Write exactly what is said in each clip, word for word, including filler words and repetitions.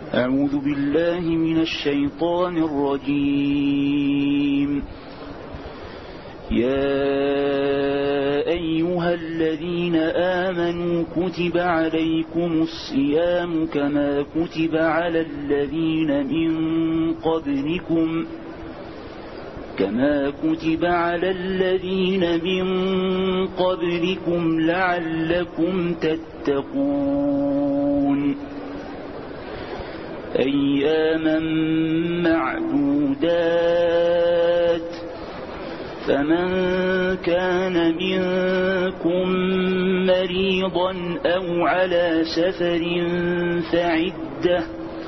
أعوذ بالله من الشيطان الرجيم. يا أيها الذين آمنوا كتب عليكم الصيام كما كتب على الذين من قبلكم كما كتب على الذين من قبلكم لعلكم تتقون. أياما معدودات، فمن كان منكم مريضا أو على سفر فعدة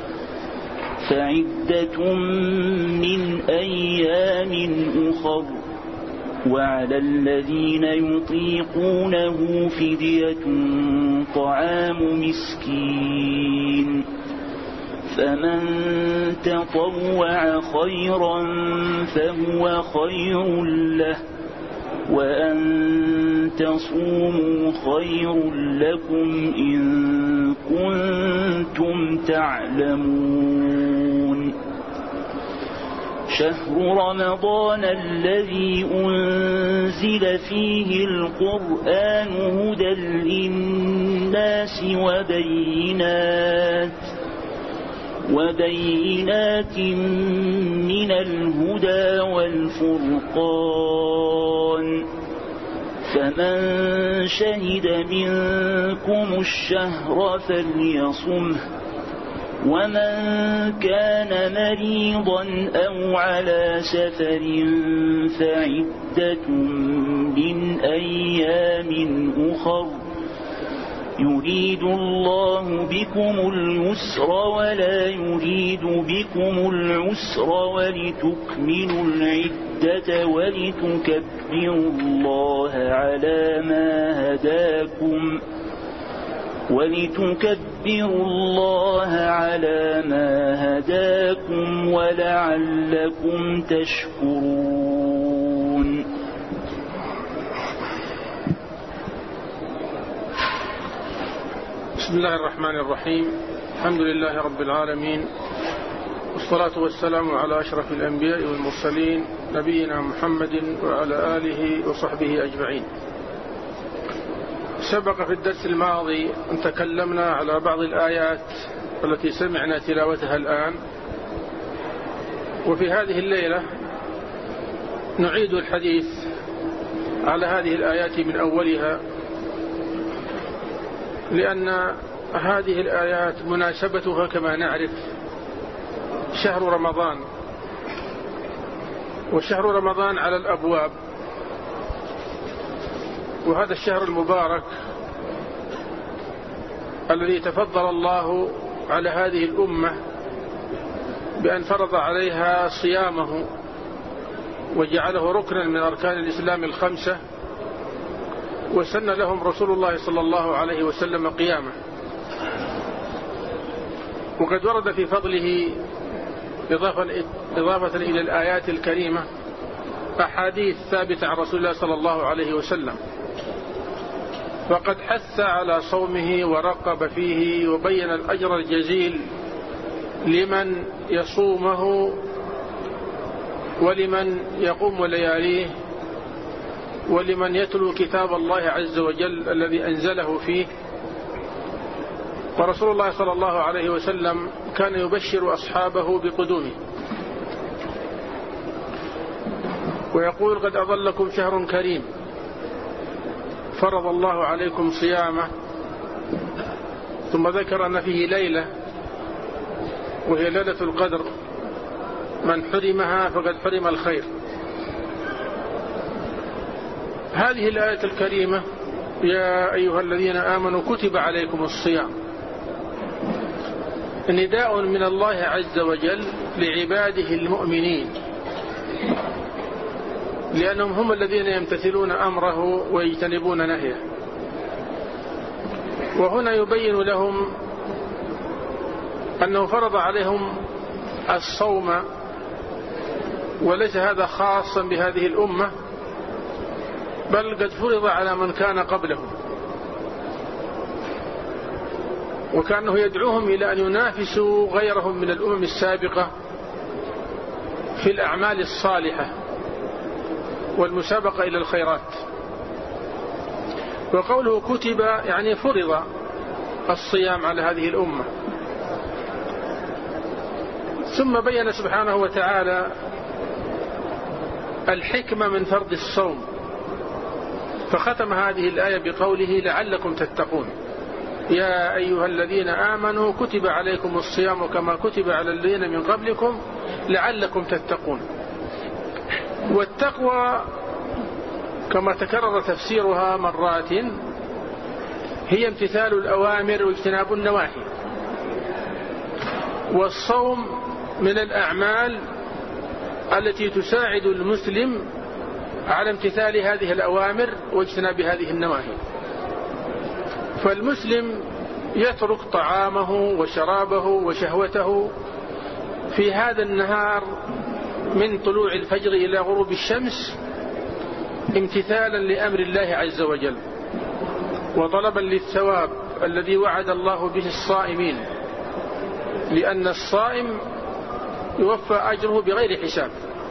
فعدة من أيام أخر، وعلى الذين يطيقونه فدية طعام مسكين، فمن تطوع خيرا فهو خير له، وأن تصوموا خير لكم إن كنتم تعلمون. شهر رمضان الذي أنزل فيه القرآن هدى للناس وبينات وبينات من الهدى والفرقان، فمن شهد منكم الشهر فليصمه، ومن كان مريضا أو على سفر فعدة من أيام أخر، يريد الله بكم اليسر ولا يريد بكم العسر، ولتكملوا العدة ولتكبروا الله على ما هداكم ولتكبروا الله على ما هداكم ولعلكم تشكرون. بسم الله الرحمن الرحيم. الحمد لله رب العالمين، والصلاة والسلام على أشرف الأنبياء والمرسلين نبينا محمد وعلى آله وصحبه أجمعين. سبق في الدرس الماضي أن تكلمنا على بعض الآيات التي سمعنا تلاوتها الآن، وفي هذه الليلة نعيد الحديث على هذه الآيات من أولها، لأن هذه الآيات مناسبتها كما نعرف شهر رمضان، وشهر رمضان على الأبواب، وهذا الشهر المبارك الذي تفضل الله على هذه الأمة بأن فرض عليها صيامه وجعله ركنا من أركان الإسلام الخمسة، وسن لهم رسول الله صلى الله عليه وسلم قيامه. وقد ورد في فضله إضافة إلى الآيات الكريمة أحاديث ثابتة عن رسول الله صلى الله عليه وسلم، فقد حث على صومه ورقب فيه، وبين الأجر الجزيل لمن يصومه ولمن يقوم لياليه ولمن يتلو كتاب الله عز وجل الذي أنزله فيه. ورسول الله صلى الله عليه وسلم كان يبشر أصحابه بقدومه ويقول: قد أظلكم شهر كريم فرض الله عليكم صيامه، ثم ذكر أن فيه ليلة وهي ليلة القدر، من حرمها فقد حرم الخير. هذه الآية الكريمة: يا أيها الذين آمنوا كتب عليكم الصيام، نداء من الله عز وجل لعباده المؤمنين، لأنهم هم الذين يمتثلون أمره ويجتنبون نهيه. وهنا يبين لهم أنه فرض عليهم الصوم، وليس هذا خاصا بهذه الأمة، بل قد فرض على من كان قبلهم. وكأنه يدعوهم إلى أن ينافسوا غيرهم من الأمم السابقة في الأعمال الصالحة والمسابقة إلى الخيرات. وقوله كتب يعني فرض الصيام على هذه الأمة. ثم بين سبحانه وتعالى الحكمة من فرض الصوم، فختم هذه الآية بقوله لعلكم تتقون. يا أيها الذين آمنوا كتب عليكم الصيام كما كتب على الذين من قبلكم لعلكم تتقون. والتقوى كما تكرر تفسيرها مرات هي امتثال الأوامر واجتناب النواهي. والصوم من الأعمال التي تساعد المسلم على امتثال هذه الأوامر واجتناب هذه النواهي. فالمسلم يترك طعامه وشرابه وشهوته في هذا النهار من طلوع الفجر إلى غروب الشمس امتثالا لأمر الله عز وجل وطلبا للثواب الذي وعد الله به الصائمين، لأن الصائم يوفى أجره بغير حساب.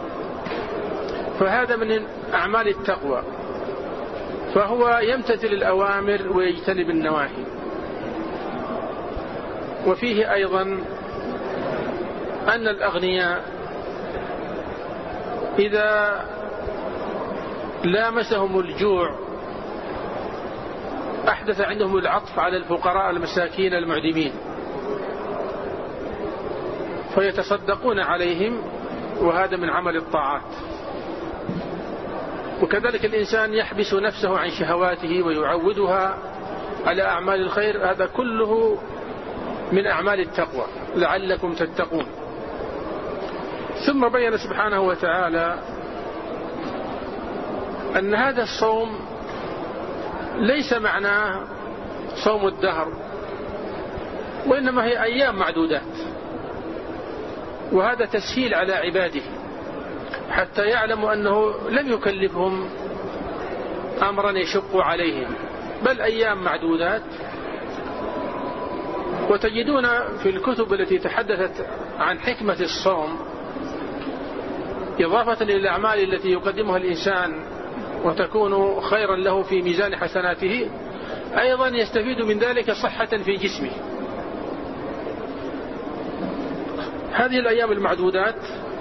فهذا من أعمال التقوى، فهو يمتثل الأوامر ويجتنب النواهي. وفيه أيضا أن الأغنياء إذا لامسهم الجوع أحدث عندهم العطف على الفقراء المساكين المعدمين فيتصدقون عليهم، وهذا من عمل الطاعات. وكذلك الإنسان يحبس نفسه عن شهواته ويعودها على أعمال الخير، هذا كله من أعمال التقوى لعلكم تتقون. ثم بين سبحانه وتعالى أن هذا الصوم ليس معناه صوم الدهر، وإنما هي أيام معدودات، وهذا تسهيل على عباده حتى يعلموا أنه لم يكلفهم أمرا يشق عليهم، بل أيام معدودات. وتجدون في الكتب التي تحدثت عن حكمة الصوم إضافة إلى الأعمال التي يقدمها الإنسان وتكون خيرا له في ميزان حسناته، أيضا يستفيد من ذلك صحة في جسمه. هذه الأيام المعدودات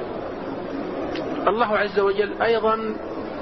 الله عز وجل أيضا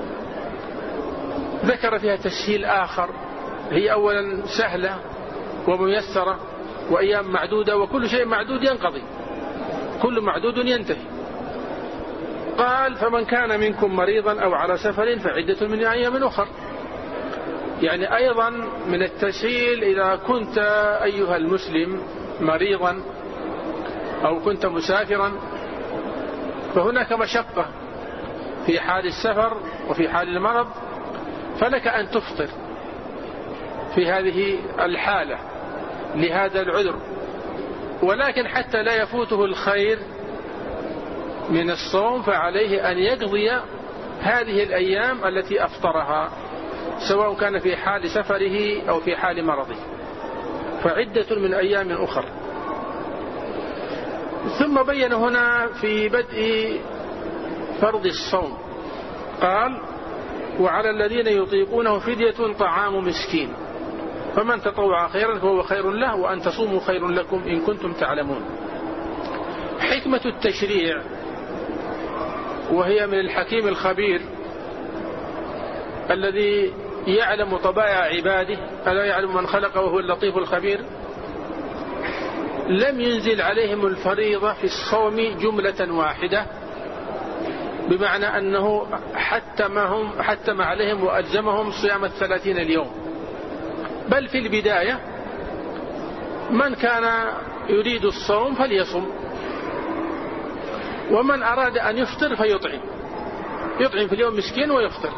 ذكر فيها تسهيل آخر، هي أولا سهلة وميسرة وأيام معدودة، وكل شيء معدود ينقضي، كل معدود ينتهي. قال فمن كان منكم مريضا أو على سفر فعدة من أيام أخر. يعني أيضا من التسهيل إذا كنت أيها المسلم مريضا أو كنت مسافرا فهناك مشقة في حال السفر وفي حال المرض، فلك أن تفطر في هذه الحالة لهذا العذر. ولكن حتى لا يفوته الخير من الصوم فعليه أن يقضي هذه الأيام التي أفطرها، سواء كان في حال سفره أو في حال مرضه، فعدة من أيام أخر. ثم بين هنا في بدء فرض الصوم قال وعلى الذين يطيقونه فدية طعام مسكين فمن تطوع خيرا فهو خير له وأن تصوموا خير لكم إن كنتم تعلمون. حكمة التشريع وهي من الحكيم الخبير الذي يعلم طبائع عباده، ألا يعلم من خلق وهو اللطيف الخبير، لم ينزل عليهم الفريضة في الصوم جملة واحدة، بمعنى أنه حتمهم حتم عليهم وألزمهم صيام الثلاثين اليوم، بل في البداية من كان يريد الصوم فليصم، ومن أراد أن يفطر فيطعم يطعم في اليوم مسكين ويفطر.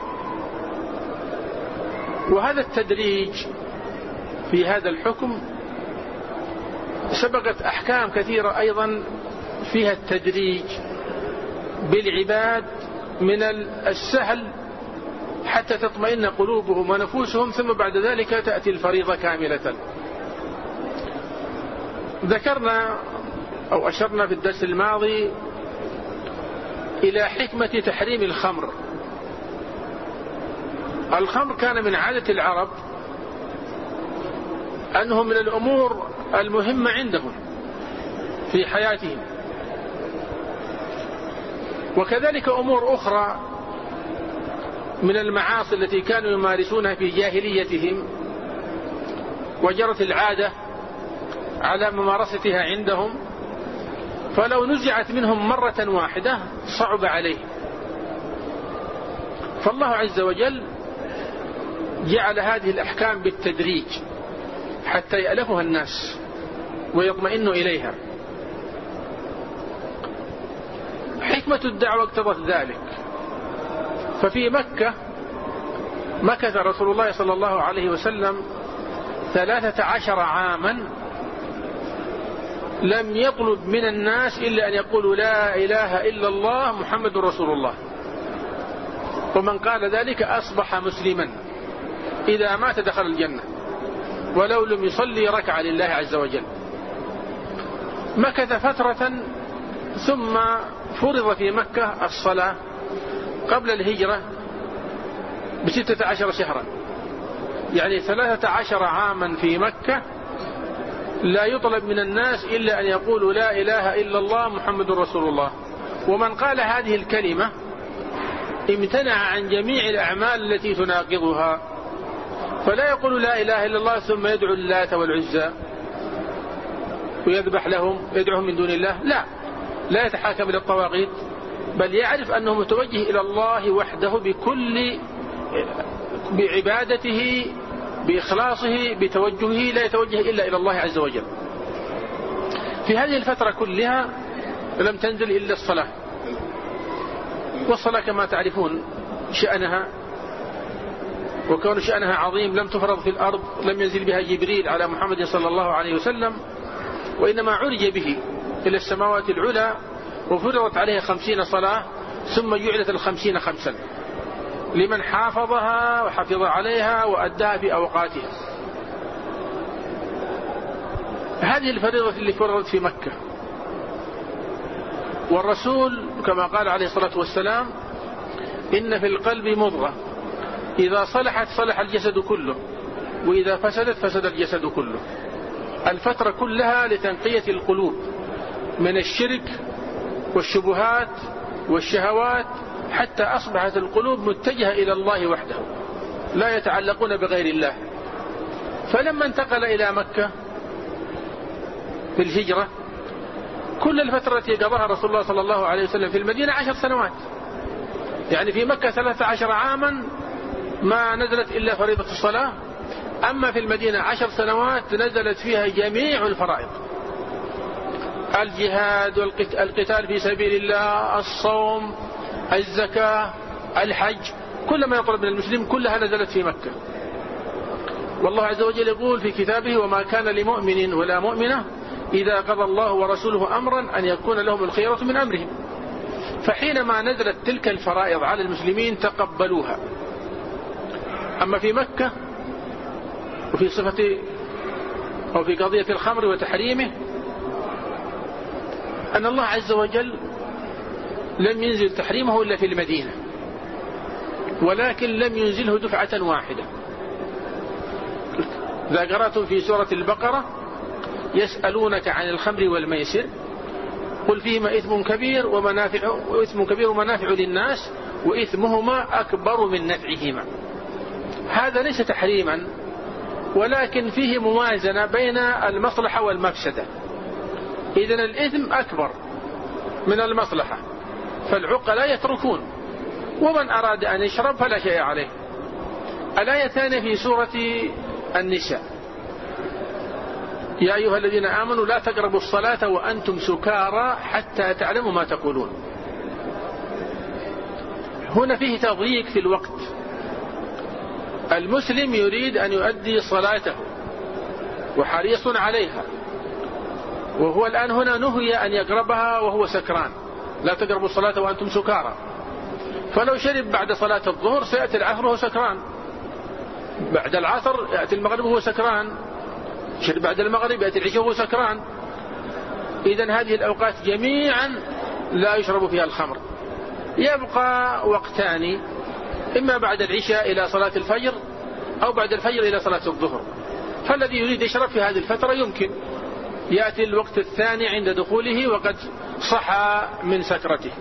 وهذا التدريج في هذا الحكم سبقت أحكام كثيرة أيضا فيها التدريج بالعباد من السهل حتى تطمئن قلوبهم ونفوسهم، ثم بعد ذلك تأتي الفريضة كاملة. ذكرنا أو أشرنا في الدرس الماضي إلى حكمة تحريم الخمر. الخمر كان من عادة العرب أنه من الأمور المهمة عندهم في حياتهم، وكذلك أمور أخرى من المعاصي التي كانوا يمارسونها في جاهليتهم وجرت العادة على ممارستها عندهم، فلو نزعت منهم مرة واحدة صعب عليهم. فالله عز وجل جعل هذه الأحكام بالتدريج حتى يألفها الناس ويطمئنوا إليها. حكمة الدعوة اقتضت ذلك. ففي مكة مكث رسول الله صلى الله عليه وسلم ثلاثة عشر عاما لم يطلب من الناس إلا أن يقولوا لا إله إلا الله محمد رسول الله، ومن قال ذلك أصبح مسلما، إذا مات دخل الجنة ولو لم يصلي ركعة لله عز وجل. مكث فترة ثم فرض في مكة الصلاة قبل الهجرة بستة عشر شهرا، يعني ثلاثة عشر عاما في مكة لا يطلب من الناس إلا أن يقولوا لا إله إلا الله محمد رسول الله، ومن قال هذه الكلمة امتنع عن جميع الأعمال التي تناقضها. فلا يقول لا إله إلا الله ثم يدعو اللات والعزى ويذبح لهم يدعوهم من دون الله، لا لا يتحاكم إلى الطواغيت، بل يعرف أنه متوجه إلى الله وحده بكل بعبادته بإخلاصه بتوجهه، لا يتوجه إلا إلى الله عز وجل. في هذه الفترة كلها لم تنزل إلا الصلاة، والصلاة كما تعرفون شأنها وكون شأنها عظيم لم تفرض في الأرض، لم ينزل بها جبريل على محمد صلى الله عليه وسلم، وإنما عرج به إلى السماوات العلى وفرضت عليه خمسين صلاة، ثم جعلت الخمسين خمسا لمن حافظها وحفظ عليها وأداها في أوقاتها. هذه الفريضة اللي فرضت في مكة، والرسول كما قال عليه الصلاة والسلام إن في القلب مضغة إذا صلحت صلح الجسد كله وإذا فسدت فسد الجسد كله. الفترة كلها لتنقية القلوب من الشرك والشبهات والشهوات، حتى أصبحت القلوب متجهة إلى الله وحده لا يتعلقون بغير الله. فلما انتقل إلى مكة في الهجرة كل الفترة التي قضاها رسول الله صلى الله عليه وسلم في المدينة عشر سنوات، يعني في مكة ثلاثة عشر عاما ما نزلت إلا فريضة الصلاة، أما في المدينة عشر سنوات نزلت فيها جميع الفرائض، الجهاد والقتال في سبيل الله، الصوم، الزكاة، الحج، كل ما يطلب من المسلم كلها نزلت في مكة. والله عز وجل يقول في كتابه وما كان لمؤمن ولا مؤمنة إذا قضى الله ورسوله أمرا أن يكون لهم الخيرة من أمرهم. فحينما نزلت تلك الفرائض على المسلمين تقبلوها. أما في مكة وفي صفة أو في قضية الخمر وتحريمه أن الله عز وجل لم ينزل تحريمه إلا في المدينة، ولكن لم ينزله دفعة واحدة. ذكرتم في سورة البقرة يسألونك عن الخمر والميسر قل فيهما إثم كبير ومنافع وإثم كبير ومنافع للناس وإثمهما أكبر من نفعهما. هذا ليس تحريما، ولكن فيه موازنة بين المصلحة والمفسدة. إذن الإثم أكبر من المصلحة، فالعقلاء يتركون، ومن أراد أن يشرب فلا شيء عليه. الآية الثانية في سورة النساء يا أيها الذين آمنوا لا تقربوا الصلاة وأنتم سكارى حتى تعلموا ما تقولون. هنا فيه تضييق في الوقت. المسلم يريد أن يؤدي صلاته وحريص عليها، وهو الآن هنا نهي أن يقربها وهو سكران، لا تقربوا الصلاة وأنتم سكارى. فلو شرب بعد صلاة الظهر سيأتي العصر وهو سكران، بعد العصر يأتي المغرب وهو سكران، شرب بعد المغرب يأتي العشاء وهو سكران. إذن هذه الأوقات جميعا لا يشرب فيها الخمر. يبقى وقتان، إما بعد العشاء إلى صلاة الفجر أو بعد الفجر إلى صلاة الظهر. فالذي يريد يشرب في هذه الفترة يمكن يأتي الوقت الثاني عند دخوله وقد صحى من سكرته.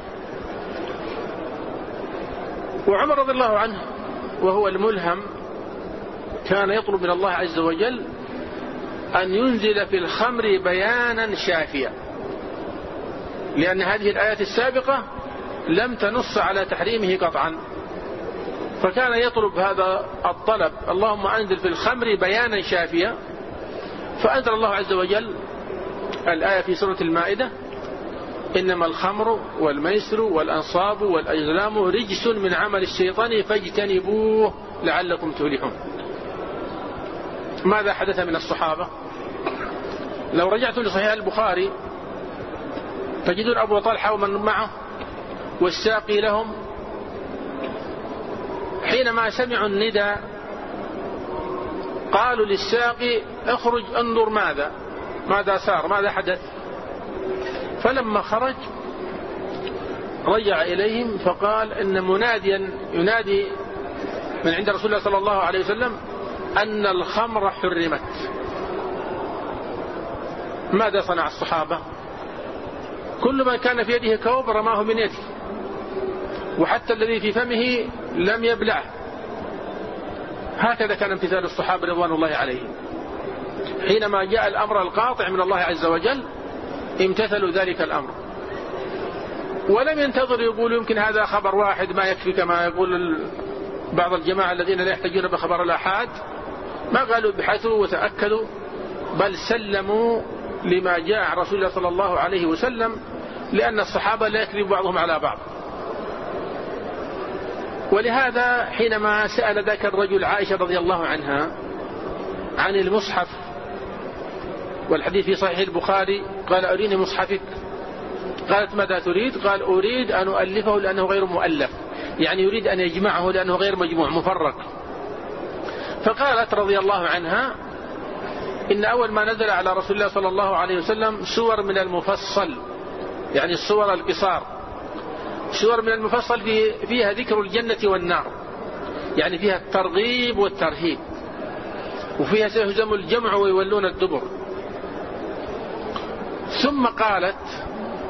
وعمر رضي الله عنه وهو الملهم كان يطلب من الله عز وجل أن ينزل في الخمر بيانا شافيا، لأن هذه الآيات السابقة لم تنص على تحريمه قطعا، فكان يطلب هذا الطلب: اللهم أنزل في الخمر بيانا شافيا. فأنزل الله عز وجل الآية في سورة المائدة: إنما الخمر والميسر والأنصاب والأزلام رجس من عمل الشيطان فاجتنبوه لعلكم تفلحون. ماذا حدث من الصحابة؟ لو رجعت لصحيح البخاري تجدون أبو طلحة ومن معه والساقي لهم حينما سمعوا الندى قالوا للساقي: اخرج انظر ماذا ماذا صار، ماذا حدث. فلما خرج رجع إليهم فقال إن مناديا ينادي من عند رسول الله صلى الله عليه وسلم أن الخمر حرمت. ماذا صنع الصحابة؟ كل ما كان في يده كوب رماه من يده، وحتى الذي في فمه لم يبلعه. هكذا كان امتثال الصحابة رضوان الله عليهم. حينما جاء الأمر القاطع من الله عز وجل امتثلوا ذلك الأمر، ولم ينتظروا يقولوا يمكن هذا خبر واحد ما يكفي كما يقول بعض الجماعة الذين لا يحتاجون بخبر الآحاد. ما قالوا ابحثوا وتأكدوا، بل سلموا لما جاء عن رسول الله صلى الله عليه وسلم، لأن الصحابة لا يكذب بعضهم على بعض. ولهذا حينما سأل ذاك الرجل عائشة رضي الله عنها عن المصحف، والحديث في صحيح البخاري، قال: أريني مصحفك. قالت: ماذا تريد؟ قال: أريد أن أؤلفه لأنه غير مؤلف، يعني يريد أن يجمعه لأنه غير مجموع مفرق. فقالت رضي الله عنها: إن أول ما نزل على رسول الله صلى الله عليه وسلم سور من المفصل، يعني السور القصار، سور من المفصل فيها ذكر الجنة والنار، يعني فيها الترغيب والترهيب، وفيها سيهزم الجمع ويولون الدبر. ثم قالت: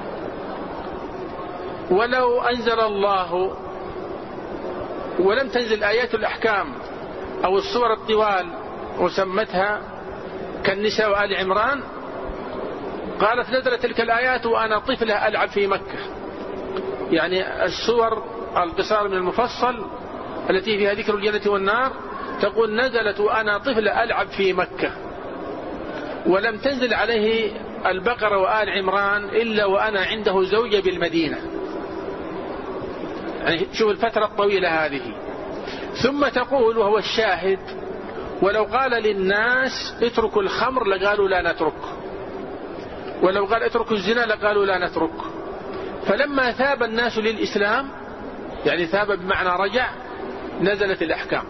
ولو أنزل الله ولم تنزل آيات الأحكام أو السور الطوال وسمتها كالنساء وآل عمران، قالت: نزلت تلك الآيات وأنا طفلة ألعب في مكة. يعني السور القصار من المفصل التي فيها ذكر الجنة والنار تقول: نزلت وأنا طفلة ألعب في مكة، ولم تنزل عليه البقرة وآل عمران إلا وأنا عنده زوجة بالمدينة. يعني شوف الفترة الطويلة هذه. ثم تقول وهو الشاهد: ولو قال للناس اتركوا الخمر لقالوا لا نترك، ولو قال اتركوا الزنا لقالوا لا نترك. فلما ثاب الناس للإسلام، يعني ثاب بمعنى رجع، نزلت الأحكام.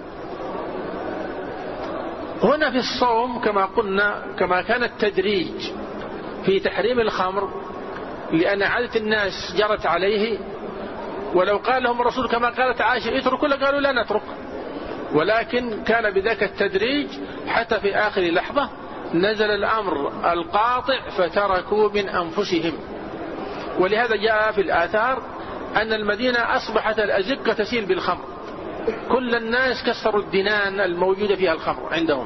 هنا في الصوم كما قلنا، كما كان التدريج في تحريم الخمر لأن عادة الناس جرت عليه، ولو قال لهم الرسول كما قالت عائشة اتركوا لقالوا لا نترك، ولكن كان بذاك التدريج حتى في آخر لحظة نزل الأمر القاطع فتركوا من أنفسهم. ولهذا جاء في الآثار أن المدينة أصبحت الأزقة تسيل بالخمر، كل الناس كسروا الدنان الموجودة فيها الخمر عندهم.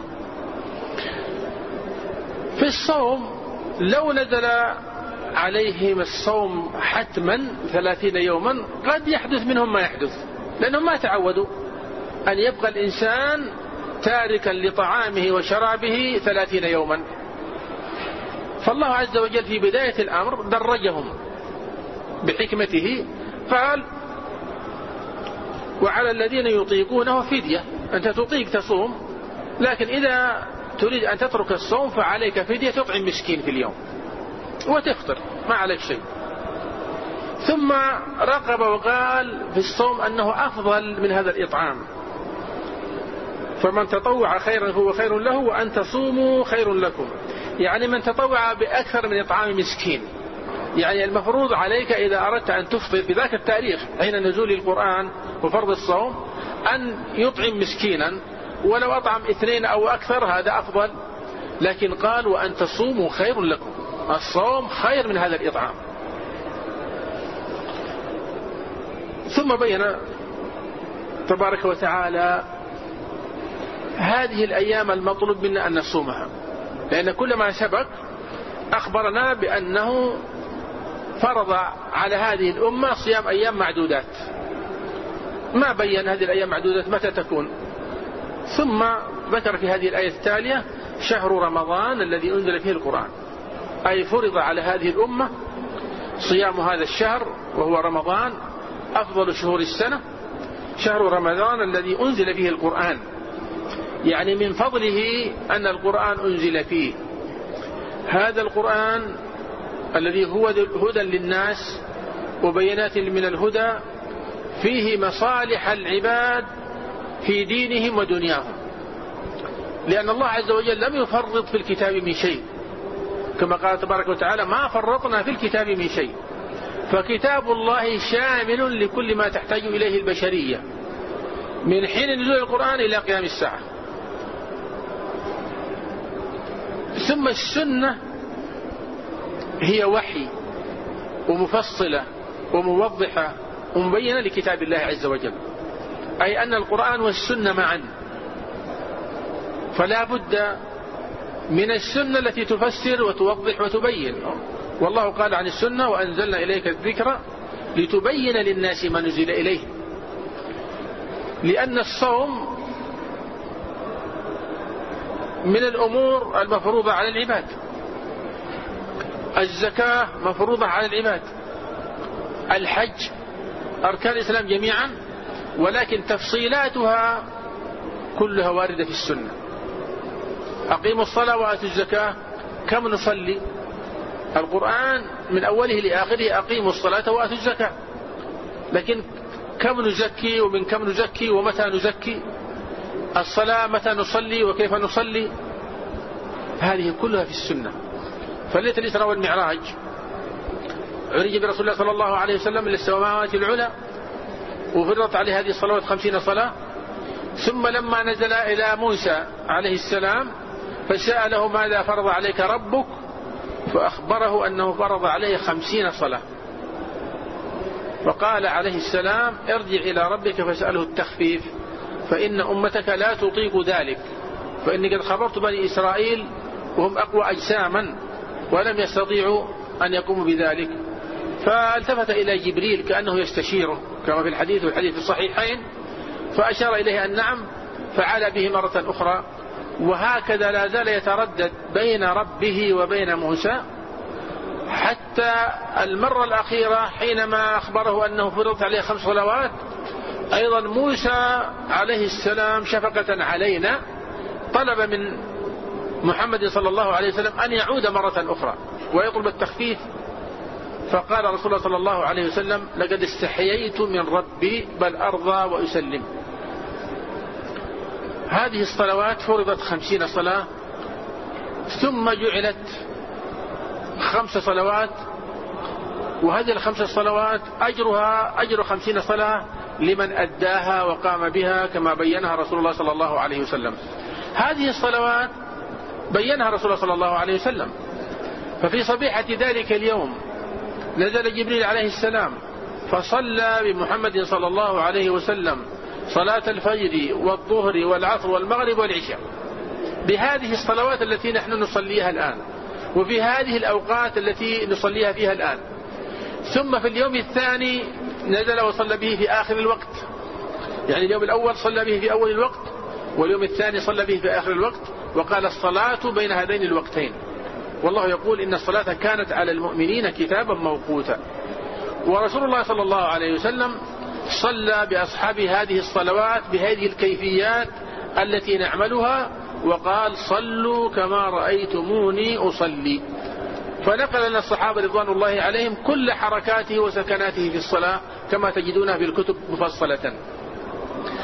في الصوم لو نزل عليهم الصوم حتما ثلاثين يوما قد يحدث منهم ما يحدث، لأنهم ما تعودوا أن يبقى الإنسان تاركا لطعامه وشرابه ثلاثين يوما. فالله عز وجل في بداية الأمر درجهم بحكمته، قال: وعلى الذين يطيقونه فدية. أنت تطيق تصوم، لكن إذا تريد أن تترك الصوم فعليك فدية، تطعم مسكين في اليوم وتفطر، ما عليك شيء. ثم رقب وقال في الصوم أنه أفضل من هذا الإطعام، فمن تطوع خيرا فهو خير له وأن تصوموا خير لكم. يعني من تطوع بأكثر من إطعام مسكين. يعني المفروض عليك إذا أردت أن تفطر في ذاك التاريخ حين نزول القرآن وفرض الصوم أن يطعم مسكينا، ولو أطعم اثنين أو أكثر هذا أفضل، لكن قال وأن تصوموا خير لكم، الصوم خير من هذا الإطعام. ثم بين تبارك وتعالى هذه الأيام المطلوب منا أن نصومها، لأن كل ما سبق أخبرنا بأنه فرض على هذه الأمة صيام أيام معدودات، ما بين هذه الأيام معدودات متى تكون. ثم ذكر في هذه الآية التالية شهر رمضان الذي أنزل فيه القرآن، أي فرض على هذه الأمة صيام هذا الشهر وهو رمضان أفضل شهور السنة، شهر رمضان الذي أنزل فيه القرآن. يعني من فضله أن القرآن أنزل فيه. هذا القرآن الذي هو هدى للناس وبينات من الهدى فيه مصالح العباد في دينهم ودنياهم، لأن الله عز وجل لم يفرط في الكتاب من شيء، كما قال تبارك وتعالى ما فرطنا في الكتاب من شيء. فكتاب الله شامل لكل ما تحتاج إليه البشرية من حين نزول القرآن إلى قيام الساعة. ثم السنة هي وحي ومفصلة وموضحة ومبينة لكتاب الله عز وجل، أي أن القرآن والسنة معا، فلا بد من السنة التي تفسر وتوضح وتبين. والله قال عن السنة وأنزلنا إليك الذكر لتبين للناس ما نزل إليه. لأن الصوم من الأمور المفروضة على العباد، الزكاة مفروضة على العباد، الحج أركان الإسلام جميعا، ولكن تفصيلاتها كلها واردة في السنة. أقيموا الصلاة وآتوا الزكاة، كم نصلي؟ القرآن من أوله لآخره أقيموا الصلاة وآتوا الزكاة، لكن كم نزكي ومن كم نزكي ومتى نزكي؟ الصلاة متى نصلي وكيف نصلي؟ هذه كلها في السنة. فليلة الإسراء والمعراج عرج برسول الله صلى الله عليه وسلم إلى السماوات العلى وفرضت عليه هذه الصلوات خمسين صلاة. ثم لما نزل إلى موسى عليه السلام فسأله ماذا فرض عليك ربك، فأخبره أنه فرض عليه خمسين صلاة، فقال عليه السلام ارجع إلى ربك فاسأله التخفيف فإن أمتك لا تطيق ذلك، فإني قد خبرت بني إسرائيل وهم أقوى أجساما ولم يستطيعوا أن يقوموا بذلك. فالتفت إلى جبريل كأنه يستشيره كما في الحديث والحديث الصحيحين، فأشار إليه أن نعم، فعلى به مرة أخرى. وهكذا لا زال يتردد بين ربه وبين موسى حتى المرة الأخيرة حينما أخبره أنه فرضت عليه خمس صلوات. أيضا موسى عليه السلام شفقة علينا طلب من محمد صلى الله عليه وسلم أن يعود مرة أخرى ويطلب التخفيف، فقال رسول الله صلى الله عليه وسلم لقد استحييت من ربي بل أرضى وأسلم. هذه الصلوات فرضت خمسين صلاة، ثم جعلت خمس صلوات، وهذه الخمس صلوات أجرها أجر خمسين صلاة لمن أداها وقام بها كما بينها رسول الله صلى الله عليه وسلم. هذه الصلوات بينها رسول الله صلى الله عليه وسلم. ففي صبيحة ذلك اليوم نزل جبريل عليه السلام فصلى بمحمد صلى الله عليه وسلم صلاة الفجر والظهر والعصر والمغرب والعشاء بهذه الصلوات التي نحن نصليها الآن، وفي هذه الأوقات التي نصليها فيها الآن. ثم في اليوم الثاني نزل وصلى به في آخر الوقت، يعني اليوم الأول صلى به في أول الوقت واليوم الثاني صلى به في آخر الوقت، وقال الصلاة بين هذين الوقتين. والله يقول إن الصلاة كانت على المؤمنين كتابا موقوتا. ورسول الله صلى الله عليه وسلم صلى بأصحابه هذه الصلوات بهذه الكيفيات التي نعملها، وقال صلوا كما رأيتموني أصلي. فنقل لنا الصحابة رضوان الله عليهم كل حركاته وسكناته في الصلاة كما تجدونها في الكتب مفصلة.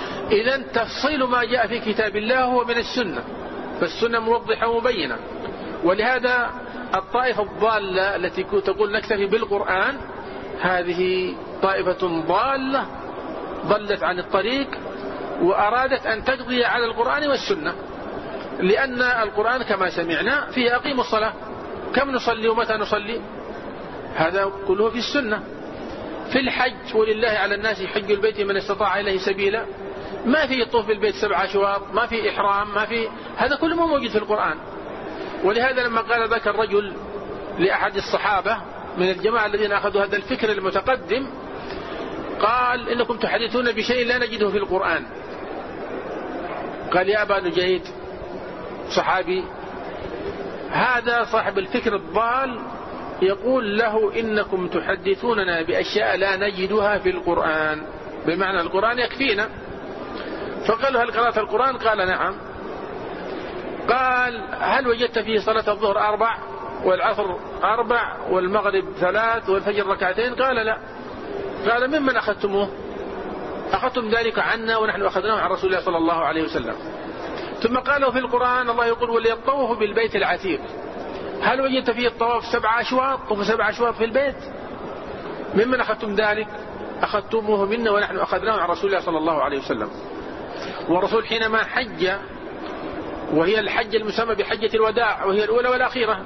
إذن تفصيل ما جاء في كتاب الله هو من السنة، فالسنة موضحة ومبينة، ولهذا الطائفة الضالة التي تقول نكتفي بالقرآن هذه طائفة ضالة ضلت عن الطريق وأرادت أن تقضي على القرآن والسنة، لأن القرآن كما سمعنا فيه أقيموا الصلاة، كم نصلي ومتى نصلي؟ هذا كله في السنة. في الحج ولله على الناس حج البيت من استطاع إليه سبيلا، ما في طوف بالبيت سبع أشواط، ما في إحرام، ما في، هذا كله ما موجود في القرآن. ولهذا لما قال ذاك الرجل لأحد الصحابة من الجماعة الذين أخذوا هذا الفكر المتقدم، قال إنكم تحدثون بشيء لا نجده في القرآن. قال يا أبا نجيد صحابي هذا صاحب الفكر الضال يقول له إنكم تحدثوننا بأشياء لا نجدها في القرآن، بمعنى القرآن يكفينا. فقالوا هل قرأت القرآن؟ قال نعم. قال هل وجدت فيه صلاة الظهر أربع والعصر أربع والمغرب ثلاث والفجر ركعتين؟ قال لا. قال ممن أخذتموه؟ أخذتم ذلك عنا ونحن أخذناه عن رسول الله صلى الله عليه وسلم. ثم قالوا في القرآن الله يقول وليطوفوا بالبيت العتيق، هل وجدت فيه الطواف سبع أشواط؟ طوف سبع أشواط في البيت، ممن أخذتم ذلك؟ أخذتموه منا ونحن أخذناه عن رسول الله صلى الله عليه وسلم. والرسول حينما حج، وهي الحج المسمى بحجة الوداع وهي الأولى والأخيرة،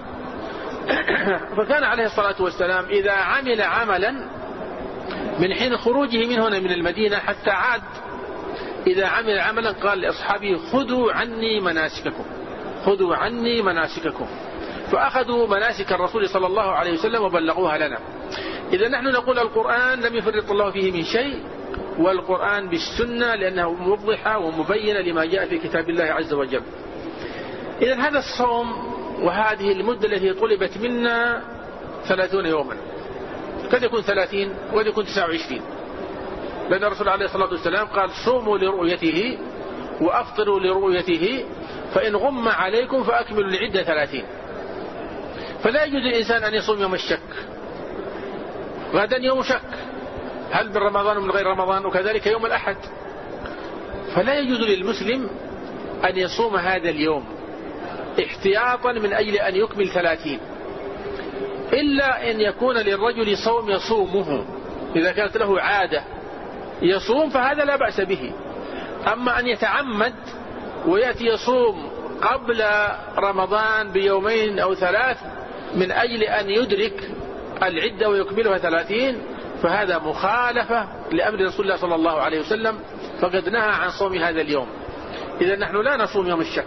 فكان عليه الصلاة والسلام إذا عمل عملا من حين خروجه من هنا من المدينة حتى عاد، إذا عمل عملا قال لأصحابه خذوا عني مناسككم، خذوا عني مناسككم، فأخذوا مناسك الرسول صلى الله عليه وسلم وبلغوها لنا. إذا نحن نقول القرآن لم يفرط الله فيه من شيء، والقرآن بالسنة لأنه موضحة ومبينة لما جاء في كتاب الله عز وجل. إذا هذا الصوم وهذه المدة التي طلبت منا ثلاثون يوما، قد يكون ثلاثين وقد يكون تسعة وعشرين، لأن الرسول عليه الصلاة والسلام قال صوموا لرؤيته وأفطروا لرؤيته فإن غم عليكم فأكملوا العدة ثلاثين. فلا يجوز الإنسان أن يصوم يوم الشك، غدا يوم شك هل من رمضان ومن غير رمضان، وكذلك يوم الأحد. فلا يجوز للمسلم أن يصوم هذا اليوم احتياطا من أجل أن يكمل ثلاثين، إلا أن يكون للرجل صوم يصومه، إذا كانت له عادة يصوم فهذا لا بأس به. أما أن يتعمد ويأتي يصوم قبل رمضان بيومين أو ثلاث من أجل أن يدرك العدة ويكملها ثلاثين، فهذا مخالفة لأمر رسول الله صلى الله عليه وسلم، فقد نهى عن صوم هذا اليوم. إذا نحن لا نصوم يوم الشك،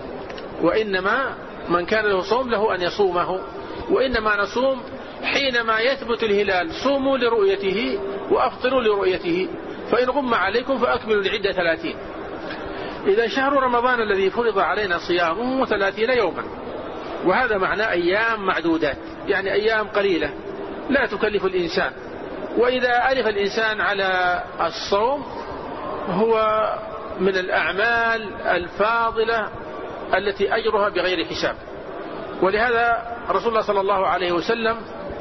وإنما من كان له صوم له أن يصومه، وإنما نصوم حينما يثبت الهلال، صوموا لرؤيته وأفطروا لرؤيته فإن غم عليكم فأكملوا العدة ثلاثين. إذا شهر رمضان الذي فرض علينا صيامه ثلاثين يوما، وهذا معنى أيام معدودات، يعني أيام قليلة لا تكلف الإنسان. وإذا ألف الإنسان على الصوم هو من الأعمال الفاضلة التي أجرها بغير حساب. ولهذا رسول الله صلى الله عليه وسلم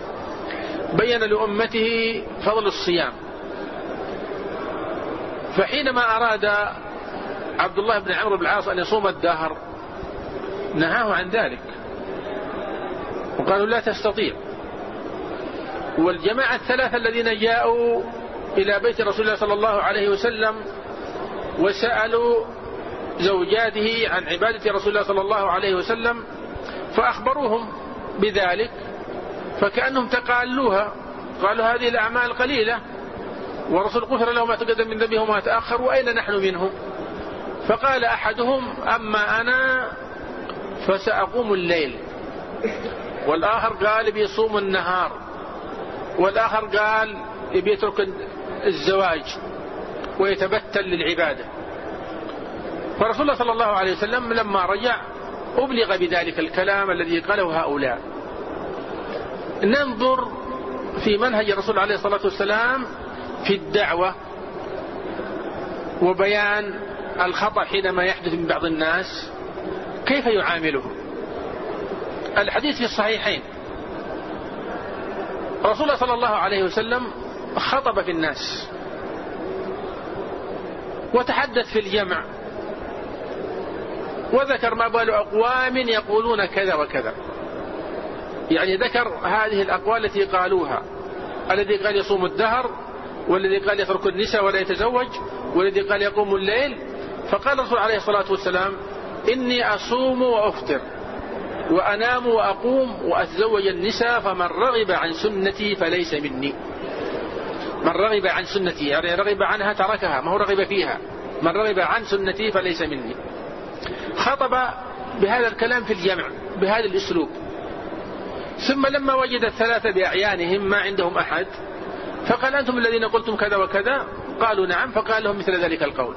بين لأمته فضل الصيام، فحينما أراد عبد الله بن عمرو بن العاص أن يصوم الدهر نهاه عن ذلك وقالوا لا تستطيع. والجماعة الثلاثة الذين جاءوا إلى بيت رسول الله صلى الله عليه وسلم وسألوا زوجاته عن عبادة رسول الله صلى الله عليه وسلم فأخبروهم بذلك، فكأنهم تقالوها، قالوا هذه الأعمال قليلة ورسول غفر له ما تقدم من ذنبه وما تأخر وأين نحن منه؟ فقال أحدهم أما أنا فسأقوم الليل، والآخر قال بيصوم النهار، والآخر قال بيترك الزواج ويتبتل للعبادة. فرسول الله صلى الله عليه وسلم لما رجع أبلغ بذلك الكلام الذي قاله هؤلاء. ننظر في منهج الرسول عليه الصلاة والسلام في الدعوة وبيان الخطأ حينما يحدث من بعض الناس كيف يعامله. الحديث في الصحيحين، رسول الله صلى الله عليه وسلم خطب في الناس وتحدث في الجمع، وذكر ما بال أقوام يقولون كذا وكذا، يعني ذكر هذه الأقوال التي قالوها، الذي قال يصوم الدهر، والذي قال يترك النساء ولا يتزوج، والذي قال يقوم الليل. فقال الرسول عليه الصلاة والسلام: إني أصوم وأفطر وأنام وأقوم وأتزوج النساء، فمن رغب عن سنتي فليس مني. من رغب عن سنتي يعني رغب عنها تركها، ما هو رغب فيها. من رغب عن سنتي فليس مني. خطب بهذا الكلام في الجمع بهذا الأسلوب. ثم لما وجد الثلاثة بأعيانهم ما عندهم أحد، فقال: أنتم الذين قلتم كذا وكذا؟ قالوا: نعم. فقال لهم مثل ذلك القول،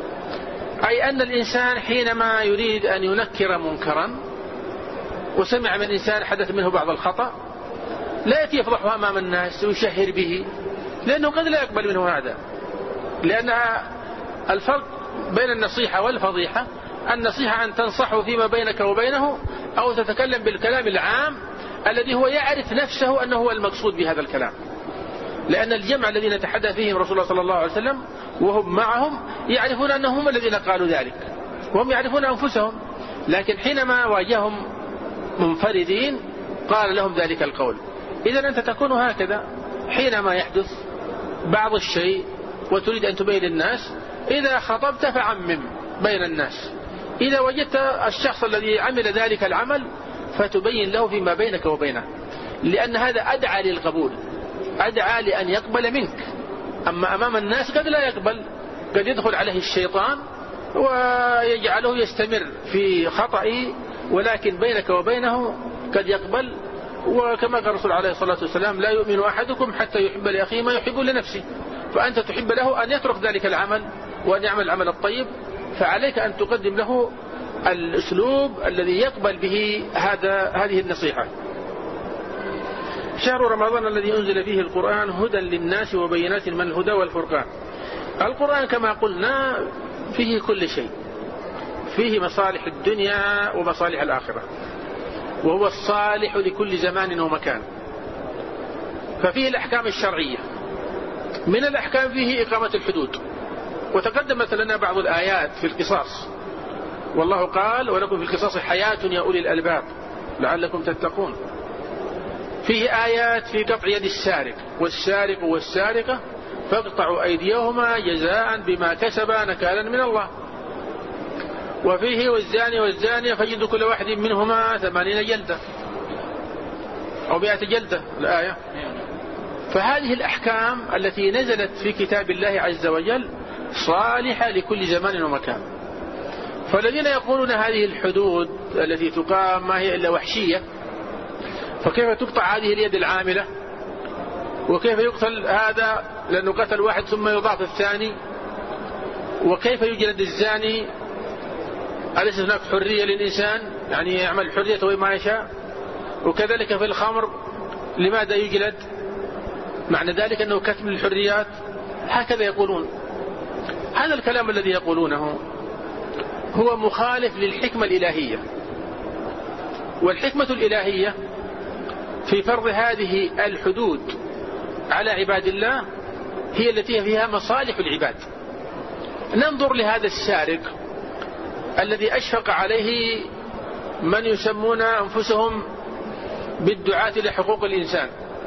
أي أن الإنسان حينما يريد أن ينكر منكرا وسمع من إنسان حدث منه بعض الخطأ، لا يأتي يفضحه أمام الناس ويشهر به، لأنه قد لا يقبل منه هذا. لأن الفرق بين النصيحة والفضيحة: النصيحة أن تنصحه فيما بينك وبينه، أو تتكلم بالكلام العام الذي هو يعرف نفسه أنه هو المقصود بهذا الكلام. لأن الجمع الذين تحدث فيهم رسول الله صلى الله عليه وسلم وهم معهم يعرفون أنهم هم الذين قالوا ذلك، وهم يعرفون أنفسهم، لكن حينما واجههم منفردين قال لهم ذلك القول. إذن أنت تكون هكذا حينما يحدث بعض الشيء وتريد أن تبين الناس، إذا خطبت فعمم بين الناس، إذا وجدت الشخص الذي عمل ذلك العمل فتبين له فيما بينك وبينه، لأن هذا أدعى للقبول، أدعى لأن يقبل منك. أما أمام الناس قد لا يقبل، قد يدخل عليه الشيطان ويجعله يستمر في خطئه، ولكن بينك وبينه قد يقبل. وكما قال الرسول عليه الصلاة والسلام: لا يؤمن أحدكم حتى يحب لأخيه ما يحب لنفسه. فأنت تحب له أن يترك ذلك العمل وأن يعمل العمل الطيب، فعليك أن تقدم له الأسلوب الذي يقبل به هذا هذه النصيحة. شهر رمضان الذي أنزل فيه القرآن هدى للناس وبينات من الهدى والفرقان. القرآن كما قلنا فيه كل شيء، فيه مصالح الدنيا ومصالح الآخرة، وهو الصالح لكل زمان ومكان. ففيه الأحكام الشرعية، من الأحكام فيه إقامة الحدود، وتقدمت لنا بعض الآيات في القصاص، والله قال: ولكم في القصاص حياة يا أولي الألباب لعلكم تتقون. فيه آيات في قطع يد السارق: والسارق والسارقة فاقطعوا أيديهما جزاء بما كسبا نكالا من الله. وفيه: والزاني والزانية فجلدوا كل واحد منهما ثمانين جلدة أو مئة جلدة الآية. فهذه الأحكام التي نزلت في كتاب الله عز وجل صالحة لكل زمان ومكان. فالذين يقولون هذه الحدود التي تقام ما هي إلا وحشية، فكيف تقطع هذه اليد العاملة؟ وكيف يقتل هذا لأنه قتل واحد ثم يضاف الثاني؟ وكيف يجلد الزاني؟ أليس هناك حرية للإنسان يعني يعمل حريته ما يشاء؟ وكذلك في الخمر لماذا يجلد؟ معنى ذلك أنه كتم الحريات. هكذا يقولون. هذا الكلام الذي يقولونه هو مخالف للحكمة الإلهية، والحكمة الإلهية في فرض هذه الحدود على عباد الله هي التي فيها مصالح العباد. ننظر لهذا السارق الذي أشفق عليه من يسمون أنفسهم بالدعاة لحقوق الإنسان،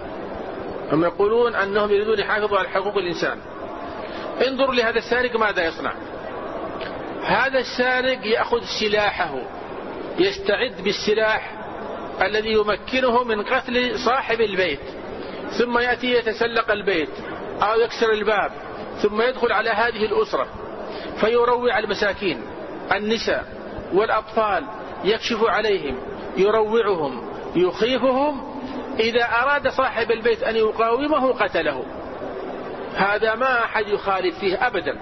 هم يقولون أنهم يريدون يحافظوا على حقوق الإنسان. انظر لهذا السارق ماذا يصنع. هذا السارق يأخذ سلاحه، يستعد بالسلاح الذي يمكنه من قتل صاحب البيت، ثم يأتي يتسلق البيت أو يكسر الباب، ثم يدخل على هذه الأسرة فيروع المساكين النساء والأطفال، يكشف عليهم، يروعهم، يخيفهم. إذا أراد صاحب البيت أن يقاومه قتله. هذا ما أحد يخالف فيه أبدا.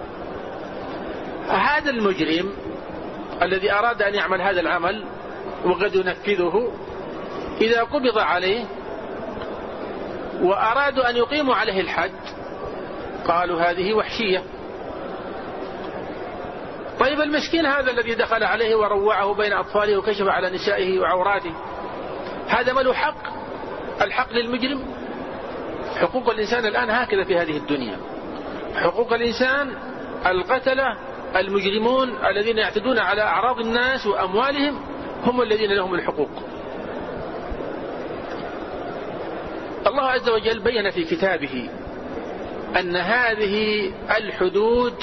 هذا المجرم الذي أراد أن يعمل هذا العمل وقد ينفذه، إذا قبض عليه وأرادوا أن يقيموا عليه الحد قالوا هذه وحشية. طيب المسكين هذا الذي دخل عليه وروعه بين أطفاله وكشف على نسائه وعوراته، هذا ما له حق؟ الحق للمجرم؟ حقوق الإنسان الآن هكذا في هذه الدنيا. حقوق الإنسان القتلة المجرمون الذين يعتدون على أعراض الناس وأموالهم هم الذين لهم الحقوق. الله عز وجل بين في كتابه أن هذه الحدود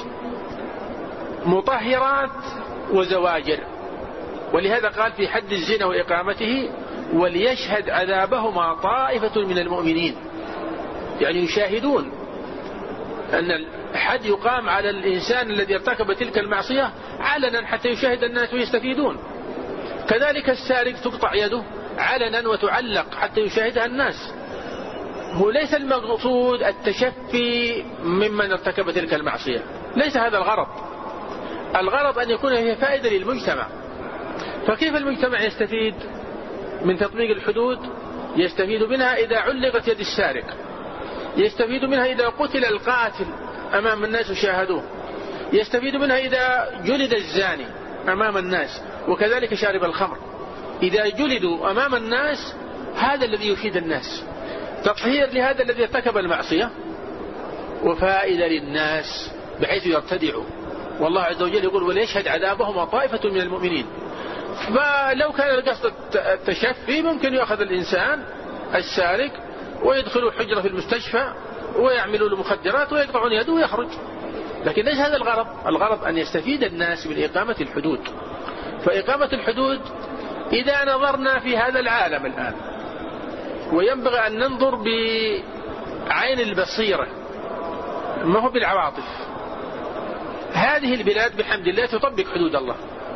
مطهرات وزواجر، ولهذا قال في حد الزنا وإقامته وليشهد عذابهما طائفة من المؤمنين، يعني يشاهدون أن الحد يقام على الإنسان الذي ارتكب تلك المعصية علنا حتى يشاهد الناس ويستفيدون. كذلك السارق تقطع يده علنا وتعلق حتى يشاهدها الناس. هو ليس المقصود التشفي ممن ارتكب تلك المعصية، ليس هذا الغرض. الغرض أن يكون فيه فائدة للمجتمع. فكيف المجتمع يستفيد من تطبيق الحدود؟ يستفيد منها إذا علقت يد السارق، يستفيد منها إذا قتل القاتل أمام الناس وشاهدوه، يستفيد منها إذا جلد الزاني أمام الناس، وكذلك شارب الخمر إذا جلدوا أمام الناس. هذا الذي يفيد الناس، تطهير لهذا الذي ارتكب المعصية وفائدة للناس بحيث يرتدعوا. والله عز وجل يقول وليشهد عذابهما طائفة من المؤمنين. فلو كان القصد التشفي ممكن يأخذ الإنسان السارق ويدخلوا حجرة في المستشفى ويعملوا له مخدرات ويقطعون يده ويخرج، لكن ليس هذا الغرض. الغرض أن يستفيد الناس من إقامة الحدود. فإقامة الحدود إذا نظرنا في هذا العالم الآن، وينبغي أن ننظر بعين البصيرة ما هو بالعواطف. هذه البلاد بحمد الله تطبق حدود الله،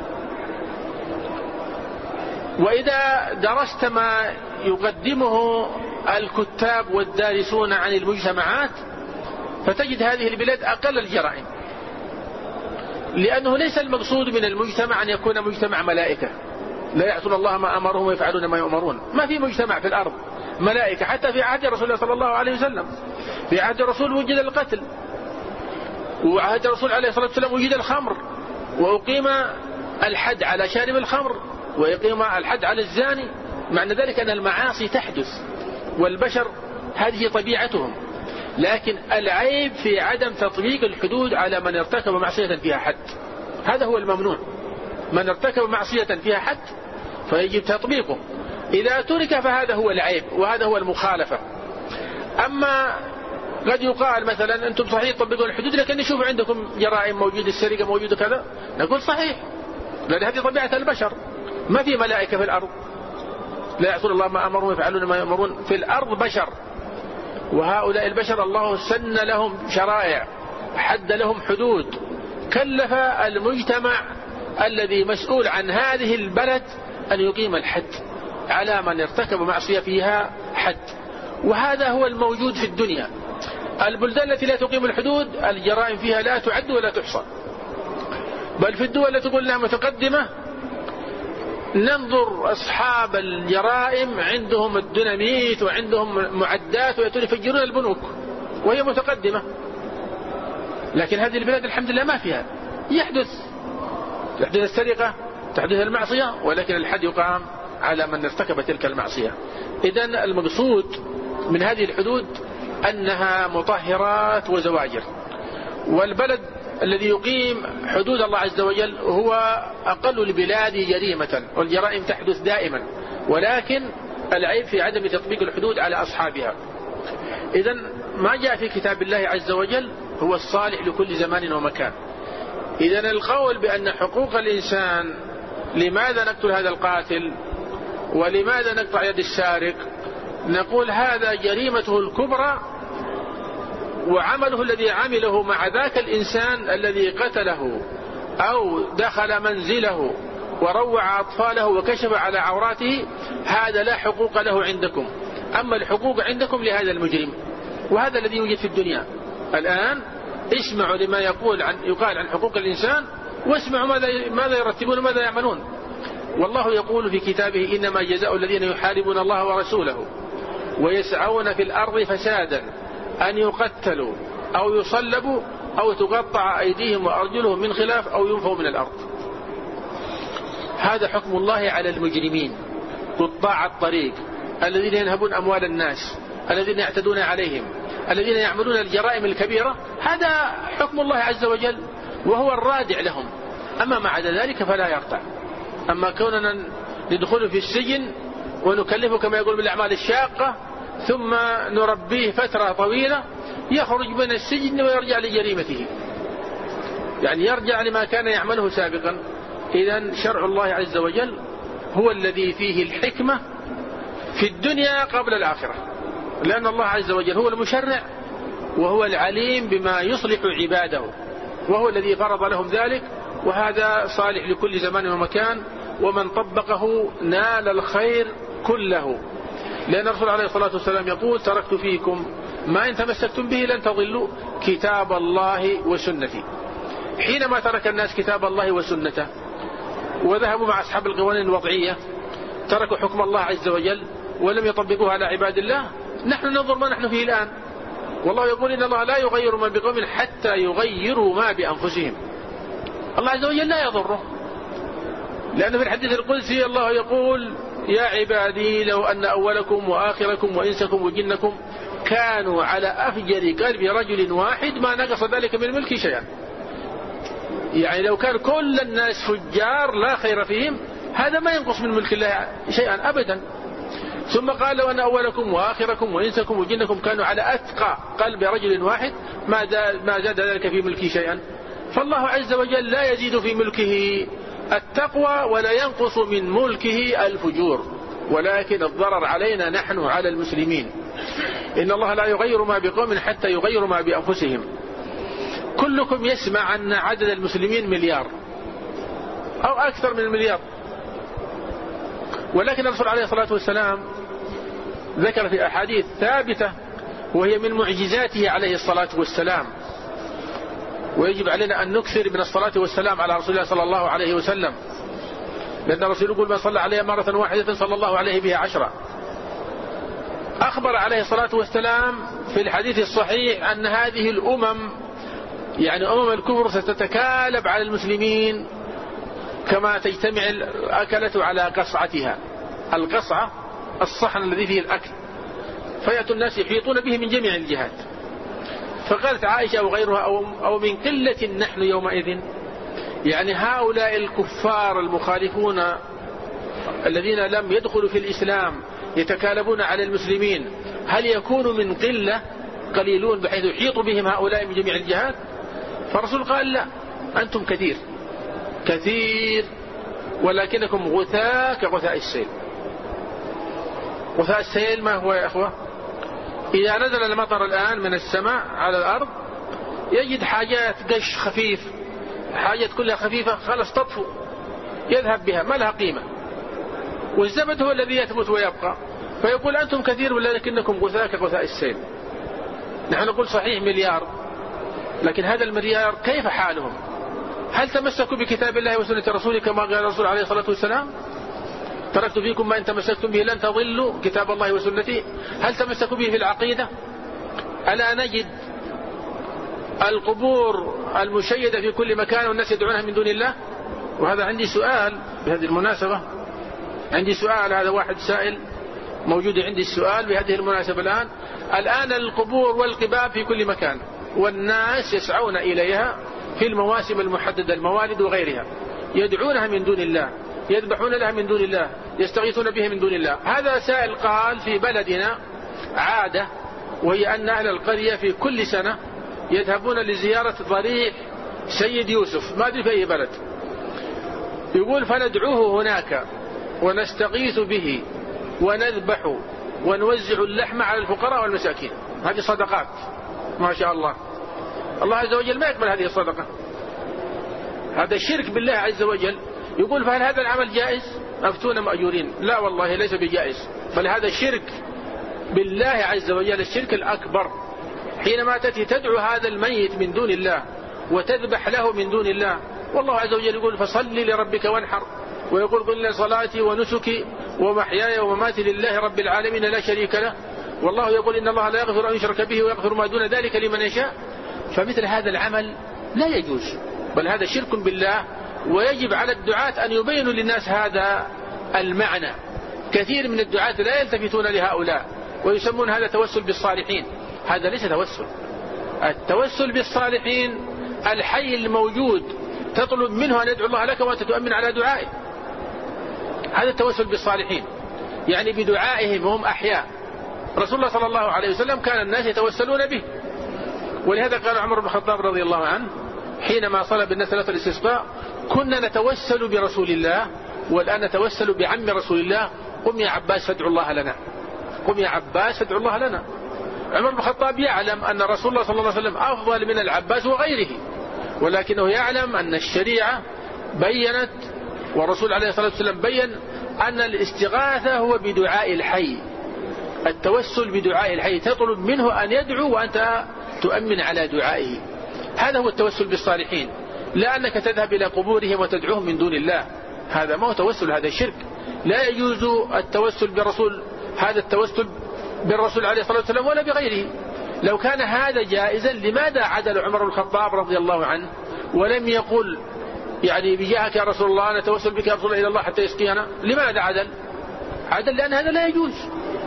وإذا درست ما يقدمه الكتاب والدارسون عن المجتمعات فتجد هذه البلاد أقل الجرائم، لأنه ليس المقصود من المجتمع أن يكون مجتمع ملائكة لا يعصون الله ما أمرهم ويفعلون ما يؤمرون. ما في مجتمع في الأرض ملائكة. حتى في عهد رسول الله صلى الله عليه وسلم، في عهد الرسول وجد القتل، وعهد الرسول عليه الصلاة والسلام وجد الخمر، وأقيم الحد على شارب الخمر، ويقيم الحد على الزاني. معنى ذلك أن المعاصي تحدث، والبشر هذه طبيعتهم، لكن العيب في عدم تطبيق الحدود على من ارتكب معصية فيها حد. هذا هو الممنوع. من ارتكب معصية فيها حد فيجب تطبيقه. إذا ترك فهذا هو العيب وهذا هو المخالفة. أما قد يقال مثلا أنتم صحيح تطبقون الحدود لكن نشوف عندكم جرائم موجودة، السرقة موجودة كذا، نقول صحيح، لأن هذه طبيعة البشر. ما في ملائكة في الأرض لا يعصون الله ما أمرهم ويفعلون ما يؤمرون. في الأرض بشر، وهؤلاء البشر الله سن لهم شرائع، حد لهم حدود، كلف المجتمع الذي مسؤول عن هذه البلد أن يقيم الحد على من ارتكب معصية فيها حد. وهذا هو الموجود في الدنيا. البلدان التي لا تقيم الحدود الجرائم فيها لا تعد ولا تحصى، بل في الدول التي تقول انها متقدمة ننظر أصحاب الجرائم عندهم الديناميت وعندهم معدات ويأتون يفجرون البنوك وهي متقدمة. لكن هذه البلاد الحمد لله ما فيها. يحدث تحدث السرقة، تحدث المعصية، ولكن الحد يقام على من ارتكب تلك المعصية. إذن المقصود من هذه الحدود أنها مطهرات وزواجر. والبلد الذي يقيم حدود الله عز وجل هو أقل البلاد جريمة، والجرائم تحدث دائما، ولكن العيب في عدم تطبيق الحدود على أصحابها. إذن ما جاء في كتاب الله عز وجل هو الصالح لكل زمان ومكان. إذن القول بأن حقوق الإنسان، لماذا نقتل هذا القاتل ولماذا نقطع يد السارق، نقول هذا جريمته الكبرى وعمله الذي عمله مع ذاك الإنسان الذي قتله أو دخل منزله وروع أطفاله وكشف على عوراته، هذا لا حقوق له عندكم. أما الحقوق عندكم لهذا المجرم، وهذا الذي يوجد في الدنيا الآن. اسمعوا لما يقول عن يقال عن حقوق الإنسان، واسمعوا ماذا ماذا يرتبون وماذا يعملون. والله يقول في كتابه إنما جزاء الذين يحاربون الله ورسوله ويسعون في الأرض فسادا أن يقتلوا أو يصلبوا أو تقطع أيديهم وأرجلهم من خلاف أو ينفوا من الأرض. هذا حكم الله على المجرمين قطاع الطريق الذين ينهبون أموال الناس، الذين يعتدون عليهم، الذين يعملون الجرائم الكبيرة. هذا حكم الله عز وجل. وهو الرادع لهم، أما ما عدا ذلك فلا يرتع. أما كوننا ندخل في السجن ونكلفه كما يقول بالأعمال الشاقة ثم نربيه فترة طويلة، يخرج من السجن ويرجع لجريمته، يعني يرجع لما كان يعمله سابقا. إذن شرع الله عز وجل هو الذي فيه الحكمة في الدنيا قبل الآخرة، لأن الله عز وجل هو المشرع وهو العليم بما يصلح عباده، وهو الذي فرض لهم ذلك، وهذا صالح لكل زمان ومكان، ومن طبقه نال الخير كله. لأن الرسول عليه الصلاة والسلام يقول: تركت فيكم ما إن تمسكتم به لن تضلوا، كتاب الله وسنتي. حينما ترك الناس كتاب الله وسنته وذهبوا مع أصحاب القوانين الوضعية، تركوا حكم الله عز وجل ولم يطبقوها على عباد الله، نحن ننظر ما نحن فيه الآن. والله يقول: إن الله لا يغير ما بقوم حتى يغيروا ما بأنفسهم. الله عز وجل لا يضره، لأن في الحديث القدسي الله يقول: يا عبادي لو أن أولكم وآخركم وإنسكم وجنكم كانوا على أفجر قلب رجل واحد ما نقص ذلك من ملكي شيئا. يعني لو كان كل الناس فجار لا خير فيهم، هذا ما ينقص من ملك الله شيئا أبدا. ثم قال: لو أن أولكم وآخركم وإنسكم وجنكم كانوا على أتقى قلب رجل واحد ما زاد ذلك في ملكي شيئا. فالله عز وجل لا يزيد في ملكه التقوى ولا ينقص من ملكه الفجور، ولكن الضرر علينا نحن على المسلمين. إن الله لا يغير ما بقوم حتى يغيروا ما بأنفسهم. كلكم يسمع أن عدد المسلمين مليار أو أكثر من المليار، ولكن الرسول عليه الصلاة والسلام ذكر في أحاديث ثابتة وهي من معجزاته عليه الصلاة والسلام، ويجب علينا أن نكثر من الصلاة والسلام على رسول الله صلى الله عليه وسلم، لأن الرسول يقول: من صلى عليه مرة واحدة صلى الله عليه بها عشرة. أخبر عليه الصلاة والسلام في الحديث الصحيح أن هذه الأمم، يعني أمم الكفر، ستتكالب على المسلمين كما تجتمع الأكلة على قصعتها. القصعة الصحن الذي فيه الأكل، فيأتي الناس يحيطون به من جميع الجهات. فقالت عائشة وغيرها: أو, أو من قلة نحن يومئذ، يعني هؤلاء الكفار المخالفون الذين لم يدخلوا في الإسلام يتكالبون على المسلمين، هل يكونوا من قلة قليلون بحيث يحيط بهم هؤلاء من جميع الجهات؟ فالرسول قال: لا، أنتم كثير كثير ولكنكم غثاء كغثاء السيل. غثاء السيل ما هو يا أخوة؟ إذا نزل المطر الآن من السماء على الأرض يجد حاجات قش خفيف، حاجات كلها خفيفة، خلص تطفو يذهب بها، ما لها قيمة، والزبد هو الذي يثبت ويبقى. فيقول: أنتم كثير ولكنكم غثاء كغثاء السيل. نحن نقول صحيح مليار، لكن هذا المليار كيف حالهم؟ هل تمسكوا بكتاب الله وسنة رسوله كما قال الرسول عليه الصلاة والسلام: تركت فيكم ما إن تمسكتم به لن تضلوا، كتاب الله وسنتي؟ هل تمسكوا به في العقيدة؟ ألا نجد القبور المشيدة في كل مكان والناس يدعونها من دون الله؟ وهذا عندي سؤال بهذه المناسبة، عندي سؤال، هذا واحد سائل موجود عندي السؤال بهذه المناسبة الآن. الآن القبور والقباب في كل مكان، والناس يسعون إليها في المواسم المحددة، الموالد وغيرها، يدعونها من دون الله، يذبحون لها من دون الله، يستغيثون بها من دون الله. هذا سائل قال: في بلدنا عادة، وهي أن أهل القرية في كل سنة يذهبون لزيارة ضريح سيد يوسف، ما أدري في أي بلد، يقول: فندعوه هناك ونستغيث به ونذبح ونوزع اللحم على الفقراء والمساكين. هذه صدقات ما شاء الله. الله عز وجل ما يقبل هذه الصدقة، هذا الشرك بالله عز وجل. يقول: فهل هذا العمل جائز؟ أفتونا مأجورين. لا والله ليس بجائز، بل هذا الشرك بالله عز وجل، الشرك الأكبر. حينما تأتي تدعو هذا الميت من دون الله وتذبح له من دون الله، والله عز وجل يقول: فصل لربك وانحر، ويقول: قل صلاتي ونسكي ومحياي ومماتي لله رب العالمين لا شريك له. والله يقول: إن الله لا يغفر أن يشرك به ويغفر ما دون ذلك لمن يشاء. فمثل هذا العمل لا يجوز، بل هذا شرك بالله، ويجب على الدعاة أن يبينوا للناس هذا المعنى. كثير من الدعاة لا يلتفتون لهؤلاء ويسمون هذا توسل بالصالحين. هذا ليس توسل. التوسل بالصالحين الحي الموجود تطلب منه أن يدعو الله لك وأنت تؤمن على دعائه. هذا التوسل بالصالحين، يعني بدعائهم وهم أحياء. رسول الله صلى الله عليه وسلم كان الناس يتوسلون به، ولهذا قال عمر بن الخطاب رضي الله عنه حينما صلى بالناس صلاة الاستسقاء: كنا نتوسل برسول الله والآن نتوسل بعم رسول الله، قم يا عباس فادعو الله لنا، قم يا عباس فادعو الله لنا. عمر بن الخطاب يعلم أن رسول الله صلى الله عليه وسلم أفضل من العباس وغيره، ولكنه يعلم أن الشريعة بينت والرسول عليه الصلاة والسلام بين أن الاستغاثة هو بدعاء الحي، التوسل بدعاء الحي، تطلب منه أن يدعو وأنت تؤمن على دعائه. هذا هو التوسل بالصالحين، لا أنك تذهب إلى قبورهم وتدعوهم من دون الله، هذا ما هو توسل، هذا شرك. لا يجوز التوسل بالرسول، هذا التوسل بالرسول عليه الصلاة والسلام ولا بغيره. لو كان هذا جائزا لماذا عدل عمر بن الخطاب رضي الله عنه ولم يقل يعني بجاهك يا رسول الله نتوسل بك يا رسول الله إلى الله حتى يسقينا؟ لماذا عدل؟ عدل لأن هذا لا يجوز.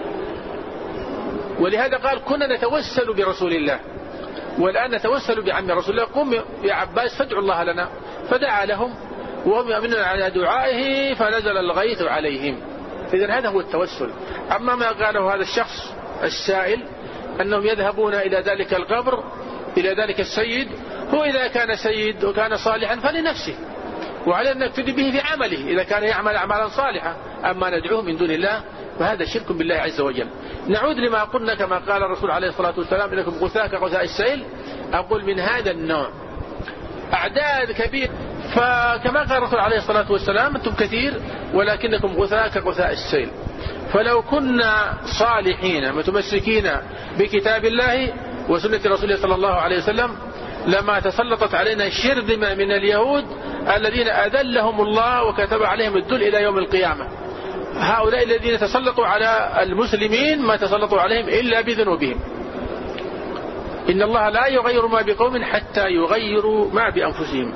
ولهذا قال: كنا نتوسل برسول الله والآن نتوسل بعم رسول الله، قم يا عباس فادعوا الله لنا. فدعا لهم وهم يؤمنون على دعائه فنزل الغيث عليهم. إذن هذا هو التوسل. أما ما قاله هذا الشخص السائل أنهم يذهبون إلى ذلك القبر، إلى ذلك السيد، هو إذا كان سيد وكان صالحا فلنفسه، وعلى أن نقتدي به في عمله إذا كان يعمل أعمالا صالحة. أما ندعوه من دون الله فهذا شرك بالله عز وجل. نعود لما قلنا كما قال الرسول عليه الصلاة والسلام: إنكم غثاء كغثاء السيل. أقول من هذا النوع أعداد كبير، فكما قال الرسول عليه الصلاة والسلام: أنتم كثير ولكنكم غثاء كغثاء السيل. فلو كنا صالحين متمسكين بكتاب الله وسنة رسوله صلى الله عليه وسلم لما تسلطت علينا شرذمة من اليهود الذين أذلهم الله وكتب عليهم الذل إلى يوم القيامة. هؤلاء الذين تسلطوا على المسلمين ما تسلطوا عليهم إلا بذنوبهم. إن الله لا يغير ما بقوم حتى يغيروا ما بأنفسهم.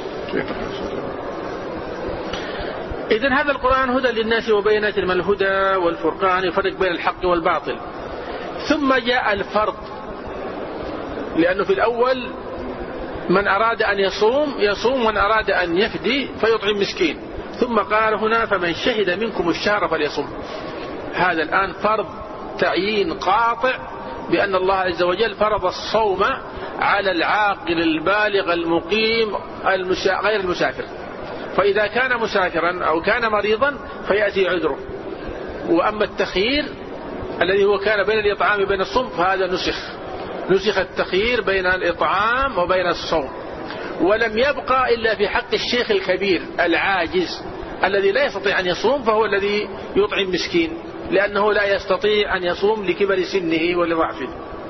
إذن هذا القرآن هدى للناس وبينات من الهدى والفرقان، يفرق بين الحق والباطل. ثم جاء الفرض، لأنه في الأول من أراد أن يصوم يصوم، ومن أراد أن يفدي فيطعم مسكين. ثم قال هنا: فمن شهد منكم الشهر فليصم. هذا الآن فرض تعيين قاطع بأن الله عز وجل فرض الصوم على العاقل البالغ المقيم المسا... غير المسافر. فإذا كان مسافرا أو كان مريضا فيأتي عذره. وأما التخيير الذي هو كان بين الإطعام وبين الصوم فهذا نسخ، نسخ التخيير بين الإطعام وبين الصوم. ولم يبقى إلا في حق الشيخ الكبير العاجز الذي لا يستطيع أن يصوم، فهو الذي يطعم مسكين، لأنه لا يستطيع أن يصوم لكبر سنه ولضعفه.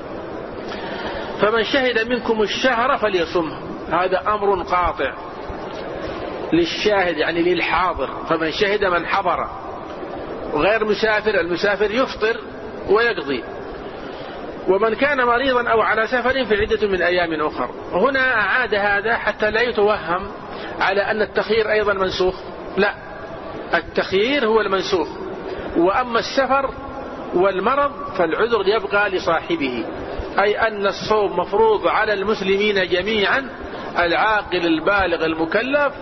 فمن شهد منكم الشهر فليصم، هذا أمر قاطع للشاهد يعني للحاضر. فمن شهد من حضر، وغير مسافر، المسافر يفطر ويقضي. ومن كان مريضا أو على سفر فعدة من أيام أخر. هنا أعاد هذا حتى لا يتوهم على أن التخيير أيضا منسوخ، لا، التخيير هو المنسوخ. وأما السفر والمرض فالعذر يبقى لصاحبه، أي أن الصوم مفروض على المسلمين جميعا، العاقل البالغ المكلف،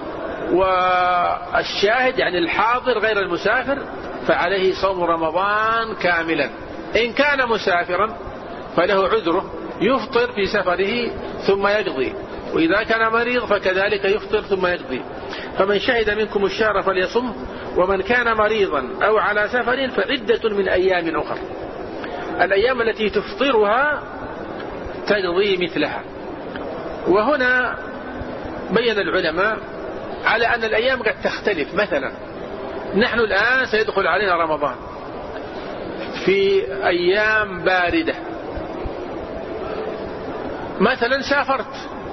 والشاهد يعني الحاضر غير المسافر فعليه صوم رمضان كاملا. إن كان مسافرا فله عذره، يفطر في سفره ثم يقضي، وإذا كان مريض فكذلك يفطر ثم يقضي. فمن شهد منكم الشهر فليصم، ومن كان مريضا أو على سفر فعدة من أيام أخر. الأيام التي تفطرها تقضي مثلها. وهنا بين العلماء على أن الأيام قد تختلف. مثلا نحن الآن سيدخل علينا رمضان في أيام باردة، مثلا سافرت،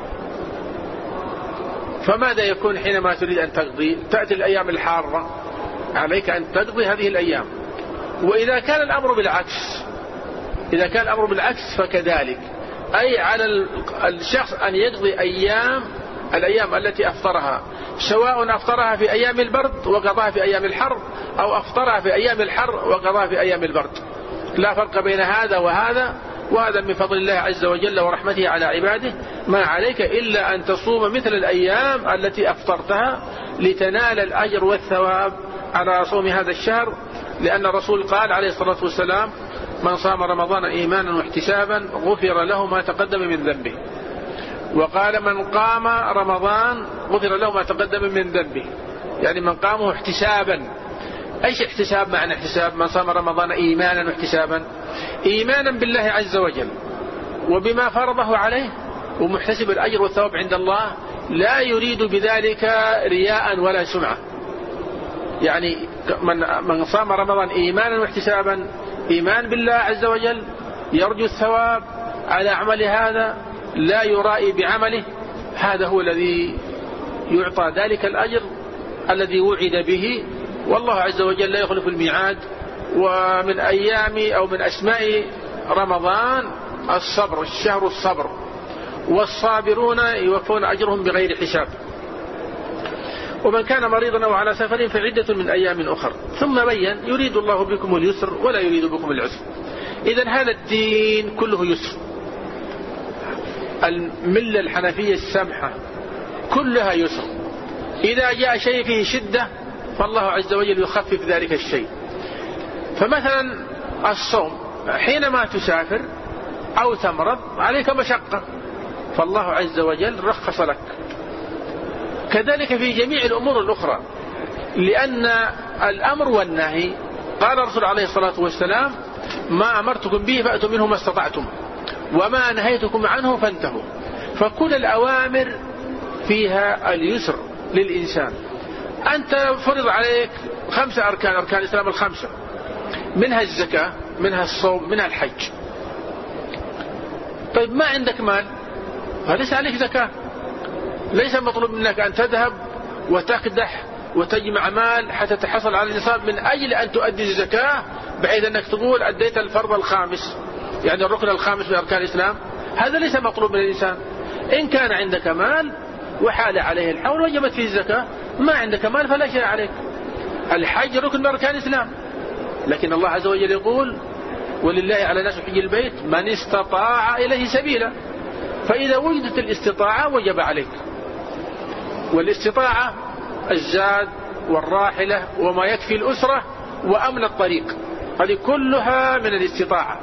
فماذا يكون حينما تريد أن تقضي؟ تأتي الأيام الحارة، عليك أن تقضي هذه الأيام. وإذا كان الأمر بالعكس، إذا كان الأمر بالعكس فكذلك، أي على الشخص أن يقضي أيام الأيام التي أفطرها، سواء أفطرها في أيام البرد وقضاها في أيام الحر، أو أفطرها في أيام الحر وقضاها في أيام البرد، لا فرق بين هذا وهذا، وهذا من فضل الله عز وجل ورحمته على عباده. ما عليك إلا أن تصوم مثل الأيام التي أفطرتها لتنال الأجر والثواب على صوم هذا الشهر، لأن الرسول قال عليه الصلاة والسلام: من صام رمضان إيمانا واحتسابا غفر له ما تقدم من ذنبه. وقال: من قام رمضان غفر له ما تقدم من ذنبه، يعني من قامه احتسابا. أيش احتساب؟ معنى احتساب: من صام رمضان إيمانا واحتسابا، إيمانا بالله عز وجل وبما فرضه عليه، ومحتسب الأجر والثواب عند الله، لا يريد بذلك رياء ولا سمعة. يعني من من صام رمضان إيمانا واحتسابا، إيمان بالله عز وجل، يرجو الثواب على عمل هذا، لا يرائي بعمله، هذا هو الذي يعطى ذلك الأجر الذي وعد به. والله عز وجل لا يخلف الميعاد. ومن أيام أو من أسماء رمضان الصبر، الشهر الصبر، والصابرون يوفون أجرهم بغير حساب. ومن كان مريضا أو على سفر فعدة من أيام أخر. ثم بين: يريد الله بكم اليسر ولا يريد بكم العسر. إذن هذا الدين كله يسر. الملة الحنفية السمحة كلها يسر. إذا جاء شيء فيه شدة فالله عز وجل يخفف ذلك الشيء. فمثلا الصوم، حينما تسافر أو تمرض عليك مشقة، فالله عز وجل رخص لك. كذلك في جميع الأمور الأخرى، لأن الأمر والنهي قال الرسول عليه الصلاة والسلام: ما أمرتكم به فأتوا منه ما استطعتم وما نهيتكم عنه فانتهوا. فكل الأوامر فيها اليسر للإنسان. أنت فرض عليك خمسة أركان، أركان الإسلام الخمسة، منها الزكاة، منها الصوم، منها الحج. طيب ما عندك مال، فليس عليك زكاة. ليس مطلوب منك أن تذهب وتقدح وتجمع مال حتى تحصل على النصاب من أجل أن تؤدي الزكاة، بحيث أنك تقول أديت الفرض الخامس، يعني الركن الخامس من أركان الإسلام. هذا ليس مطلوب من الإنسان. إن كان عندك مال وحال عليه الحول وجبت فيه الزكاة، ما عندك مال فلا شيء عليك. الحج ركن من أركان الإسلام، لكن الله عز وجل يقول: ولله على الناس حج البيت من استطاع إليه سبيلا. فإذا وجدت الاستطاعة وجب عليك. والاستطاعة الزاد والراحلة وما يكفي الأسرة وأمن الطريق، هذه كلها من الاستطاعة.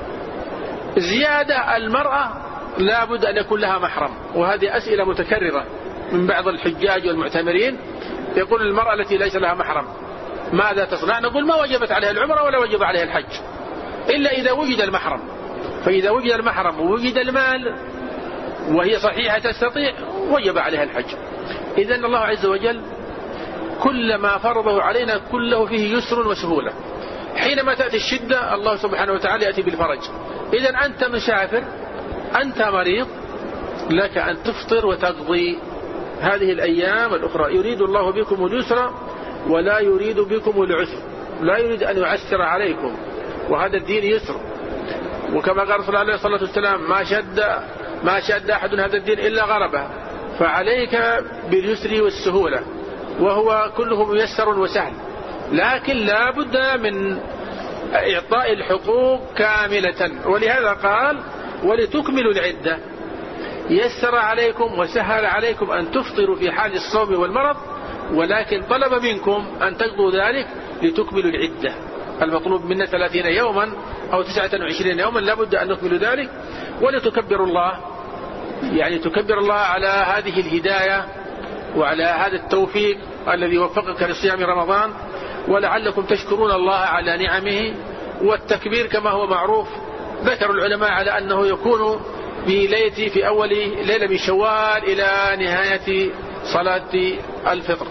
زيادة المرأة لا بد أن يكون لها محرم، وهذه أسئلة متكررة من بعض الحجاج والمعتمرين. يقول: المرأة التي ليس لها محرم ماذا تصنع؟ نقول: ما وجبت عليها العمرة ولا وجب عليها الحج إلا إذا وجد المحرم. فإذا وجد المحرم ووجد المال وهي صحيحة تستطيع وجب عليها الحج. إذن الله عز وجل كل ما فرضه علينا كله فيه يسر وسهولة. حينما تأتي الشدة الله سبحانه وتعالى يأتي بالفرج. إذن أنت مسافر، أنت مريض، لك أن تفطر وتقضي هذه الأيام الأخرى. يريد الله بكم اليسر ولا يريد بكم العسر، لا يريد أن يعسر عليكم، وهذا الدين يسر. وكما قال رسول الله عليه الصلاة والسلام: ما شد ما شد أحد هذا الدين إلا غربه. فعليك باليسر والسهولة، وهو كله ميسر وسهل، لكن لا بد من إعطاء الحقوق كاملة. ولهذا قال: ولتكملوا العدة. يسر عليكم وسهل عليكم أن تفطروا في حال الصوم والمرض، ولكن طلب منكم أن تقضوا ذلك لتكملوا العدة. المطلوب منا ثلاثين يوما أو تسعة وعشرين يوما، لا بد أن نكمل ذلك. ولتكبروا الله، يعني تكبر الله على هذه الهداية وعلى هذا التوفيق الذي وفقك لصيام رمضان، ولعلكم تشكرون الله على نعمه. والتكبير كما هو معروف ذكر العلماء على أنه يكون بليلة في أول ليلة من شوال إلى نهاية صلاة الفطر.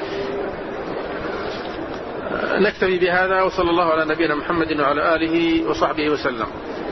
نكتفي بهذا، وصلى الله على نبينا محمد وعلى آله وصحبه وسلم.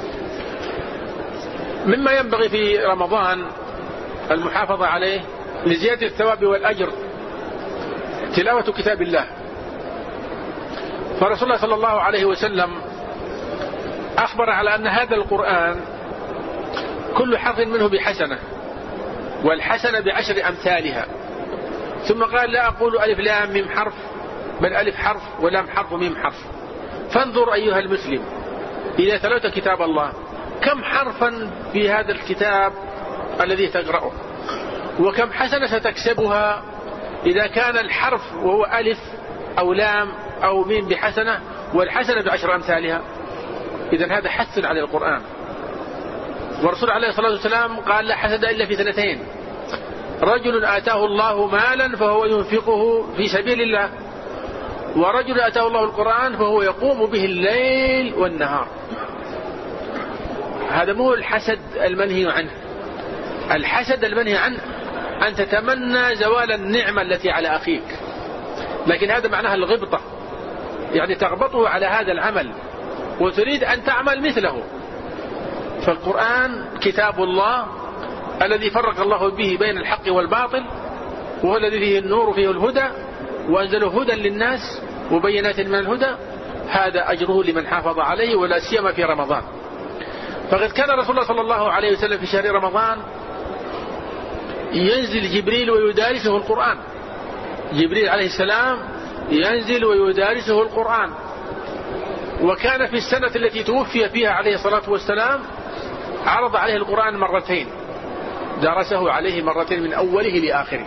مما ينبغي في رمضان المحافظة عليه لزيادة الثواب والأجر تلاوة كتاب الله. فرسول الله صلى الله عليه وسلم أخبر على أن هذا القرآن كل حرف منه بحسنة، والحسنة بعشر أمثالها. ثم قال: لا أقول ألف لام ميم حرف، بل ألف حرف ولام حرف وميم حرف. فانظر أيها المسلم إذا تلوت كتاب الله كم حرفا في هذا الكتاب الذي تقرأه، وكم حسنة ستكسبها إذا كان الحرف وهو ألف أو لام أو ميم بحسنة والحسنة بعشر أمثالها. إذن هذا حث على القرآن. والرسول عليه الصلاة والسلام قال لا حسد إلا في اثنتين: رجل آتاه الله مالا فهو ينفقه في سبيل الله، ورجل آتاه الله القرآن فهو يقوم به الليل والنهار. هذا مو الحسد المنهي عنه. الحسد المنهي عنه أن تتمنى زوال النعمة التي على أخيك، لكن هذا معناها الغبطة، يعني تغبطه على هذا العمل وتريد أن تعمل مثله. فالقرآن كتاب الله الذي فرق الله به بين الحق والباطل، وهو الذي فيه النور وفيه الهدى، وأنزله هدى للناس وبينات من الهدى. هذا أجره لمن حافظ عليه، ولا سيما في رمضان. فقد كان رسول الله صلى الله عليه وسلم في شهر رمضان ينزل جبريل ويدارسه القرآن. جبريل عليه السلام ينزل ويدارسه القرآن. وكان في السنة التي توفي فيها عليه الصلاة والسلام عرض عليه القرآن مرتين، درسه عليه مرتين من أوله لآخره.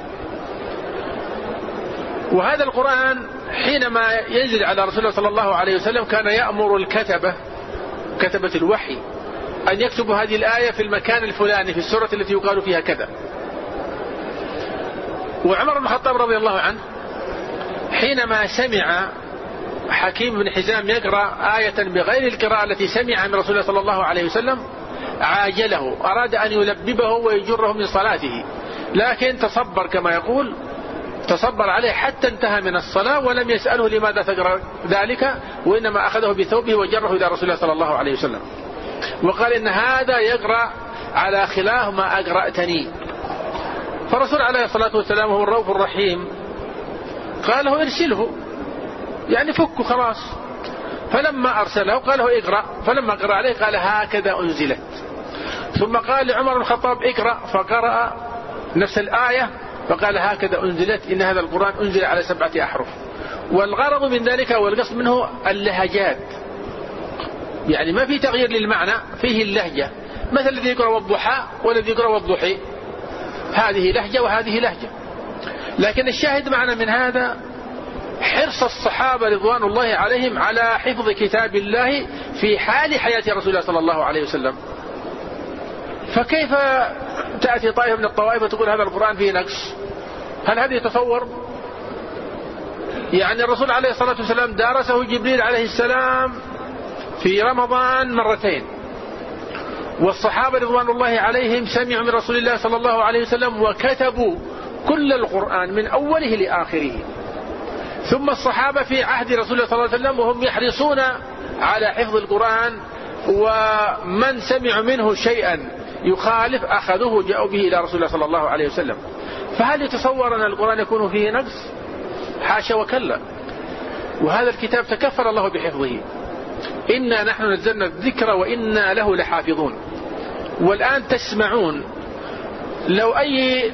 وهذا القرآن حينما ينزل على رسول الله صلى الله عليه وسلم كان يأمر الكتبة، كتبة الوحي، أن يكتبوا هذه الآية في المكان الفلاني في السورة التي يقال فيها كذا. وعمر بن الخطاب رضي الله عنه حينما سمع حكيم بن حزام يقرأ آية بغير القراءة التي سمعها من رسول الله صلى الله عليه وسلم عاجله، أراد أن يلببه ويجره من صلاته، لكن تصبر كما يقول، تصبر عليه حتى انتهى من الصلاة ولم يسأله لماذا تقرأ ذلك، وإنما أخذه بثوبه وجره إلى رسول الله صلى الله عليه وسلم وقال إن هذا يقرأ على خلاف ما أقرأتني. فرسول عليه الصلاة والسلام هو الرؤوف الرحيم قال له ارسله، يعني فك خلاص. فلما أرسله قال له اقرأ، فلما قرأ عليه قال هكذا أنزلت. ثم قال لعمر بن الخطاب اقرأ، فقرأ نفس الآية فقال هكذا أنزلت، إن هذا القرآن أنزل على سبعة أحرف. والغرض من ذلك والقصد منه اللهجات، يعني ما في تغيير للمعنى، فيه اللهجة، مثل الذي يقرأ والضحى والذي يقرأ والضحي، هذه لهجة وهذه لهجة. لكن الشاهد معنا من هذا حرص الصحابة رضوان الله عليهم على حفظ كتاب الله في حال حياة رسول الله صلى الله عليه وسلم. فكيف تأتي طائفة من الطوائف وتقول هذا القرآن فيه نقص؟ هل هذا يتصور؟ يعني الرسول عليه الصلاة والسلام دارسه جبريل عليه السلام في رمضان مرتين، والصحابة رضوان الله عليهم سمعوا من رسول الله صلى الله عليه وسلم وكتبوا كل القرآن من أوله لآخره. ثم الصحابة في عهد رسول الله صلى الله عليه وسلم وهم يحرصون على حفظ القرآن، ومن سمعوا منه شيئا يخالف أخذوه جاءوا به إلى رسول الله صلى الله عليه وسلم. فهل يتصور أن القرآن يكون فيه نقص؟ حاشا وكلا. وهذا الكتاب تكفل الله بحفظه، إنا نحن نزلنا الذكر وإنا له لحافظون. والآن تسمعون لو أي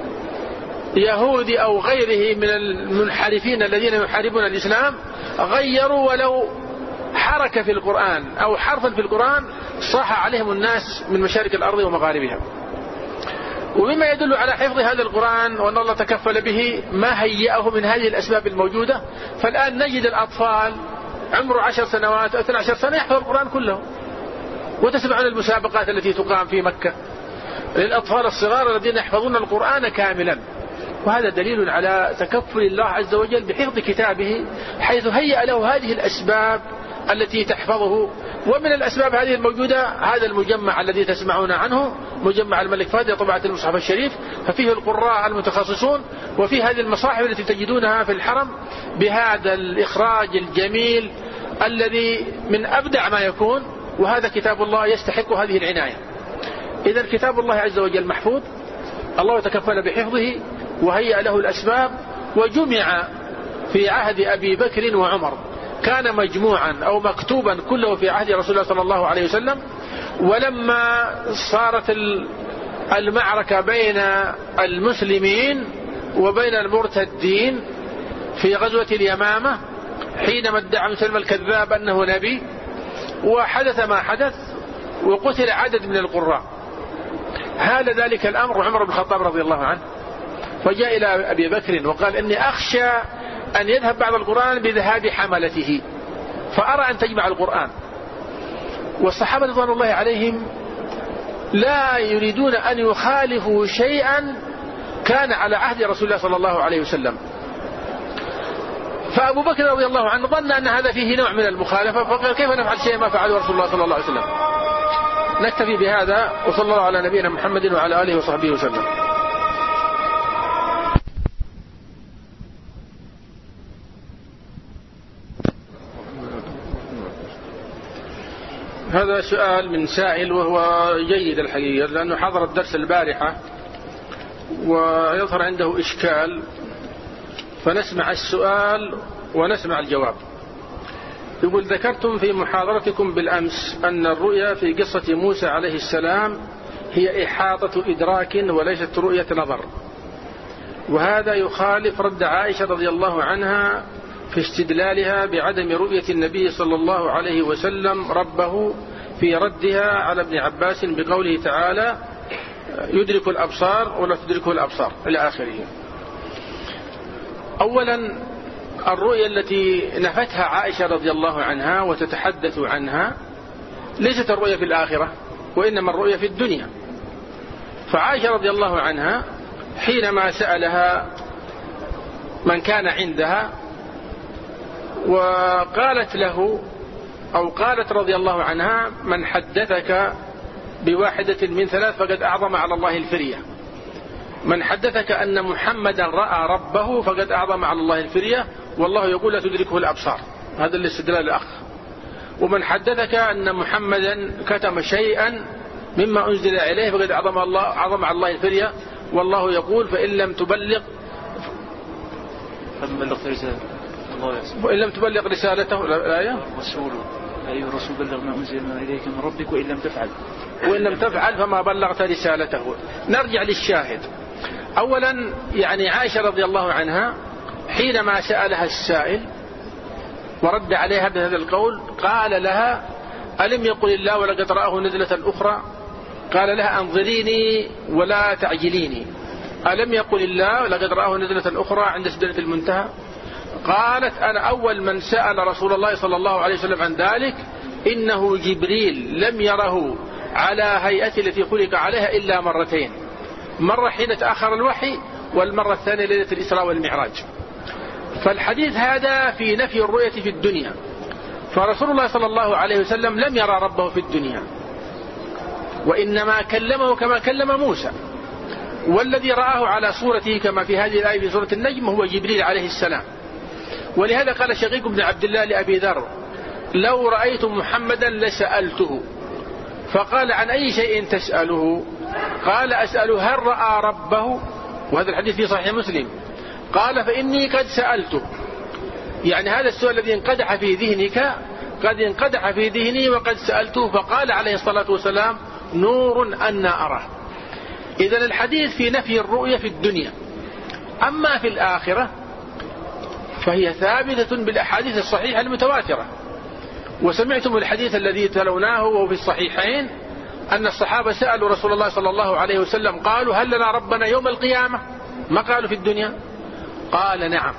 يهودي أو غيره من المنحرفين الذين يحاربون الإسلام غيروا ولو حركة في القرآن أو حرفا في القرآن صاح عليهم الناس من مشارق الأرض ومغاربها. ومما يدل على حفظ هذا القرآن وأن الله تكفل به ما هيئه من هذه الأسباب الموجودة. فالآن نجد الأطفال عمره عشر سنوات أو اثنى عشر سنة يحفظ القرآن كله. وتسمعون المسابقات التي تقام في مكة للأطفال الصغار الذين يحفظون القرآن كاملا. وهذا دليل على تكفل الله عز وجل بحفظ كتابه، حيث هيأ له هذه الأسباب التي تحفظه. ومن الأسباب هذه الموجودة هذا المجمع الذي تسمعون عنه، مجمع الملك فهد طبعة المصحف الشريف، ففيه القراء المتخصصون، وفي هذه المصاحف التي تجدونها في الحرم بهذا الإخراج الجميل الذي من أبدع ما يكون. وهذا كتاب الله يستحق هذه العناية. إذن كتاب الله عز وجل محفوظ، الله تكفل بحفظه وهيأ له الأسباب، وجمع في عهد أبي بكر وعمر، كان مجموعا أو مكتوبا كله في عهد رسول الله صلى الله عليه وسلم. ولما صارت المعركة بين المسلمين وبين المرتدين في غزوة اليمامة، حينما ادعى مسلم الكذاب أنه نبي وحدث ما حدث، وقتل عدد من القراء. هال ذلك الأمر عمر بن الخطاب رضي الله عنه، فجاء إلى أبي بكر وقال إني أخشى أن يذهب بعض القرآن بذهاب حملته، فأرى أن تجمع القرآن. والصحابة رضوان الله عليهم لا يريدون أن يخالفوا شيئا كان على عهد رسول الله صلى الله عليه وسلم. فأبو بكر رضي الله عنه ظن أن هذا فيه نوع من المخالفة، فقال كيف نفعل شيء ما فعله رسول الله صلى الله عليه وسلم. نكتفي بهذا، وصلى الله على نبينا محمد وعلى آله وصحبه وسلم. هذا سؤال من سائل وهو جيد الحقيقة، لأنه حضر الدرس البارحة ويظهر عنده إشكال، فنسمع السؤال ونسمع الجواب. يقول: ذكرتم في محاضرتكم بالأمس أن الرؤيا في قصة موسى عليه السلام هي إحاطة إدراك وليست رؤية نظر، وهذا يخالف رد عائشة رضي الله عنها في استدلالها بعدم رؤية النبي صلى الله عليه وسلم ربه في ردها على ابن عباس بقوله تعالى: يدرك الأبصار ولا تدركه الأبصار إلى آخره. أولا، الرؤية التي نفتها عائشة رضي الله عنها وتتحدث عنها ليست الرؤية في الآخرة، وإنما الرؤية في الدنيا. فعائشة رضي الله عنها حينما سألها من كان عندها وقالت له، أو قالت رضي الله عنها: من حدثك بواحدة من ثلاث فقد أعظم على الله الفرية. من حدثك أن محمدا رأى ربه فقد أعظم على الله الفرية، والله يقول لا تدركه الأبصار. هذا الاستدلال الأخ. ومن حدثك أن محمدا كتم شيئا مما أنزل إليه فقد أعظم الله أعظم على الله الفرية، والله يقول: فإن لم تبلغ وإن لم تبلغ رسالته الآية الرسول أيها الرسول بلغ ما أنزل إليك من ربك وإن لم تفعل وإن لم تفعل فما بلغت رسالته. نرجع للشاهد. أولا، يعني عائشة رضي الله عنها حينما سألها السائل ورد عليها بهذا القول قال لها: ألم يقل الله ولقد رآه نزلة أخرى؟ قال لها: أنظريني ولا تعجليني. ألم يقل الله ولقد رآه نزلة أخرى عند سدرة المنتهى؟ قالت: أنا أول من سأل رسول الله صلى الله عليه وسلم عن ذلك، إنه جبريل لم يره على هيئته التي خلق عليها إلا مرتين، مرة حين تأخر الوحي، والمرة الثانية ليلة الإسراء والمعراج. فالحديث هذا في نفي الرؤية في الدنيا، فرسول الله صلى الله عليه وسلم لم يرى ربه في الدنيا، وإنما كلمه كما كلم موسى، والذي رآه على صورته كما في هذه الآية في سورة النجم هو جبريل عليه السلام. ولهذا قال شقيق بن عبد الله لأبي ذر: لو رأيت محمدا لسألته. فقال: عن أي شيء تسأله؟ قال: أسأله هل رأى ربه؟ وهذا الحديث في صحيح مسلم. قال: فإني قد سألته. يعني هذا السؤال الذي انقدح في ذهنك قد انقدح في ذهني وقد سألته. فقال عليه الصلاة والسلام: نور أنا أراه. إذن الحديث في نفي الرؤية في الدنيا. أما في الآخرة فهي ثابتة بالأحاديث الصحيحة المتواترة. وسمعتم الحديث الذي تلوناه وهو في الصحيحين أن الصحابة سألوا رسول الله صلى الله عليه وسلم قالوا: هل لنا ربنا يوم القيامة؟ ما قالوا في الدنيا. قال: نعم،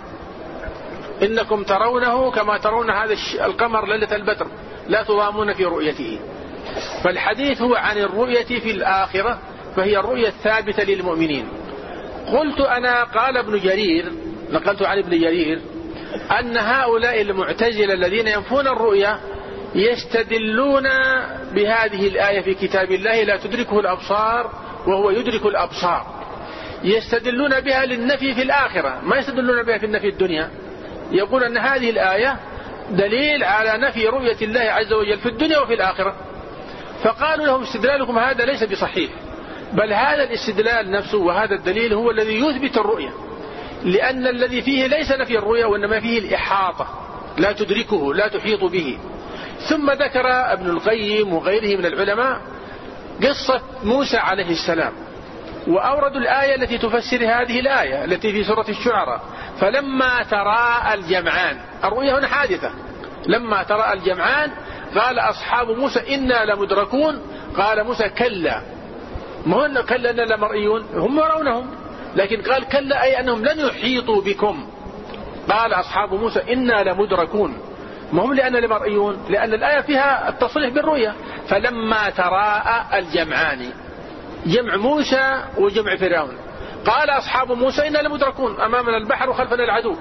إنكم ترونه كما ترون هذا القمر ليلة البدر لا تضامون في رؤيته. فالحديث هو عن الرؤية في الآخرة، فهي الرؤية الثابتة للمؤمنين. قلت أنا، قال ابن جرير، نقلت عن ابن جرير، أن هؤلاء المعتزلة الذين ينفون الرؤيا يستدلون بهذه الآية في كتاب الله: لا تدركه الأبصار وهو يدرك الأبصار. يستدلون بها للنفي في الآخرة، ما يستدلون بها في النفي الدنيا. يقول أن هذه الآية دليل على نفي رؤية الله عز وجل في الدنيا وفي الآخرة. فقالوا لهم: استدلالكم هذا ليس بصحيح، بل هذا الاستدلال نفسه وهذا الدليل هو الذي يثبت الرؤية، لأن الذي فيه ليس نفي الرؤية وإنما فيه الإحاطة، لا تدركه لا تحيط به. ثم ذكر ابن القيم وغيره من العلماء قصة موسى عليه السلام، وأوردوا الآية التي تفسر هذه الآية التي في سورة الشعراء: فلما تراءى الجمعان. الرؤية هنا حادثة. لما تراءى الجمعان قال أصحاب موسى إنا لمدركون قال موسى كلا، ما هو أنه كلا أننا لمرئيون، هم يرونهم، لكن قال كلا أي أنهم لن يحيطوا بكم. قال أصحاب موسى إنا لمدركون، ما هم لأننا لمرئيون، لأن الآية فيها التصريح بالرؤية. فلما تراءى الجمعان، جمع موسى وجمع فرعون، قال أصحاب موسى إنا لمدركون، أمامنا البحر وخلفنا العدو.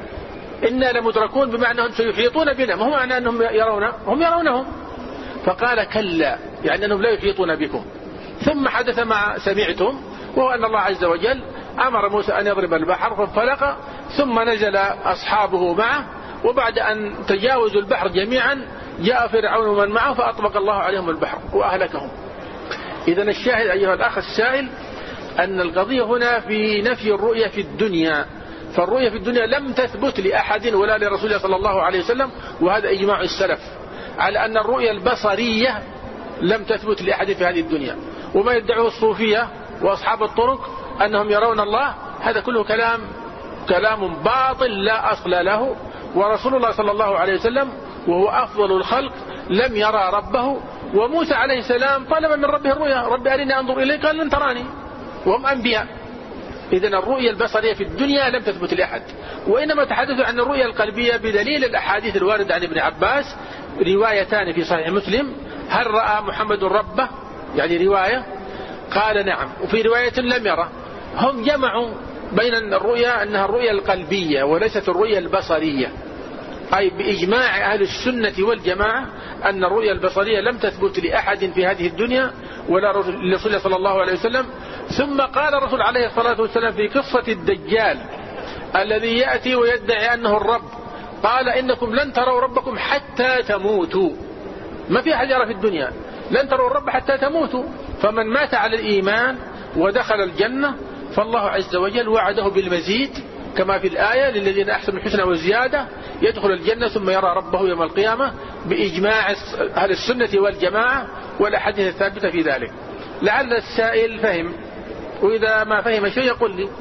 إنا لمدركون بمعنى أنهم سيحيطون بنا، ما هو معنى أنهم يرون، هم يرونهم. فقال كلا، يعني أنهم لا يحيطون بكم. ثم حدث ما سمعتم، وهو أن الله عز وجل أمر موسى أن يضرب البحر فانفلق، ثم نزل أصحابه معه، وبعد أن تجاوزوا البحر جميعا جاء فرعون ومن معه فأطبق الله عليهم البحر وأهلكهم. إذن الشاهد أيها الأخ السائل أن القضية هنا في نفي الرؤية في الدنيا، فالرؤية في الدنيا لم تثبت لأحد ولا لرسوله صلى الله عليه وسلم، وهذا إجماع السلف على أن الرؤية البصرية لم تثبت لأحد في هذه الدنيا. وما يدعوه الصوفية وأصحاب الطرق أنهم يرون الله، هذا كله كلام كلام باطل لا أصل له. ورسول الله صلى الله عليه وسلم وهو أفضل الخلق لم يرى ربه، وموسى عليه السلام طلب من ربه الرؤيا، رب أرني أنظر إليك، قال لن تراني، وهم أنبياء. إذن الرؤية البصرية في الدنيا لم تثبت لأحد، وإنما تحدثوا عن الرؤية القلبية بدليل الأحاديث الواردة عن ابن عباس، روايتان في صحيح مسلم: هل رأى محمد ربه؟ يعني رواية قال نعم، وفي رواية لم يره. هم جمعوا بين الرؤيا أنها الرؤية القلبية وليست الرؤية البصرية، أي بإجماع أهل السنة والجماعة أن الرؤية البصرية لم تثبت لأحد في هذه الدنيا ولا لرسول صلى الله عليه وسلم. ثم قال الرسول عليه الصلاة والسلام في قصة الدجال الذي يأتي ويدعي أنه الرب، قال إنكم لن تروا ربكم حتى تموتوا. ما في أحد يرى في الدنيا لن تروا الرب حتى تموتوا، فمن مات على الإيمان ودخل الجنة فالله عز وجل وعده بالمزيد كما في الآية: للذين أحسنوا الحسنى وزيادة، يدخل الجنة ثم يرى ربه يوم القيامة، بإجماع أهل السنة والجماعة والأحاديث الثابتة في ذلك. لعل السائل فهم، وإذا ما فهم شيء يقول لي.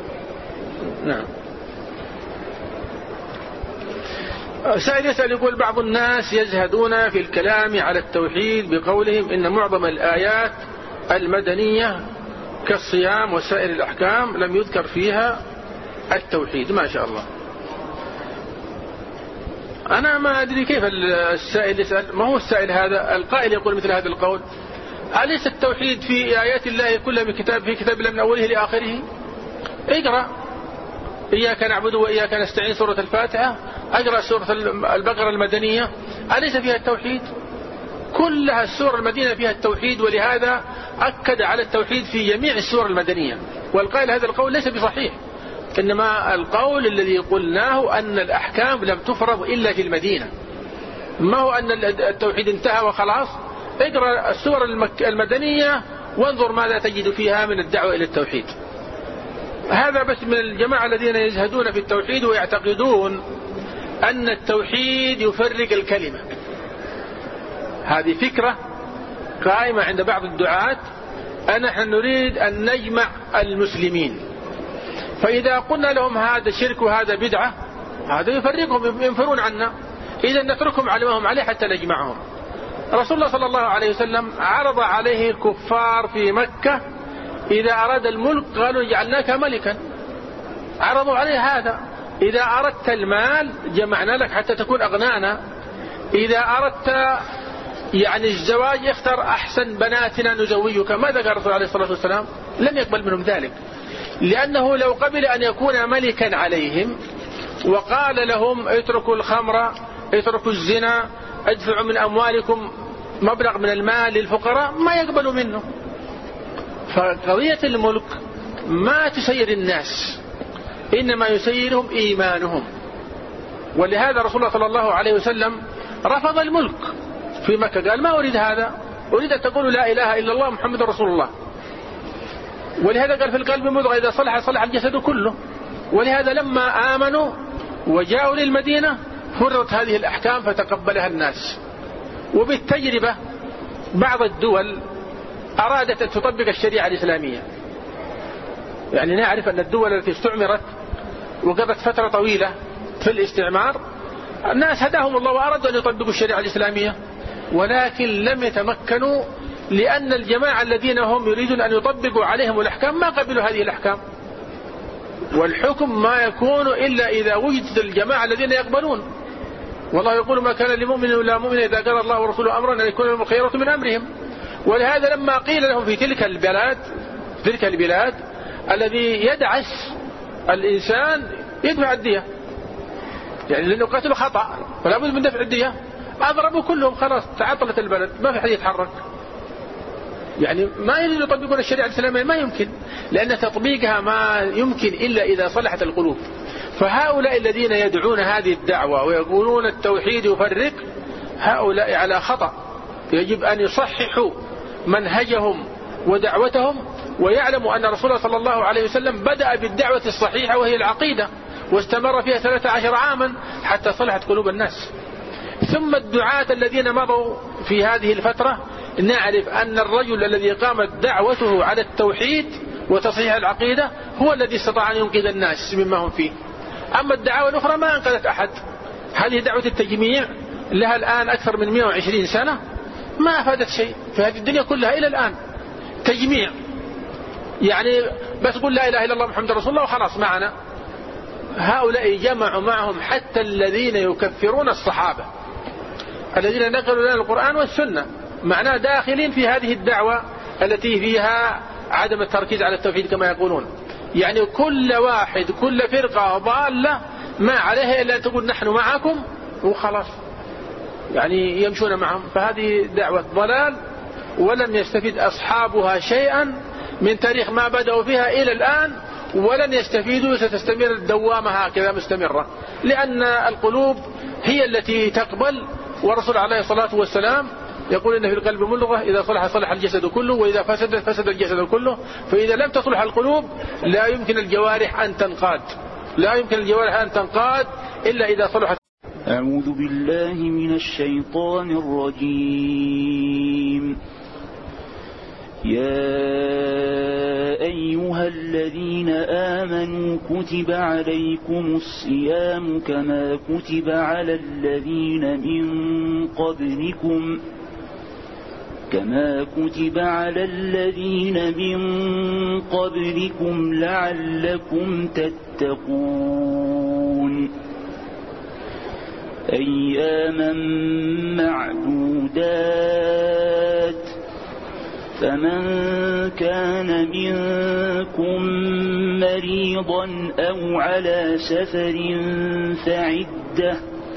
نعم. سائل يسأل يقول: بعض الناس يزهدون في الكلام على التوحيد بقولهم إن معظم الآيات المدنية كالصيام وسائر الأحكام لم يذكر فيها التوحيد. ما شاء الله. أنا ما أدري كيف السائل يسأل، ما هو السائل هذا القائل يقول مثل هذا القول؟ أليس التوحيد في آيات الله كلها من كتاب في كتاب الله من أوله لآخره؟ اقرأ إياك نعبد وإياك نستعين سورة الفاتحة، اقرأ سورة البقرة المدنية، أليس فيها التوحيد؟ كلها السور المدينة فيها التوحيد، ولهذا أكد على التوحيد في جميع السور المدنية. والقائل هذا القول ليس بصحيح، إنما القول الذي قلناه أن الأحكام لم تفرض إلا في المدينة، ما هو أن التوحيد انتهى وخلاص. اقرأ السور المدنية وانظر ماذا تجد فيها من الدعوة إلى التوحيد. هذا بس من الجماعة الذين يزهدون في التوحيد ويعتقدون أن التوحيد يفرق الكلمة. هذه فكرة قائمة عند بعض الدعاة، أنحن نريد أن نجمع المسلمين، فإذا قلنا لهم هذا شرك وهذا بدعة هذا يفرقهم، ينفرون عنا، إذا نتركهم على ما هم عليه حتى نجمعهم. رسول الله صلى الله عليه وسلم عرض عليه الكفار في مكة إذا أراد الملك قالوا جعلناك ملكا، عرضوا عليه هذا. إذا أردت المال جمعنا لك حتى تكون أغنانا، إذا أردت يعني الزواج اختر أحسن بناتنا نزوجك. ماذا قال الرسول عليه الصلاة والسلام؟ لم يقبل منهم ذلك، لأنه لو قبل أن يكون ملكا عليهم وقال لهم اتركوا الخمر اتركوا الزنا ادفعوا من أموالكم مبلغ من المال للفقراء ما يقبلوا منه. فقضية الملك ما تسير الناس، إنما يسيرهم إيمانهم. ولهذا رسول الله صلى الله عليه وسلم رفض الملك في مكة، قال ما أريد هذا، أريد أن تقولوا لا إله إلا الله محمد رسول الله. ولهذا قال في القلب مضغة إذا صلح صلح الجسد كله. ولهذا لما آمنوا وجاءوا للمدينة فرضت هذه الأحكام فتقبلها الناس. وبالتجربة بعض الدول أرادت أن تطبق الشريعة الإسلامية، يعني نعرف أن الدول التي استعمرت وقضت فترة طويلة في الاستعمار الناس هداهم الله وأرادوا أن يطبقوا الشريعة الإسلامية، ولكن لم يتمكنوا لأن الجماعة الذين هم يريدون أن يطبقوا عليهم الأحكام ما قبلوا هذه الأحكام، والحكم ما يكون إلا إذا وجدت الجماعة الذين يقبلون. والله يقول ما كان لمؤمن ولا مؤمن إذا قال الله ورسوله أمرا أن يكون لهم الخيرة من أمرهم. ولهذا لما قيل لهم في تلك البلاد تلك البلاد الذي يدعس الإنسان يدفع الدية، يعني لأنه قتل خطأ فلا بد من دفع الدية، أضربوا كلهم خلاص تعطلت البلد ما في حد يتحرك. يعني ما يريد يطبقون الشريعة الإسلامية، ما يمكن، لأن تطبيقها ما يمكن إلا إذا صلحت القلوب. فهؤلاء الذين يدعون هذه الدعوة ويقولون التوحيد يفرق، هؤلاء على خطأ، يجب أن يصححوا منهجهم ودعوتهم، ويعلموا أن رسول الله صلى الله عليه وسلم بدأ بالدعوة الصحيحة وهي العقيدة، واستمر فيها ثلاثة عشر عاما حتى صلحت قلوب الناس. ثم الدعاة الذين مضوا في هذه الفترة نعرف أن الرجل الذي قامت دعوته على التوحيد وتصحيح العقيدة هو الذي استطاع أن ينقذ الناس مما هم فيه. أما الدعوة الأخرى ما أنقذت أحد. هذه دعوة التجميع لها الآن أكثر من مئة وعشرين سنة ما أفادت شيء في هذه الدنيا كلها إلى الآن. تجميع يعني بس قل لا إله إلا الله محمد رسول الله وخلاص معنا. هؤلاء جمعوا معهم حتى الذين يكفرون الصحابة الذين نقلوا لنا القرآن والسنة، معناه داخلين في هذه الدعوة التي فيها عدم التركيز على التوحيد كما يقولون. يعني كل واحد كل فرقة ضالة ما عليها إلا أن تقول نحن معكم وخلاص، يعني يمشون معهم. فهذه دعوة ضلال ولم يستفيد أصحابها شيئا من تاريخ ما بدأوا فيها إلى الآن، ولن يستفيدوا، ستستمر الدوامة هكذا مستمرة، لأن القلوب هي التي تقبل. والرسول عليه الصلاة والسلام يقول إن في القلب مضغة إذا صلح صلح الجسد كله وإذا فسد فسد الجسد كله. فإذا لم تصلح القلوب لا يمكن الجوارح أن تنقاد لا يمكن الجوارح أن تنقاد إلا إذا صلحت. أعوذ بالله من الشيطان الرجيم. يا أيها الذين آمنوا كتب عليكم الصيام كما كتب على الذين من قبلكم كما كتب على الذين من قبلكم لعلكم تتقون. أياما معدودات، فمن كان منكم مريضا أو على سفر فعدة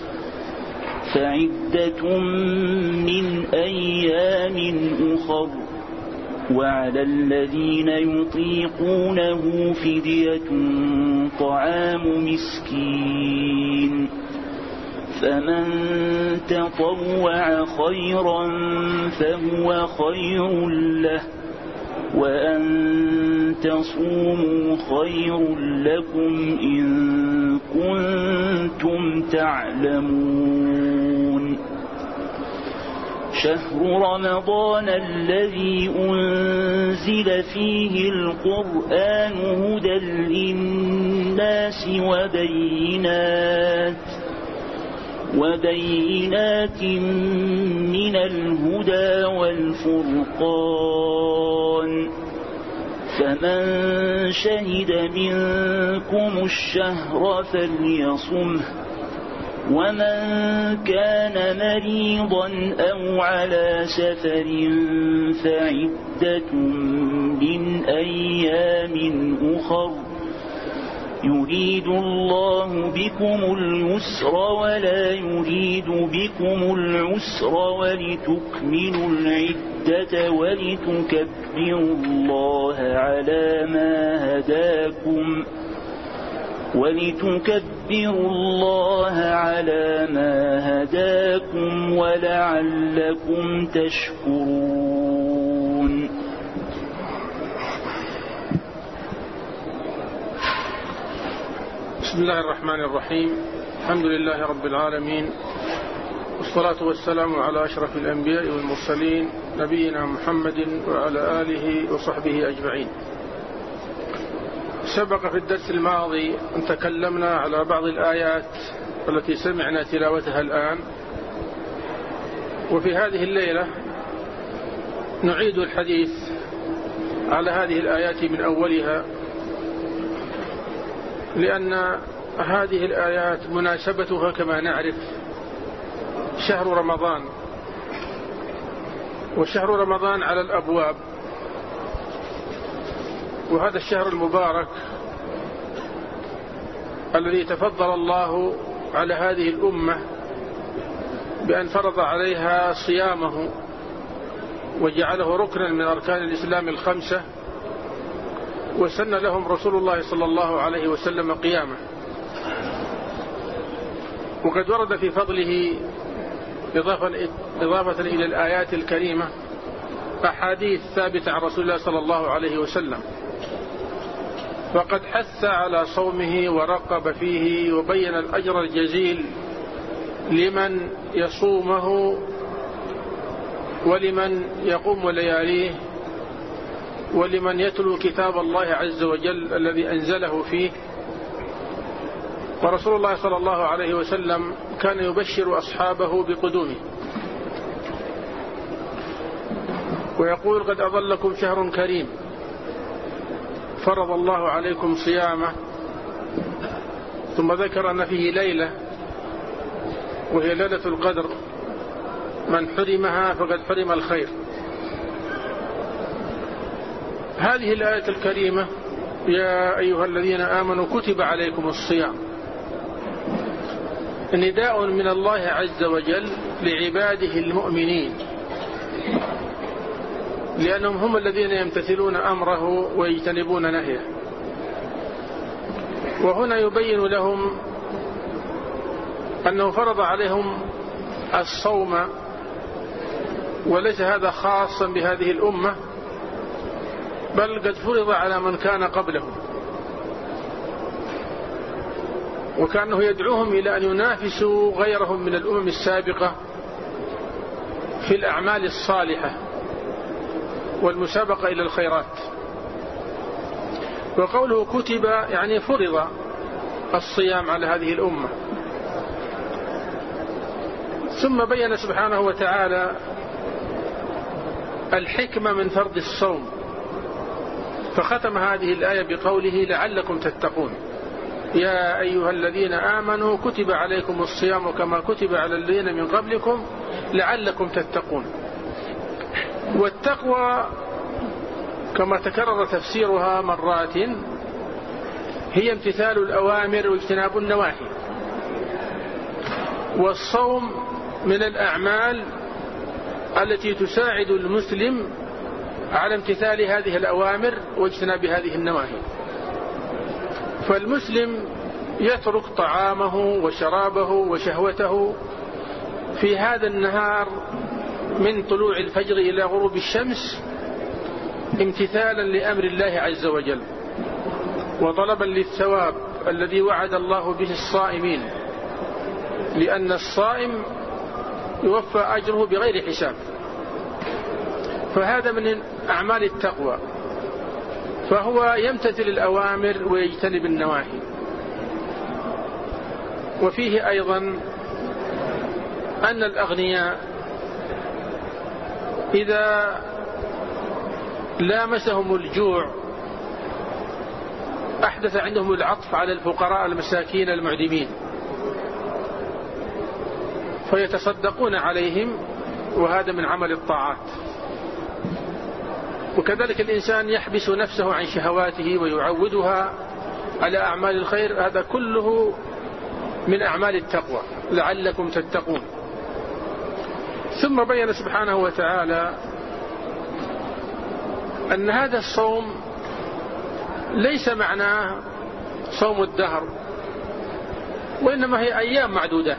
فعدة من أيام أخر، وعلى الذين يطيقونه فدية طعام مسكين، فمن تطوع خيرا فهو خير له، وأن تصوموا خير لكم إن كنتم تعلمون. شهر رمضان الذي أنزل فيه القرآن هدى للناس وبينات وبينات من الهدى والفرقان، فمن شهد منكم الشهر فليصمه، ومن كان مريضا أو على سفر فعدة من أيام أخر، يريد الله بكم اليسر ولا يريد بكم العسر ولتكملوا العدة ولتكبروا الله على ما هداكم ولتكبروا الله على ما هداكم ولعلكم تشكرون. بسم الله الرحمن الرحيم. الحمد لله رب العالمين، والصلاة والسلام على أشرف الأنبياء والمرسلين نبينا محمد وعلى آله وصحبه أجمعين. سبق في الدرس الماضي أن تكلمنا على بعض الآيات التي سمعنا تلاوتها الآن، وفي هذه الليلة نعيد الحديث على هذه الآيات من أولها، لأن هذه الآيات مناسبتها كما نعرف شهر رمضان، وشهر رمضان على الأبواب، وهذا الشهر المبارك الذي تفضل الله على هذه الأمة بأن فرض عليها صيامه وجعله ركنا من أركان الإسلام الخمسة، وسن لهم رسول الله صلى الله عليه وسلم قيامه. وقد ورد في فضله إضافة إلى الآيات الكريمة أحاديث ثابتة عن رسول الله صلى الله عليه وسلم، فقد حث على صومه ورقب فيه، وبين الأجر الجزيل لمن يصومه ولمن يقوم لياليه ولمن يتلو كتاب الله عز وجل الذي أنزله فيه. ورسول الله صلى الله عليه وسلم كان يبشر أصحابه بقدومه ويقول: قد أظلكم شهر كريم فرض الله عليكم صيامه، ثم ذكر أن فيه ليلة وهي ليلة القدر، من حرمها فقد حرم الخير. هذه الآية الكريمة: يا أيها الذين آمنوا كتب عليكم الصيام، نداء من الله عز وجل لعباده المؤمنين، لأنهم هم الذين يمتثلون أمره ويجتنبون نهيه. وهنا يبين لهم أنه فرض عليهم الصوم، وليس هذا خاصا بهذه الأمة، بل قد فرض على من كان قبلهم، وكأنه يدعوهم إلى أن ينافسوا غيرهم من الأمم السابقة في الأعمال الصالحة والمسابقة إلى الخيرات. وقوله كتب يعني فرض الصيام على هذه الأمة. ثم بين سبحانه وتعالى الحكمة من فرض الصوم، فختم هذه الآية بقوله: لعلكم تتقون. يا أيها الذين آمنوا كتب عليكم الصيام كما كتب على الذين من قبلكم لعلكم تتقون. والتقوى كما تكرر تفسيرها مرات هي امتثال الأوامر واجتناب النواهي، والصوم من الأعمال التي تساعد المسلم على امتثال هذه الأوامر واجتناب هذه النواهي. فالمسلم يترك طعامه وشرابه وشهوته في هذا النهار من طلوع الفجر إلى غروب الشمس امتثالا لأمر الله عز وجل، وطلبا للثواب الذي وعد الله به الصائمين، لأن الصائم يوفى أجره بغير حساب. فهذا من أعمال التقوى، فهو يمتثل الأوامر ويجتنب النواهي. وفيه أيضا أن الأغنياء إذا لامسهم الجوع أحدث عندهم العطف على الفقراء المساكين المعدمين، فيتصدقون عليهم، وهذا من عمل الطاعات. وكذلك الإنسان يحبس نفسه عن شهواته ويعودها على أعمال الخير، هذا كله من أعمال التقوى لعلكم تتقون. ثم بين سبحانه وتعالى أن هذا الصوم ليس معناه صوم الدهر، وإنما هي أيام معدودات،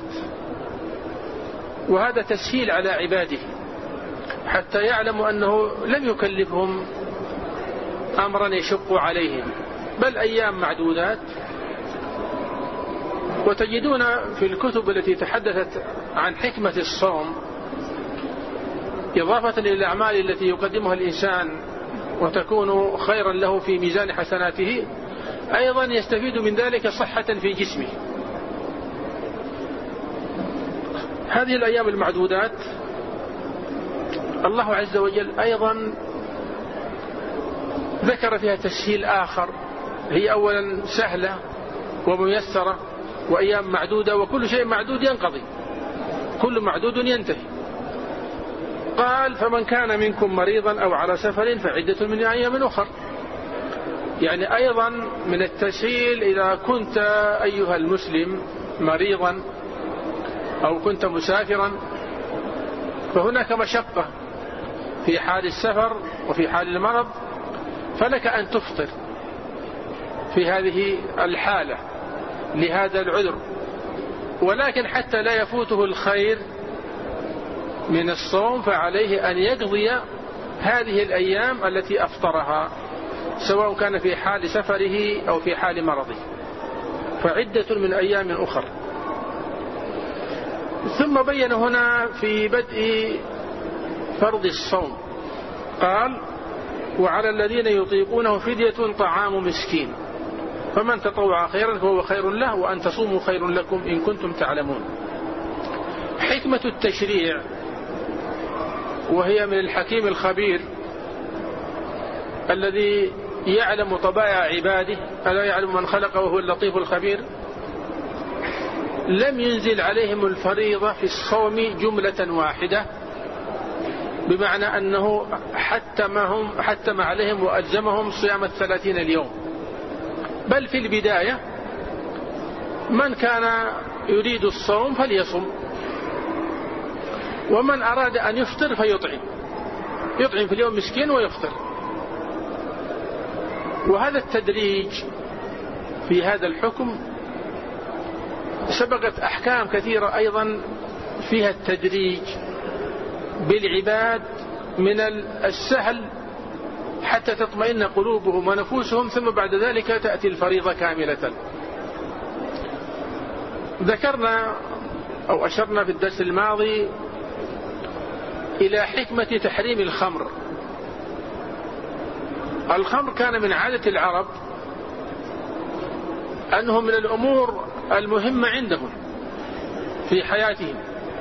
وهذا تسهيل على عباده حتى يعلموا أنه لم يكلفهم أمرا يشق عليهم، بل أيام معدودات. وتجدون في الكتب التي تحدثت عن حكمة الصوم إضافة إلى الأعمال التي يقدمها الإنسان وتكون خيرا له في ميزان حسناته، أيضا يستفيد من ذلك صحة في جسمه. هذه الأيام المعدودات الله عز وجل أيضا ذكر فيها تسهيل آخر، هي أولا سهلة وميسرة وأيام معدودة، وكل شيء معدود ينقضي، كل معدود ينتهي. قال فمن كان منكم مريضا أو على سفر فعدة من أيام أخر. يعني أيضا من التسهيل إذا كنت أيها المسلم مريضا أو كنت مسافرا فهناك مشقة في حال السفر وفي حال المرض، فلك أن تفطر في هذه الحالة لهذا العذر، ولكن حتى لا يفوته الخير من الصوم فعليه أن يقضي هذه الأيام التي أفطرها، سواء كان في حال سفره أو في حال مرضه، فعدة من أيام أخر. ثم بين هنا في بدء فرض الصوم قال وعلى الذين يطيقونه فدية طعام مسكين فمن تطوع خيرا فهو خير له وأن تصوموا خير لكم إن كنتم تعلمون. حكمة التشريع وهي من الحكيم الخبير الذي يعلم طبائع عباده، ألا يعلم من خلق وهو اللطيف الخبير، لم ينزل عليهم الفريضة في الصوم جملة واحدة، بمعنى أنه حتمهم حتم عليهم وألزمهم صيام الثلاثين اليوم، بل في البداية من كان يريد الصوم فليصم، ومن أراد أن يفطر فيطعم، يطعم في اليوم مسكين ويفطر. وهذا التدريج في هذا الحكم سبقت أحكام كثيرة أيضا فيها التدريج بالعباد من السهل حتى تطمئن قلوبهم ونفوسهم، ثم بعد ذلك تأتي الفريضة كاملة. ذكرنا أو أشرنا في الدرس الماضي إلى حكمة تحريم الخمر. الخمر كان من عادة العرب أنه من الأمور المهمة عندهم في حياتهم،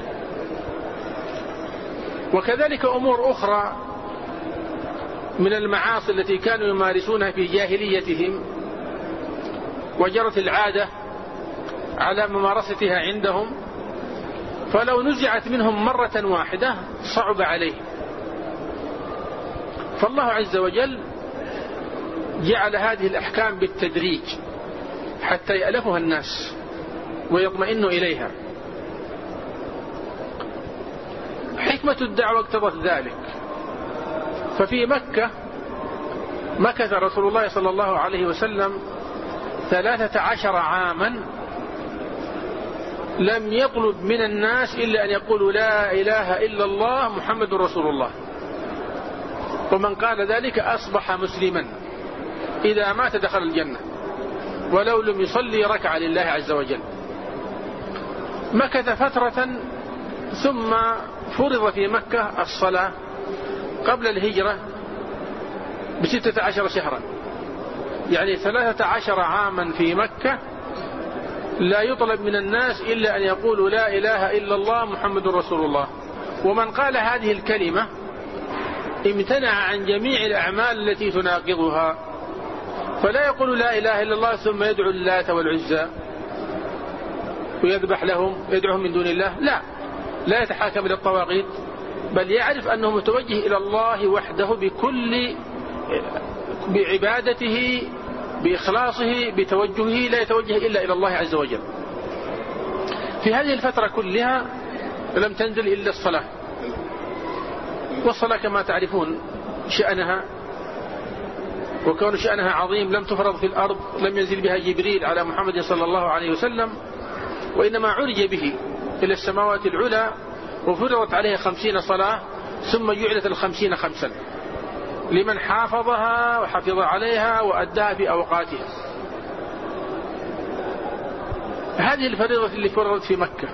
وكذلك أمور أخرى من المعاصي التي كانوا يمارسونها في جاهليتهم وجرت العادة على ممارستها عندهم، فلو نزعت منهم مرة واحدة صعب عليه. فالله عز وجل جعل هذه الأحكام بالتدريج حتى يألفها الناس ويطمئنوا إليها. حكمة الدعوة اقتضت ذلك، ففي مكة مكث رسول الله صلى الله عليه وسلم ثلاثة عشر عاما لم يطلب من الناس إلا أن يقولوا لا إله إلا الله محمد رسول الله، ومن قال ذلك أصبح مسلما إذا مات دخل الجنة ولو لم يصلي ركعة لله عز وجل. مكث فترة ثم فرض في مكة الصلاة قبل الهجرة بستة عشر شهرا، يعني ثلاثة عشر عاما في مكة لا يطلب من الناس إلا أن يقولوا لا إله إلا الله محمد رسول الله، ومن قال هذه الكلمة امتنع عن جميع الأعمال التي تناقضها، فلا يقول لا إله إلا الله ثم يدعو اللات والعزى ويذبح لهم يدعوهم من دون الله، لا لا يتحاكم إلى الطواغيت، بل يعرف أنه متوجه إلى الله وحده بكل بعبادته بإخلاصه بتوجهه، لا يتوجه إلا إلى الله عز وجل. في هذه الفترة كلها لم تنزل إلا الصلاة، والصلاة كما تعرفون شأنها وكون شأنها عظيم لم تفرض في الأرض، لم ينزل بها جبريل على محمد صلى الله عليه وسلم، وإنما عرج به إلى السماوات العلى وفرضت عليه خمسين صلاة، ثم جعلت الخمسين خمسا لمن حافظها وحفظ عليها وأداها في أوقاتها. هذه الفريضة اللي فرضت في مكة،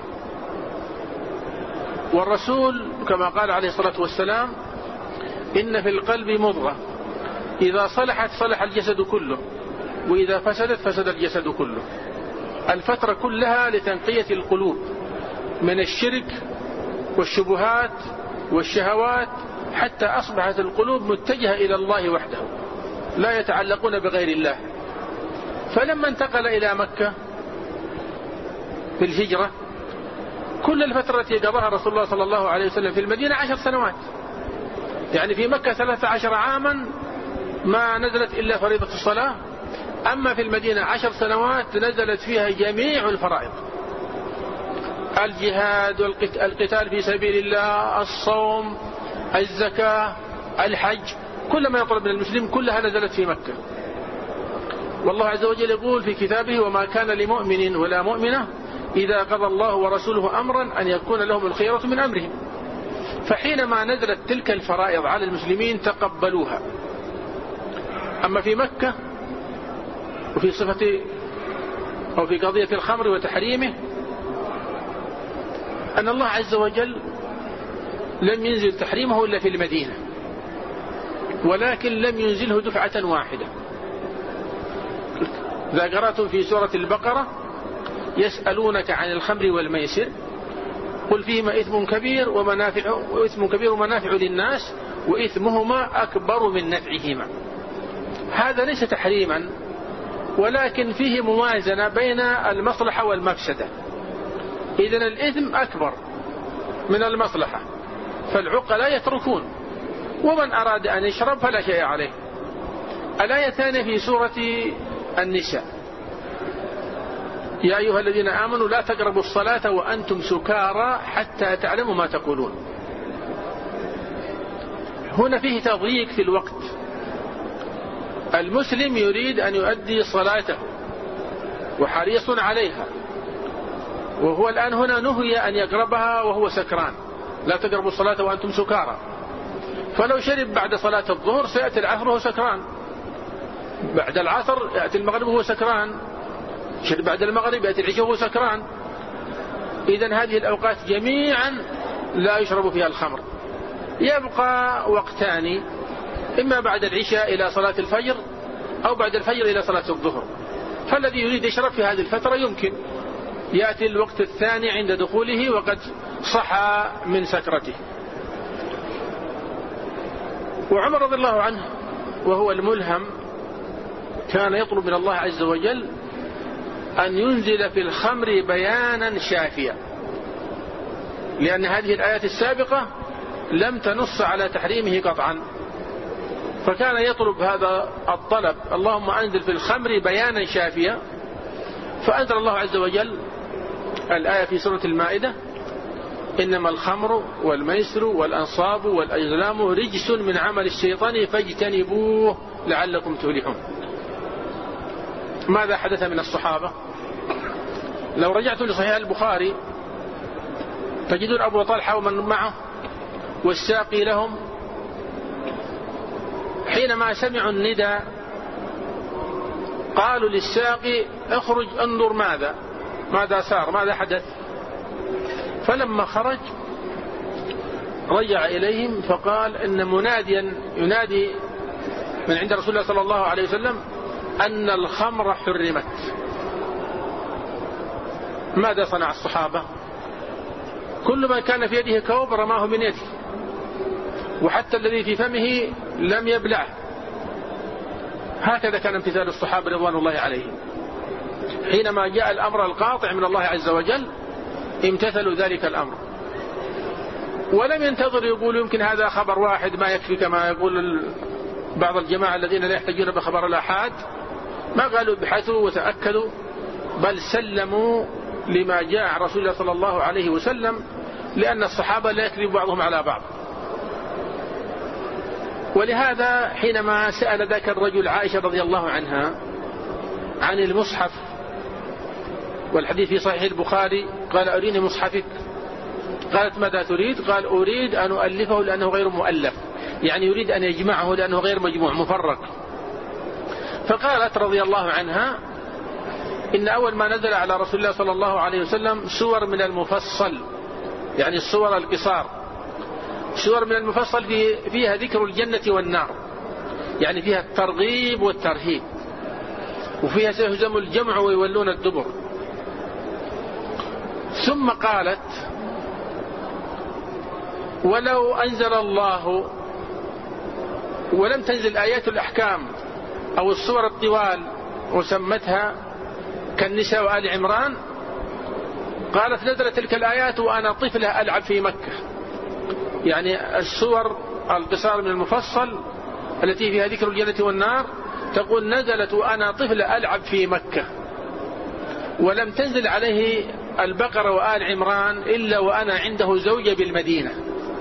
والرسول كما قال عليه الصلاة والسلام إن في القلب مضغة إذا صلحت صلح الجسد كله وإذا فسدت فسد الجسد كله. الفترة كلها لتنقية القلوب من الشرك والشبهات والشهوات حتى أصبحت القلوب متجهة إلى الله وحده لا يتعلقون بغير الله. فلما انتقل إلى مكة في الهجرة كل الفترة التي قضاها رسول الله صلى الله عليه وسلم في المدينة عشر سنوات، يعني في مكة ثلاثة عشر عاما ما نزلت إلا فريضة الصلاة، أما في المدينة عشر سنوات نزلت فيها جميع الفرائض، الجهاد والقتال في سبيل الله، الصوم، الزكاة، الحج، كل ما يطلب من المسلم كلها نزلت في مكة. والله عز وجل يقول في كتابه: وما كان لمؤمن ولا مؤمنة إذا قضى الله ورسوله أمرا أن يكون لهم الخيرة من أمرهم. فحينما نزلت تلك الفرائض على المسلمين تقبلوها. أما في مكة وفي صفة أو في قضية الخمر وتحريمه أن الله عز وجل لم ينزل تحريمه إلا في المدينة، ولكن لم ينزله دفعة واحدة. ذكرت في سورة البقرة: يسألونك عن الخمر والميسر قل فيهما إثم كبير ومنافع وإثم كبير ومنافع للناس وإثمهما أكبر من نفعهما. هذا ليس تحريما، ولكن فيه موازنة بين المصلحة والمفسدة. إذن الإثم أكبر من المصلحة، فالعقلاء يتركون، ومن أراد أن يشرب فلا شيء عليه. الآيتان في سورة النساء: يا أيها الذين آمنوا لا تقربوا الصلاة وأنتم سكارى حتى تعلموا ما تقولون. هنا فيه تضييق في الوقت. المسلم يريد أن يؤدي صلاته وحريص عليها، وهو الآن هنا نهي أن يقربها وهو سكران. لا تقربوا الصلاة وأنتم سكارى. فلو شرب بعد صلاة الظهر سيأتي العصر وهو سكران، بعد العصر يأتي المغرب وهو سكران، شرب بعد المغرب يأتي العشاء وهو سكران. إذن هذه الأوقات جميعا لا يشرب فيها الخمر. يبقى وقتان: إما بعد العشاء إلى صلاة الفجر، أو بعد الفجر إلى صلاة الظهر. فالذي يريد يشرب في هذه الفترة يمكن يأتي الوقت الثاني عند دخوله وقد صحى من سكرته. وعمر رضي الله عنه وهو الملهم كان يطلب من الله عز وجل أن ينزل في الخمر بيانا شافيا، لأن هذه الآيات السابقة لم تنص على تحريمه قطعا، فكان يطلب هذا الطلب: اللهم أنزل في الخمر بيانا شافيا. فأنزل الله عز وجل الآية في سورة المائدة: إنما الخمر والميسر والأنصاب والأزلام رجس من عمل الشيطان فاجتنبوه لعلكم تفلحون. ماذا حدث من الصحابة؟ لو رجعتم لصحيح البخاري تجدون أبو طلحة ومن معه والساقي لهم حينما سمعوا الندى قالوا للساقي: اخرج انظر ماذا ماذا صار، ماذا حدث. فلما خرج رجع إليهم فقال: إن مناديا ينادي من عند رسول الله صلى الله عليه وسلم أن الخمر حرمت. ماذا صنع الصحابة؟ كل ما كان في يده كوب رماه من يده، وحتى الذي في فمه لم يبلعه. هكذا كان امتثال الصحابة رضوان الله عليهم. حينما جاء الأمر القاطع من الله عز وجل امتثلوا ذلك الأمر، ولم ينتظر يقول يمكن هذا خبر واحد ما يكفي كما يقول بعض الجماعة الذين لا يحتاجون بخبر الآحاد. ما قالوا ابحثوا وتأكدوا، بل سلموا لما جاء عن رسول الله صلى الله عليه وسلم، لأن الصحابة لا يكذب بعضهم على بعض. ولهذا حينما سأل ذاك الرجل عائشة رضي الله عنها عن المصحف، والحديث في صحيح البخاري، قال: أريني مصحفك. قالت: ماذا تريد؟ قال: أريد أن أؤلفه لأنه غير مؤلف، يعني يريد أن يجمعه لأنه غير مجموع مفرق. فقالت رضي الله عنها: إن أول ما نزل على رسول الله صلى الله عليه وسلم سور من المفصل، يعني السور القصار، سور من المفصل فيها ذكر الجنة والنار، يعني فيها الترغيب والترهيب، وفيها سيهزم الجمع ويولون الدبر. ثم قالت: ولو أنزل الله ولم تنزل آيات الأحكام أو السور الطوال وسمتها كالنساء وآل عمران، قالت نزلت تلك الآيات وأنا طفلة ألعب في مكة. يعني السور القصار من المفصل التي فيها ذكر الجنة والنار تقول نزلت وأنا طفلة ألعب في مكة، ولم تنزل عليه البقرة وآل عمران إلا وأنا عنده زوجة بالمدينة.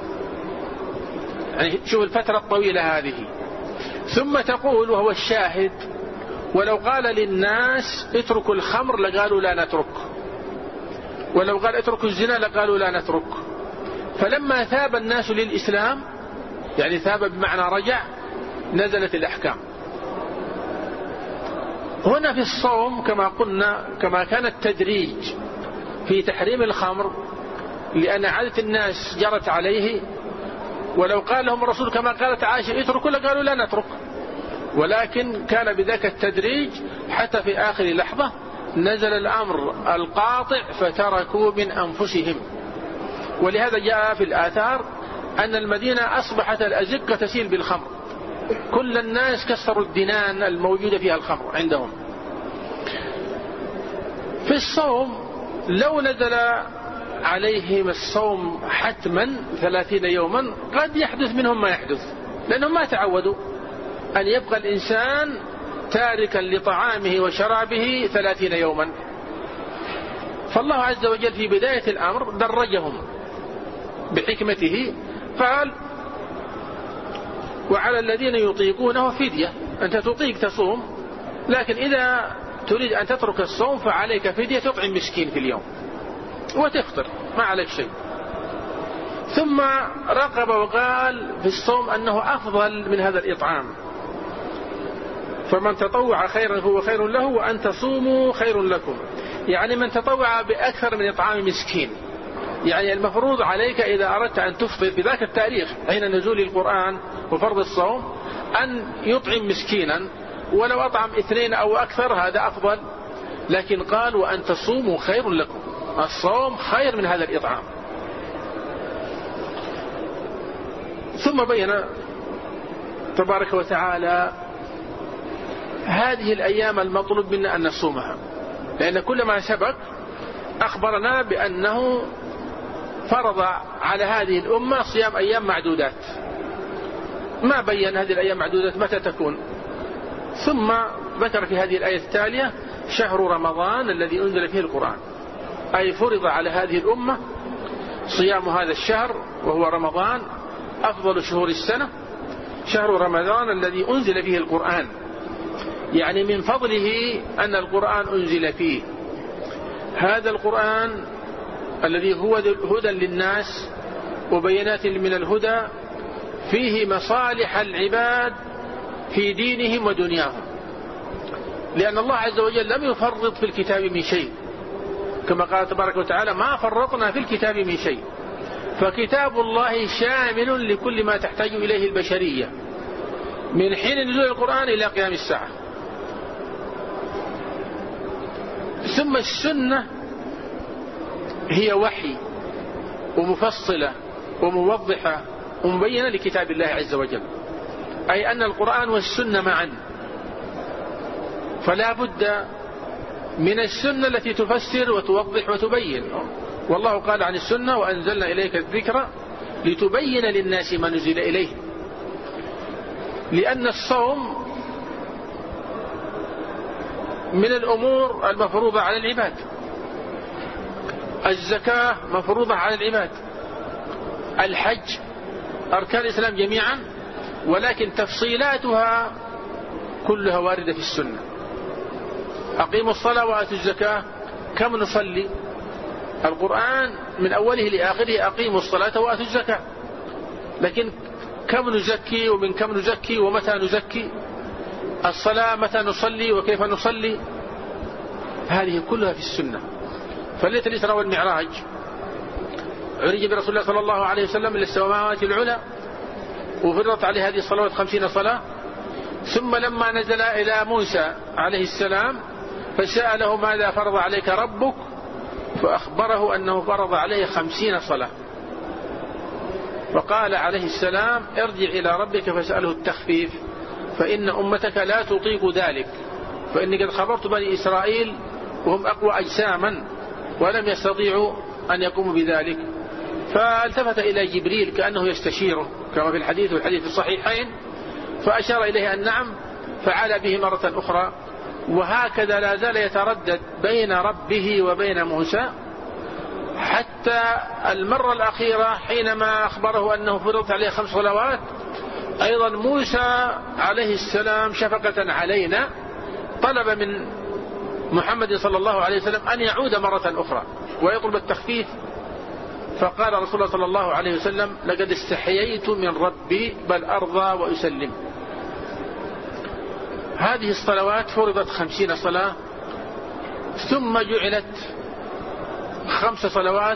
يعني شوف الفترة الطويلة هذه. ثم تقول وهو الشاهد: ولو قال للناس اتركوا الخمر لقالوا لا نترك، ولو قال اتركوا الزنا لقالوا لا نترك. فلما ثاب الناس للإسلام، يعني ثاب بمعنى رجع، نزلت الأحكام. هنا في الصوم كما قلنا، كما كان التدريج في تحريم الخمر لأن عادة الناس جرت عليه، ولو قال لهم الرسول كما قالت عائشة اتركوا لقالوا لا نترك، ولكن كان بذاك التدريج حتى في آخر لحظة نزل الأمر القاطع فتركوا من أنفسهم. ولهذا جاء في الآثار أن المدينة أصبحت الأزقة تسيل بالخمر، كل الناس كسروا الدنان الموجودة فيها الخمر عندهم. في الصوم لو نزل عليهم الصوم حتما ثلاثين يوما قد يحدث منهم ما يحدث، لأنهم ما تعودوا أن يبقى الإنسان تاركا لطعامه وشرابه ثلاثين يوما. فالله عز وجل في بداية الأمر درجهم بحكمته، قال: وعلى الذين يطيقونه فدية. أنت تطيق تصوم، لكن إذا تريد أن تترك الصوم فعليك فدية، تطعم مسكين في اليوم وتفطر، ما عليك شيء. ثم رقب وقال في الصوم أنه أفضل من هذا الإطعام، فمن تطوع خيرا فهو خير له وأن تصوموا خير لكم. يعني من تطوع بأكثر من إطعام مسكين. يعني المفروض عليك إذا أردت أن تفطر في ذاك التاريخ حين نزول القرآن وفرض الصوم أن يطعم مسكينا، ولو أطعم اثنين أو أكثر هذا أفضل. لكن قال: وأن تصوموا خير لكم، الصوم خير من هذا الإطعام. ثم بين تبارك وتعالى هذه الأيام المطلوب منا أن نصومها، لأن كل ما سبق أخبرنا بأنه فرض على هذه الأمة صيام أيام معدودات، ما بين هذه الأيام معدودات متى تكون. ثم ذكر في هذه الآية التالية: شهر رمضان الذي أنزل فيه القرآن، أي فرض على هذه الأمة صيام هذا الشهر وهو رمضان، أفضل شهور السنة، شهر رمضان الذي أنزل فيه القرآن. يعني من فضله أن القرآن أنزل فيه. هذا القرآن الذي هو هدى للناس وبينات من الهدى فيه مصالح العباد في دينهم ودنياهم، لأن الله عز وجل لم يفرط في الكتاب من شيء، كما قال تبارك وتعالى: ما فرطنا في الكتاب من شيء. فكتاب الله شامل لكل ما تحتاج إليه البشرية من حين نزول القرآن إلى قيام الساعة. ثم السنة هي وحي ومفصلة وموضحة ومبينة لكتاب الله عز وجل، أي أن القرآن والسنة معا. فلا بد من السنة التي تفسر وتوضح وتبين. والله قال عن السنة: وأنزلنا إليك الذكر لتبين للناس ما نزل إليه. لأن الصوم من الأمور المفروضة على العباد، الزكاة مفروضة على العباد، الحج، أركان الإسلام جميعا، ولكن تفصيلاتها كلها واردة في السنة. أقيموا الصلاة وآتوا الزكاة، كم نصلي؟ القرآن من أوله لآخره أقيموا الصلاة وآتوا الزكاة، لكن كم نزكي ومن كم نزكي ومتى نزكي؟ الصلاة متى نصلي وكيف نصلي؟ هذه كلها في السنة. فليلة الإسراء والمعراج عرج برسول الله صلى الله عليه وسلم إلى السماوات العلى وفرضت عليه هذه الصلوات خمسين صلاة. ثم لما نزل إلى موسى عليه السلام فسأله: ماذا فرض عليك ربك؟ فأخبره أنه فرض عليه خمسين صلاة. فقال عليه السلام ارجع إلى ربك فاسأله التخفيف فإن أمتك لا تطيق ذلك، فإني قد خبرت بني إسرائيل وهم أقوى أجساما ولم يستطيعوا أن يقوموا بذلك. فالتفت إلى جبريل كأنه يستشيره كما في الحديث والحديث الصحيحين، فأشار إليه أن نعم، فعلى به مرة أخرى. وهكذا لا زال يتردد بين ربه وبين موسى حتى المرة الأخيرة حينما أخبره أنه فرضت عليه خمس صلوات. أيضا موسى عليه السلام شفقة علينا طلب من محمد صلى الله عليه وسلم أن يعود مرة أخرى ويطلب التخفيف، فقال رسول الله صلى الله عليه وسلم لقد استحييت من ربي بل أرضى وأسلم. هذه الصلوات فرضت خمسين صلاة ثم جعلت خمس صلوات،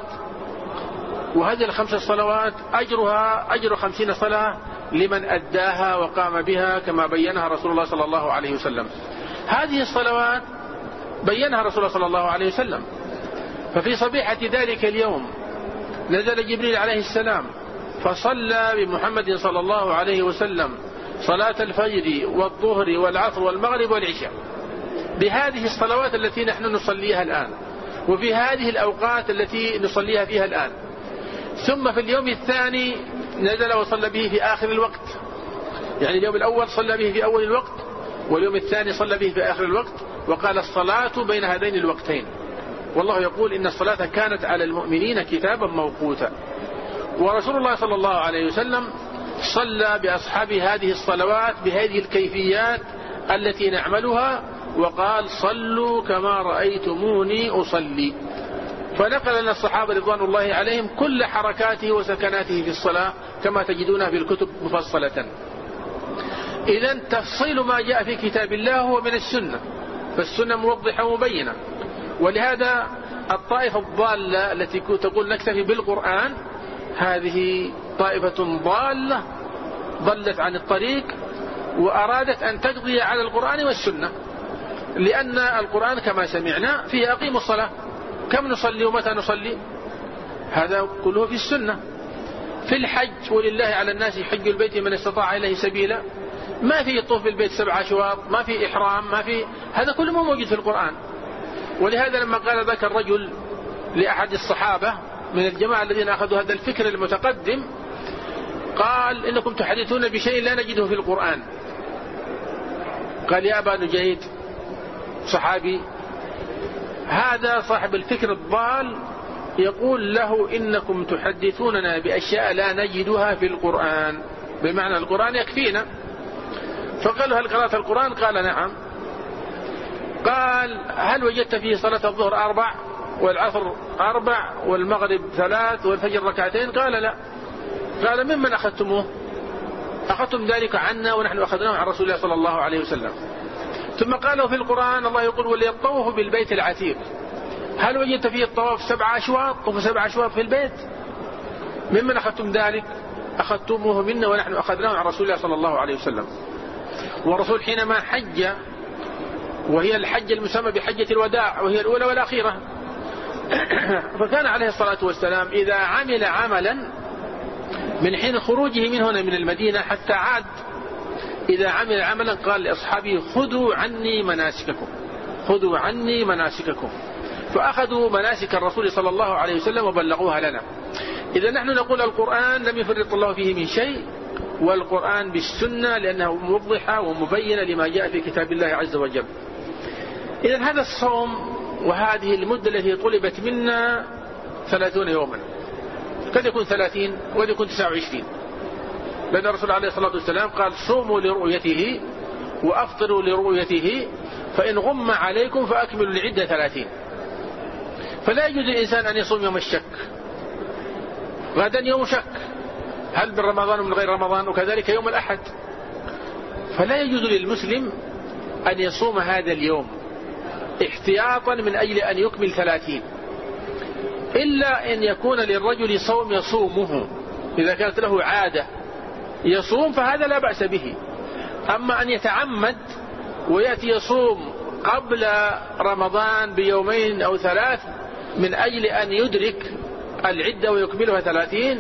وهذه الخمس صلوات أجرها أجر خمسين صلاة لمن أداها وقام بها كما بينها رسول الله صلى الله عليه وسلم. هذه الصلوات بينها رسول الله صلى الله عليه وسلم. ففي صبيحة ذلك اليوم نزل جبريل عليه السلام فصلى بمحمد صلى الله عليه وسلم صلاة الفجر والظهر والعصر والمغرب والعشاء بهذه الصلوات التي نحن نصليها الآن وفي هذه الأوقات التي نصليها فيها الآن. ثم في اليوم الثاني نزل وصلى به في آخر الوقت، يعني اليوم الأول صلى به في أول الوقت واليوم الثاني صلى به في آخر الوقت، وقال الصلاة بين هذين الوقتين. والله يقول إن الصلاة كانت على المؤمنين كتابا موقوتا. ورسول الله صلى الله عليه وسلم صلى بأصحابه هذه الصلوات بهذه الكيفيات التي نعملها، وقال صلوا كما رأيتموني أصلي. فنقل لنا الصحابة رضوان الله عليهم كل حركاته وسكناته في الصلاة كما تجدونها في الكتب مفصلة. إذن تفصيل ما جاء في كتاب الله هو من السنة، فالسنة موضحة ومبينة. ولهذا الطائفة الضالة التي تقول نكتفي بالقرآن هذه طائفة ضالة ضلت عن الطريق وأرادت أن تقضي على القرآن والسنة، لأن القرآن كما سمعنا فيه أقيموا الصلاة، كم نصلي ومتى نصلي، هذا كله في السنة. في الحج ولله على الناس حج البيت من استطاع إليه سبيلا، ما في طوف بالبيت سبع أشواط، ما في إحرام، ما في، هذا كله مو موجود في القرآن. ولهذا لما قال ذاك الرجل لأحد الصحابة من الجماعة الذين أخذوا هذا الفكر المتقدم، قال إنكم تحدثون بشيء لا نجده في القرآن. قال يا أبا نجيد صحابي هذا صاحب الفكر الضال يقول له إنكم تحدثوننا بأشياء لا نجدها في القرآن، بمعنى القرآن يكفينا. فقال هل قرأت القرآن؟ قال نعم. قال هل وجدت فيه صلاة الظهر أربع والعصر أربع والمغرب ثلاث والفجر ركعتين؟ قال لا. قال ممن أخذتموه؟ أخذتم ذلك عنا ونحن أخذناه عن رسول الله صلى الله عليه وسلم. ثم قالوا في القرآن الله يقول وليطوفوا بالبيت العتيق، هل وجدت فيه الطواف سبع أشواط؟ طوف سبع أشواط في البيت، ممن أخذتم ذلك؟ أخذتموه منا ونحن أخذناه عن رسول الله صلى الله عليه وسلم. والرسول حينما حج، وهي الحج المسمى بحجة الوداع وهي الأولى والأخيرة، فكان عليه الصلاة والسلام إذا عمل عملا من حين خروجه من هنا من المدينة حتى عاد، إذا عمل عملا قال لأصحابه خذوا عني مناسككم، خذوا عني مناسككم. فأخذوا مناسك الرسول صلى الله عليه وسلم وبلغوها لنا. إذا نحن نقول القرآن لم يفرط الله فيه من شيء، والقرآن بالسنة لأنه موضحة ومبينة لما جاء في كتاب الله عز وجل. إذا هذا الصوم وهذه المدة التي طلبت منا ثلاثون يوما، قد يكون ثلاثين وقد يكون تسعة وعشرين، لأن الرسول عليه الصلاة والسلام قال صوموا لرؤيته وأفطروا لرؤيته فإن غم عليكم فأكملوا العدة ثلاثين. فلا يجوز الإنسان أن يصوم يوم الشك، غدا يوم شك هل من رمضان ومن غير رمضان، وكذلك يوم الأحد. فلا يجوز للمسلم أن يصوم هذا اليوم احتياطا من أجل أن يكمل ثلاثين، إلا أن يكون للرجل صوم يصومه، إذا كانت له عادة يصوم فهذا لا بأس به. أما أن يتعمد ويأتي يصوم قبل رمضان بيومين أو ثلاث من أجل أن يدرك العدة ويكملها ثلاثين،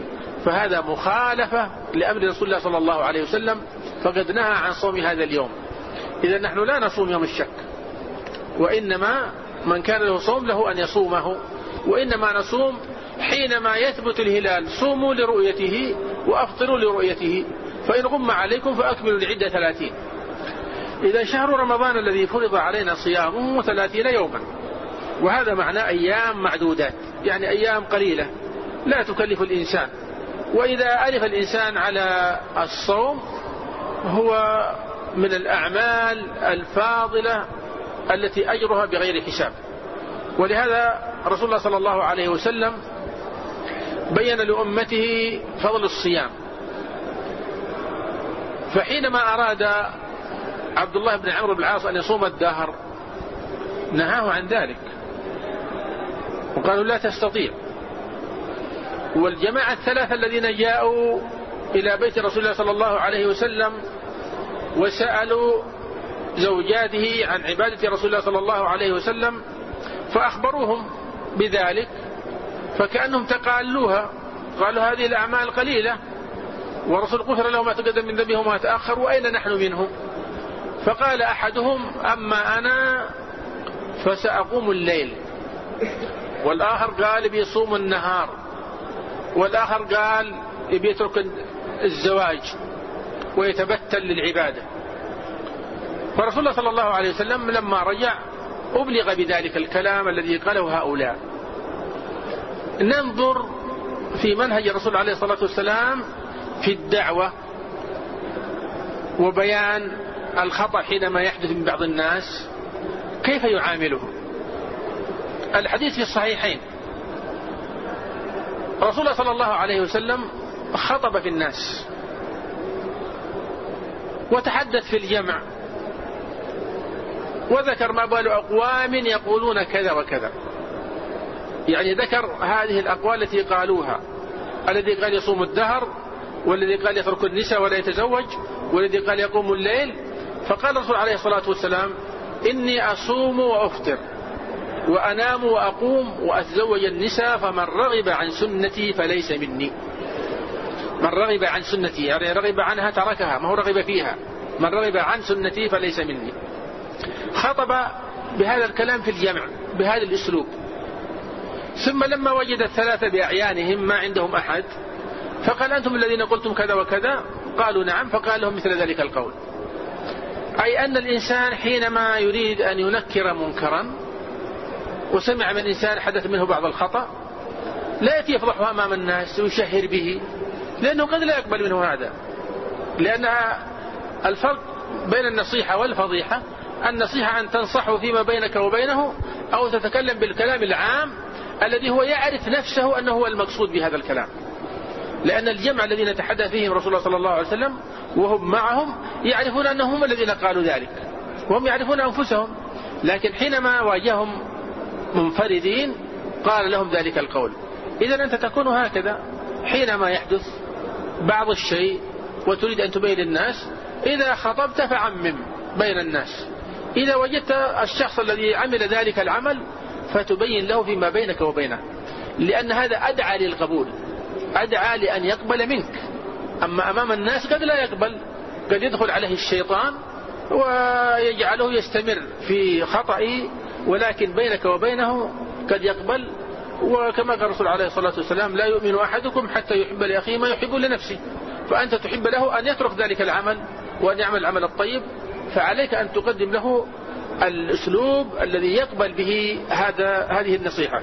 فهذا مخالفة لأمر رسول الله صلى الله عليه وسلم، فقد نهى عن صوم هذا اليوم. إذا نحن لا نصوم يوم الشك، وإنما من كان له صوم له أن يصومه، وإنما نصوم حينما يثبت الهلال. صوموا لرؤيته وأفطروا لرؤيته، فإن غم عليكم فأكملوا العدة ثلاثين. إذا شهر رمضان الذي فرض علينا صيامه ثلاثين يوما، وهذا معنى أيام معدودات، يعني أيام قليلة لا تكلف الإنسان. وإذا ألف الإنسان على الصوم هو من الأعمال الفاضلة التي أجرها بغير حساب. ولهذا رسول الله صلى الله عليه وسلم بين لأمته فضل الصيام، فحينما أراد عبد الله بن عمرو بن العاص أن يصوم الدهر نهاه عن ذلك وقالوا لا تستطيع. والجماعة الثلاثة الذين جاءوا إلى بيت رسول الله صلى الله عليه وسلم وسألوا زوجاته عن عبادة رسول الله صلى الله عليه وسلم فأخبروهم بذلك، فكأنهم تقالوها، قالوا هذه الأعمال قليلة ورسول غفر له ما تقدم من ذنبه وما تأخر، وأين نحن منه؟ فقال أحدهم أما أنا فسأقوم الليل، والآخر قال بيصوم النهار، والآخر قال بيترك الزواج ويتبتل للعبادة. فرسول الله صلى الله عليه وسلم لما رجع أبلغ بذلك الكلام الذي قاله هؤلاء. ننظر في منهج الرسول عليه الصلاة والسلام في الدعوة وبيان الخطأ حينما يحدث من بعض الناس كيف يعامله. الحديث في الصحيحين، رسول الله صلى الله عليه وسلم خطب في الناس وتحدث في الجمع وذكر ما بال أقوام يقولون كذا وكذا، يعني ذكر هذه الأقوال التي قالوها، الذي قال يصوم الدهر، والذي قال يترك النساء ولا يتزوج، والذي قال يقوم الليل. فقال الرسول عليه الصلاة والسلام إني أصوم وأفطر وأنام وأقوم وأتزوج النساء، فمن رغب عن سنتي فليس مني. من رغب عن سنتي يعني رغب عنها تركها، ما هو رغب فيها. من رغب عن سنتي فليس مني. خطب بهذا الكلام في الجمع بهذا الأسلوب. ثم لما وجد الثلاثة بأعيانهم ما عندهم أحد فقال أنتم الذين قلتم كذا وكذا؟ قالوا نعم. فقال لهم مثل ذلك القول، أي أن الإنسان حينما يريد أن ينكر منكرا وسمع من إنسان حدث منه بعض الخطأ لا يأتي يفضحه أمام الناس ويشهر به، لأنه قد لا يقبل منه هذا. لأن الفرق بين النصيحة والفضيحة، النصيحة أن تنصحه فيما بينك وبينه أو تتكلم بالكلام العام الذي هو يعرف نفسه أنه هو المقصود بهذا الكلام. لأن الجمع الذين نتحدث فيهم رسول الله صلى الله عليه وسلم وهم معهم يعرفون أنهم هم الذين قالوا ذلك وهم يعرفون أنفسهم، لكن حينما واجههم منفردين قال لهم ذلك القول. إذن أنت تكون هكذا حينما يحدث بعض الشيء وتريد أن تبين الناس، إذا خطبت فعمم بين الناس، إذا وجدت الشخص الذي عمل ذلك العمل فتبين له فيما بينك وبينه، لأن هذا أدعى للقبول، أدعى لأن يقبل منك. أما أمام الناس قد لا يقبل، قد يدخل عليه الشيطان ويجعله يستمر في خطئه، ولكن بينك وبينه قد يقبل. وكما قال الرسول عليه الصلاة والسلام لا يؤمن أحدكم حتى يحب لأخيه ما يحب لنفسه، فأنت تحب له أن يترك ذلك العمل وأن يعمل العمل الطيب، فعليك أن تقدم له الأسلوب الذي يقبل به هذا هذه النصيحة.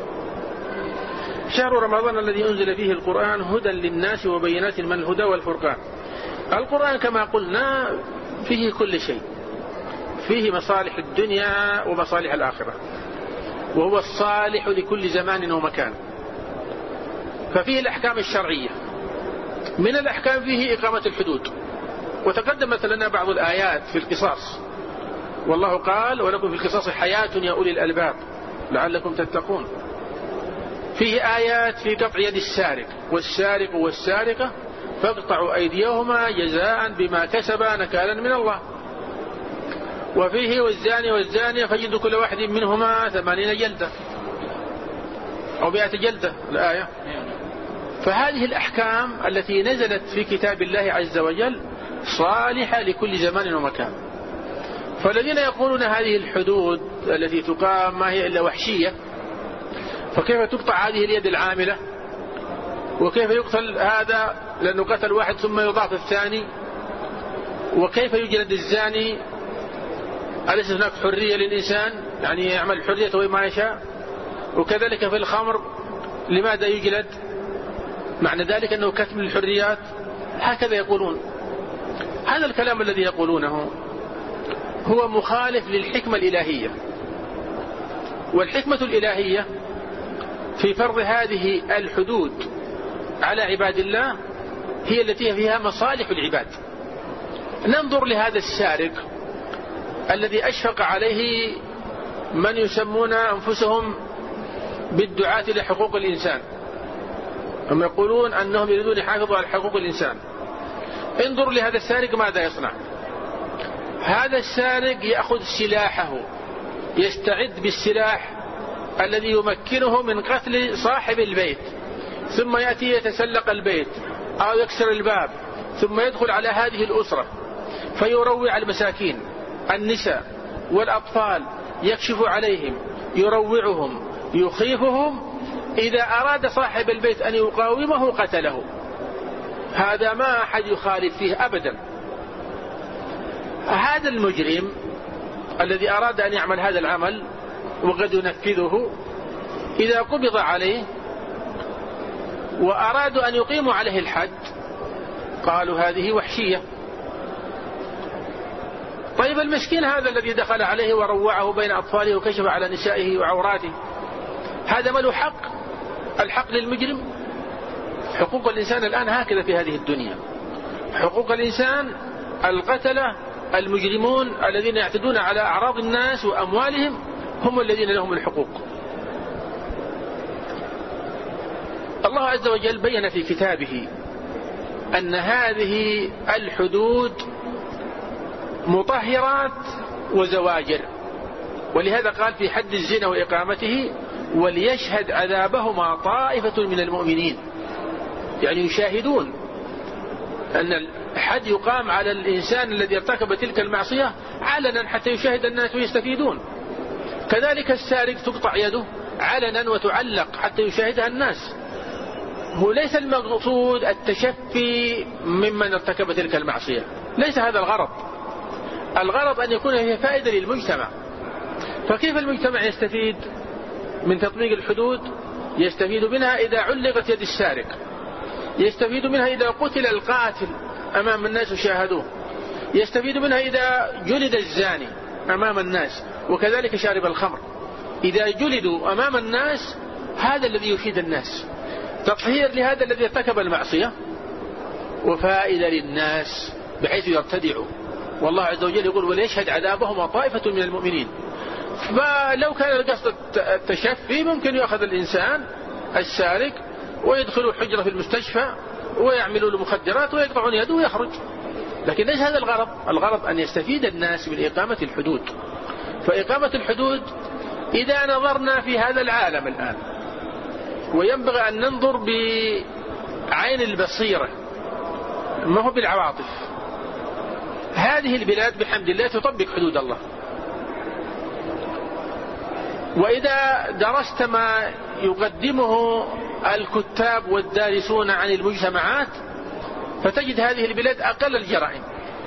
شهر رمضان الذي أنزل فيه القرآن هدى للناس وبينات من الهدى والفرقان. القرآن كما قلنا فيه كل شيء، فيه مصالح الدنيا ومصالح الآخرة، وهو الصالح لكل زمان ومكان. ففيه الأحكام الشرعية، من الأحكام فيه إقامة الحدود، وتقدمت لنا بعض الآيات في القصاص، والله قال ولكم في القصاص حياة يا أولي الألباب لعلكم تتقون. فيه آيات في قطع يد السارق، والسارق والسارقة فاقطعوا أيديهما جزاء بما كسبا نكالا من الله. وفيه والزاني والزانية فجلدوا كل واحد منهما ثمانين جلدة أو مئة جلدة الآية. فهذه الأحكام التي نزلت في كتاب الله عز وجل صالحة لكل زمان ومكان. فالذين يقولون هذه الحدود التي تقام ما هي إلا وحشية، فكيف تقطع هذه اليد العاملة؟ وكيف يقتل هذا لأنه قتل واحد ثم يضاف الثاني؟ وكيف يجلد الزاني؟ أليس هناك حرية للإنسان يعني يعمل حريته وما يشاء؟ وكذلك في الخمر لماذا يجلد؟ معنى ذلك أنه كتم الحريات. هكذا يقولون. هذا الكلام الذي يقولونه هو مخالف للحكمة الإلهية، والحكمة الإلهية في فرض هذه الحدود على عباد الله هي التي فيها مصالح العباد. ننظر لهذا السارق الذي أشفق عليه من يسمون أنفسهم بالدعاة لحقوق الإنسان، هم يقولون أنهم يريدون يحافظوا على حقوق الإنسان. انظر لهذا السارق ماذا يصنع. هذا السارق يأخذ سلاحه، يستعد بالسلاح الذي يمكنه من قتل صاحب البيت، ثم يأتي يتسلق البيت أو يكسر الباب، ثم يدخل على هذه الأسرة فيروع المساكين النساء والأطفال، يكشف عليهم، يروعهم، يخيفهم. إذا أراد صاحب البيت أن يقاومه قتله. هذا ما أحد يخالف فيه أبدا. هذا المجرم الذي أراد أن يعمل هذا العمل وقد ينفذه، إذا قبض عليه وأرادوا أن يقيموا عليه الحد قالوا هذه وحشية. طيب المسكين هذا الذي دخل عليه وروعه بين أطفاله وكشف على نسائه وعوراته، هذا ما له حق؟ الحق للمجرم. حقوق الإنسان الآن هكذا في هذه الدنيا. حقوق الإنسان القتلة المجرمون الذين يعتدون على أعراض الناس وأموالهم هم الذين لهم الحقوق. الله عز وجل بين في كتابه أن هذه الحدود مطهرات وزواجر، ولهذا قال في حد الزنا وإقامته وليشهد عذابهما طائفة من المؤمنين، يعني يشاهدون أن الحد يقام على الإنسان الذي ارتكب تلك المعصية علنا حتى يشاهد الناس ويستفيدون. كذلك السارق تقطع يده علنا وتعلق حتى يشاهدها الناس. هو ليس المقصود التشفي ممن ارتكب تلك المعصية، ليس هذا الغرض. الغرض أن يكون فيه فائدة للمجتمع. فكيف المجتمع يستفيد من تطبيق الحدود؟ يستفيد منها إذا علقت يد السارق، يستفيد منها إذا قتل القاتل أمام الناس وشاهدوه، يستفيد منها إذا جلد الزاني أمام الناس، وكذلك شارب الخمر إذا جلدوا أمام الناس. هذا الذي يفيد الناس، تطهير لهذا الذي ارتكب المعصية وفائدة للناس بحيث يرتدعوا. والله عز وجل يقول وليشهد عذابهما طائفة من المؤمنين. فلو كان القصد التشفي ممكن يأخذ الإنسان السارق ويدخلوا حجرة في المستشفى ويعملوا له مخدرات ويقطعون يده ويخرج، لكن ليس هذا الغرض. الغرض أن يستفيد الناس من إقامة الحدود. فإقامة الحدود إذا نظرنا في هذا العالم الآن، وينبغي أن ننظر بعين البصيرة ما هو بالعواطف. هذه البلاد بحمد الله تطبق حدود الله، وإذا درست ما يقدمه الكتاب والدارسون عن المجتمعات فتجد هذه البلاد أقل الجرائم،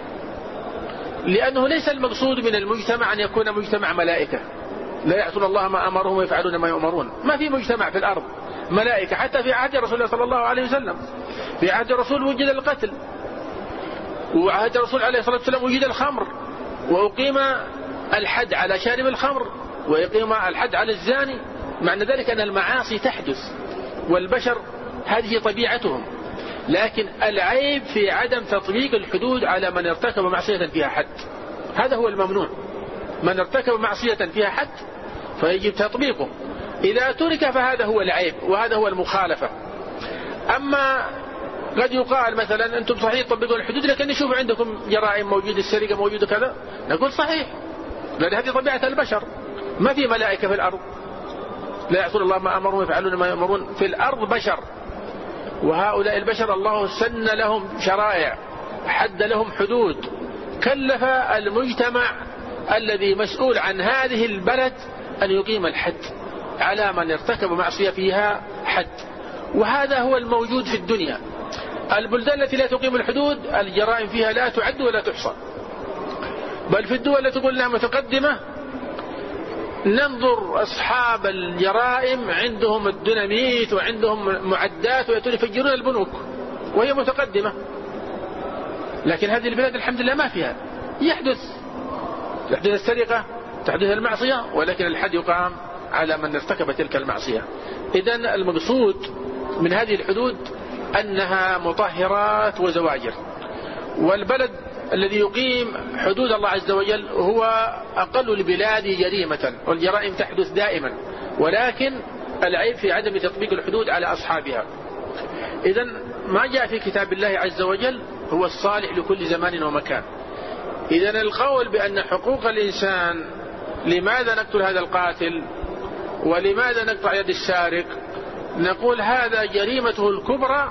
لأنه ليس المقصود من المجتمع أن يكون مجتمع ملائكة لا يعصون الله ما أمرهم ويفعلون ما يؤمرون. ما في مجتمع في الأرض ملائكة. حتى في عهد رسول الله صلى الله عليه وسلم، في عهد الرسول وجد القتل، وعهد الرسول عليه الصلاة والسلام وجد الخمر، وأقيم الحد على شارب الخمر، ويقيم الحد على الزاني. معنى ذلك أن المعاصي تحدث، والبشر هذه طبيعتهم، لكن العيب في عدم تطبيق الحدود على من ارتكب معصية فيها حد. هذا هو الممنوع. من ارتكب معصية فيها حد فيجب تطبيقه. إذا ترك فهذا هو العيب وهذا هو المخالفة. أما قد يقال مثلا أنتم صحيح تطبقون الحدود لكن نشوف عندكم جرائم موجودة، السرقة موجودة كذا، نقول صحيح، لأن هذه طبيعة البشر. ما في ملائكة في الأرض لا يعصون الله ما أمرهم ويفعلون ما يؤمرون. في الأرض بشر، وهؤلاء البشر الله سن لهم شرائع، حد لهم حدود، كلف المجتمع الذي مسؤول عن هذه البلد أن يقيم الحد على من ارتكب معصية فيها حد. وهذا هو الموجود في الدنيا. البلدان التي لا تقيم الحدود الجرائم فيها لا تعد ولا تحصى، بل في الدول التي تقول انها متقدمة ننظر أصحاب الجرائم عندهم الديناميت وعندهم معدات ويأتون يفجرون البنوك وهي متقدمة، لكن هذه البلاد الحمد لله ما فيها. يحدث تحدث السرقة، تحدث المعصية، ولكن الحد يقام على من ارتكب تلك المعصية. إذن المقصود من هذه الحدود أنها مطهرات وزواجر. والبلد الذي يقيم حدود الله عز وجل هو أقل البلاد جريمة، والجرائم تحدث دائما، ولكن العيب في عدم تطبيق الحدود على أصحابها. إذن ما جاء في كتاب الله عز وجل هو الصالح لكل زمان ومكان. إذن القول بأن حقوق الإنسان، لماذا نقتل هذا القاتل ولماذا نقطع يد السارق، نقول هذا جريمته الكبرى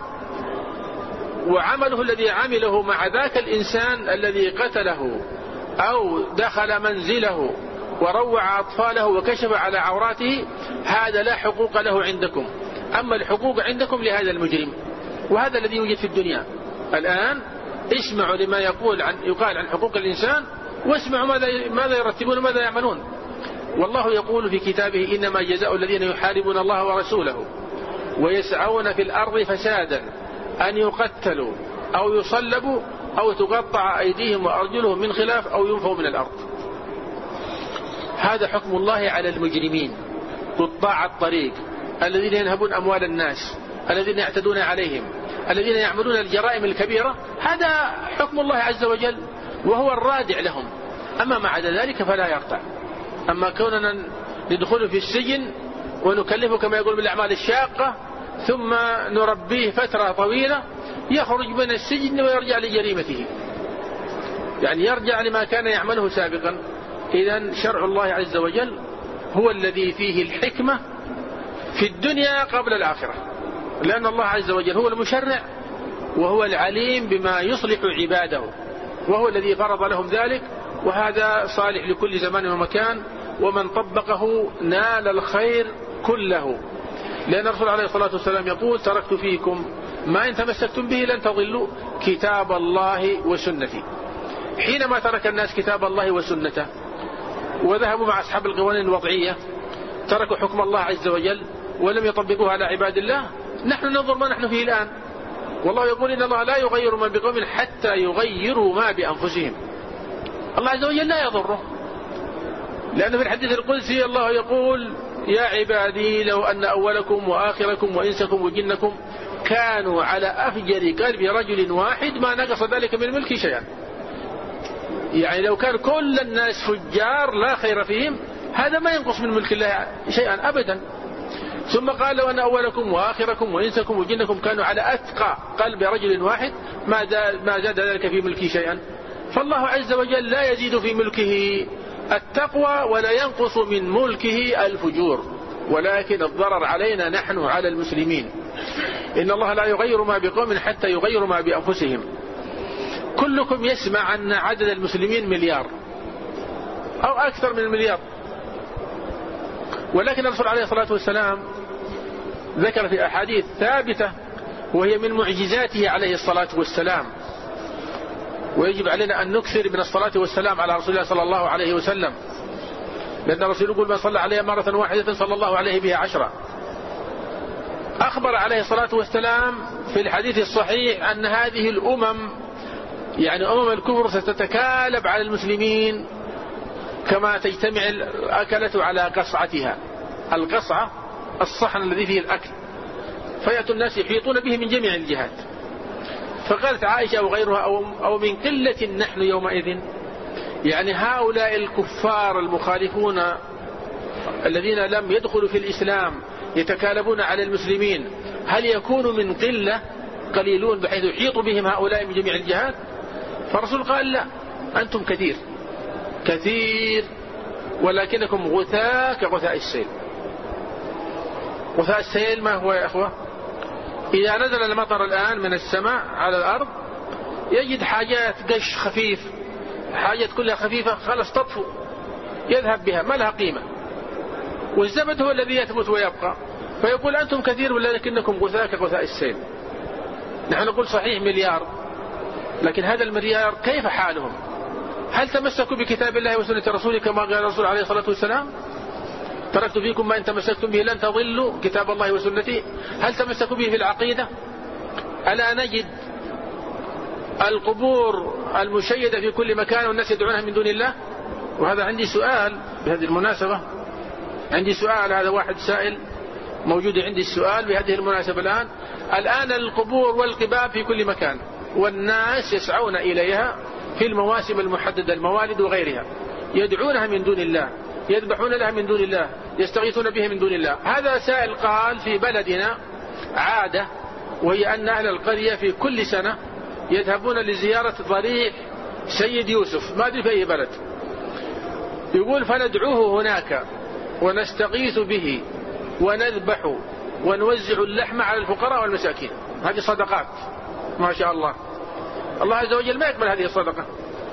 وعمله الذي عمله مع ذاك الإنسان الذي قتله أو دخل منزله وروع أطفاله وكشف على عوراته، هذا لا حقوق له عندكم، أما الحقوق عندكم لهذا المجرم. وهذا الذي يوجد في الدنيا الآن. اسمعوا لما يقول عن يقال عن حقوق الإنسان، واسمعوا ماذا ماذا يرتبون وماذا يعملون. والله يقول في كتابه: إنما جزاء الذين يحاربون الله ورسوله ويسعون في الأرض فسادا أن يقتلوا أو يصلبوا أو تقطع أيديهم وأرجلهم من خلاف أو ينفوا من الأرض. هذا حكم الله على المجرمين قطاع الطريق الذين ينهبون أموال الناس، الذين يعتدون عليهم، الذين يعملون الجرائم الكبيرة. هذا حكم الله عز وجل وهو الرادع لهم. أما مع ذلك فلا يقطع. أما كوننا ندخل في السجن ونكلفه كما يقول بالأعمال الشاقة ثم نربيه فترة طويلة، يخرج من السجن ويرجع لجريمته، يعني يرجع لما كان يعمله سابقا. إذن شرع الله عز وجل هو الذي فيه الحكمة في الدنيا قبل الآخرة، لأن الله عز وجل هو المشرع وهو العليم بما يصلح عباده، وهو الذي فرض لهم ذلك. وهذا صالح لكل زمان ومكان، ومن طبقه نال الخير كله، لأن الرسول عليه الصلاة والسلام يقول: تركت فيكم ما إن تمسكتم به لن تضلوا كتاب الله وسنتي. حينما ترك الناس كتاب الله وسنته وذهبوا مع أصحاب القوانين الوضعية، تركوا حكم الله عز وجل ولم يطبقوها على عباد الله، نحن ننظر ما نحن فيه الآن. والله يقول: إن الله لا يغير ما بقوم حتى يغيروا ما بأنفسهم. الله عز وجل لا يضره، لأن في الحديث القدسي الله يقول: يا عبادي لو أن أولكم وآخركم وإنسكم وجنكم كانوا على أفجر قلب رجل واحد ما نقص ذلك من ملك شيئا. يعني لو كان كل الناس فجار لا خير فيهم، هذا ما ينقص من ملك الله شيئا أبدا. ثم قال: لو أن أولكم وآخركم وإنسكم وجنكم كانوا على أتقى قلب رجل واحد ما زاد ذلك في ملكه شيئا. فالله عز وجل لا يزيد في ملكه التقوى ولا ينقص من ملكه الفجور، ولكن الضرر علينا نحن على المسلمين. إن الله لا يغير ما بقوم حتى يغيروا ما بأنفسهم. كلكم يسمع أن عدد المسلمين مليار أو أكثر من المليار، ولكن الرسول عليه الصلاة والسلام ذكر في أحاديث ثابتة وهي من معجزاته عليه الصلاة والسلام، ويجب علينا أن نكثر من الصلاة والسلام على رسول الله صلى الله عليه وسلم، لأن الرسول يقول: من صلى عليه مرة واحدة صلى الله عليه بها عشرة. أخبر عليه الصلاة والسلام في الحديث الصحيح أن هذه الأمم، يعني أمم الكفر، ستتكالب على المسلمين كما تجتمع الأكلة على قصعتها. القصعة الصحن الذي فيه الأكل، فيأتوا الناس يحيطون به من جميع الجهات. فقالت عائشة أو غيرها: أو, أو من قلة نحن يومئذ. يعني هؤلاء الكفار المخالفون الذين لم يدخلوا في الإسلام يتكالبون على المسلمين، هل يكونوا من قلة قليلون بحيث يحيط بهم هؤلاء من جميع الجهات؟ فالرسول قال: لا، أنتم كثير كثير ولكنكم غثاء كغثاء السيل. غثاء السيل ما هو يا أخوة؟ إذا نزل المطر الآن من السماء على الأرض يجد حاجات قش خفيف، حاجات كلها خفيفة خلاص تطفو يذهب بها ما لها قيمة، والزبد هو الذي يثبت ويبقى. فيقول أنتم كثير ولكنكم غثاء كغثاء السيل. نحن نقول صحيح مليار، لكن هذا المليار كيف حالهم؟ هل تمسكوا بكتاب الله وسنة رسوله كما قال الرسول عليه الصلاة والسلام؟ تركت فيكم ما إن تمسكتم به لن تضلوا كتاب الله وسنته. هل تمسكوا به في العقيدة؟ ألا نجد القبور المشيدة في كل مكان والناس يدعونها من دون الله؟ وهذا عندي سؤال بهذه المناسبة، عندي سؤال، هذا واحد سائل موجود عندي السؤال بهذه المناسبة الآن. الآن القبور والقباب في كل مكان والناس يسعون إليها في المواسم المحددة، الموالد وغيرها، يدعونها من دون الله، يذبحون لها من دون الله، يستغيثون بها من دون الله. هذا سائل قال في بلدنا عادة، وهي أن أهل القرية في كل سنة يذهبون لزيارة ضريح سيد يوسف، ما أدري في أي بلد، يقول فندعوه هناك ونستغيث به ونذبح ونوزع اللحم على الفقراء والمساكين. هذه صدقات ما شاء الله، الله عز وجل ما يقبل هذه الصدقة،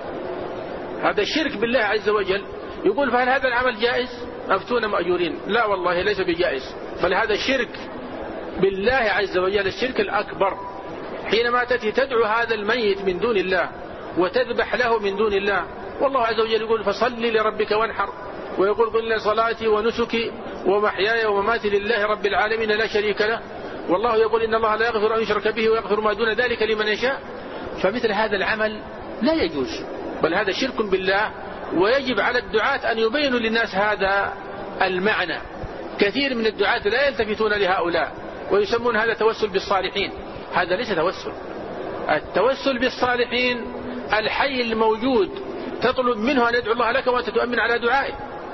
هذا الشرك بالله عز وجل. يقول فهل هذا العمل جائز؟ أفتونا مأجورين. لا والله ليس بجائز، بل هذا شرك بالله عز وجل، الشرك الأكبر. حينما تأتي تدعو هذا الميت من دون الله وتذبح له من دون الله، والله عز وجل يقول فصل لربك وانحر، ويقول قل إن صلاتي ونسكي ومحياي ومماتي لله رب العالمين لا شريك له، والله يقول إن الله لا يغفر أن يشرك به ويغفر ما دون ذلك لمن يشاء. فمثل هذا العمل لا يجوز، بل هذا شرك بالله، ويجب على الدعاة أن يبينوا للناس هذا المعنى. كثير من الدعاة لا يلتفتون لهؤلاء ويسمون هذا توسل بالصالحين. هذا ليس توسل. التوسل بالصالحين الحي الموجود تطلب منه أن يدعو الله لك وأنت تؤمن على دعائه،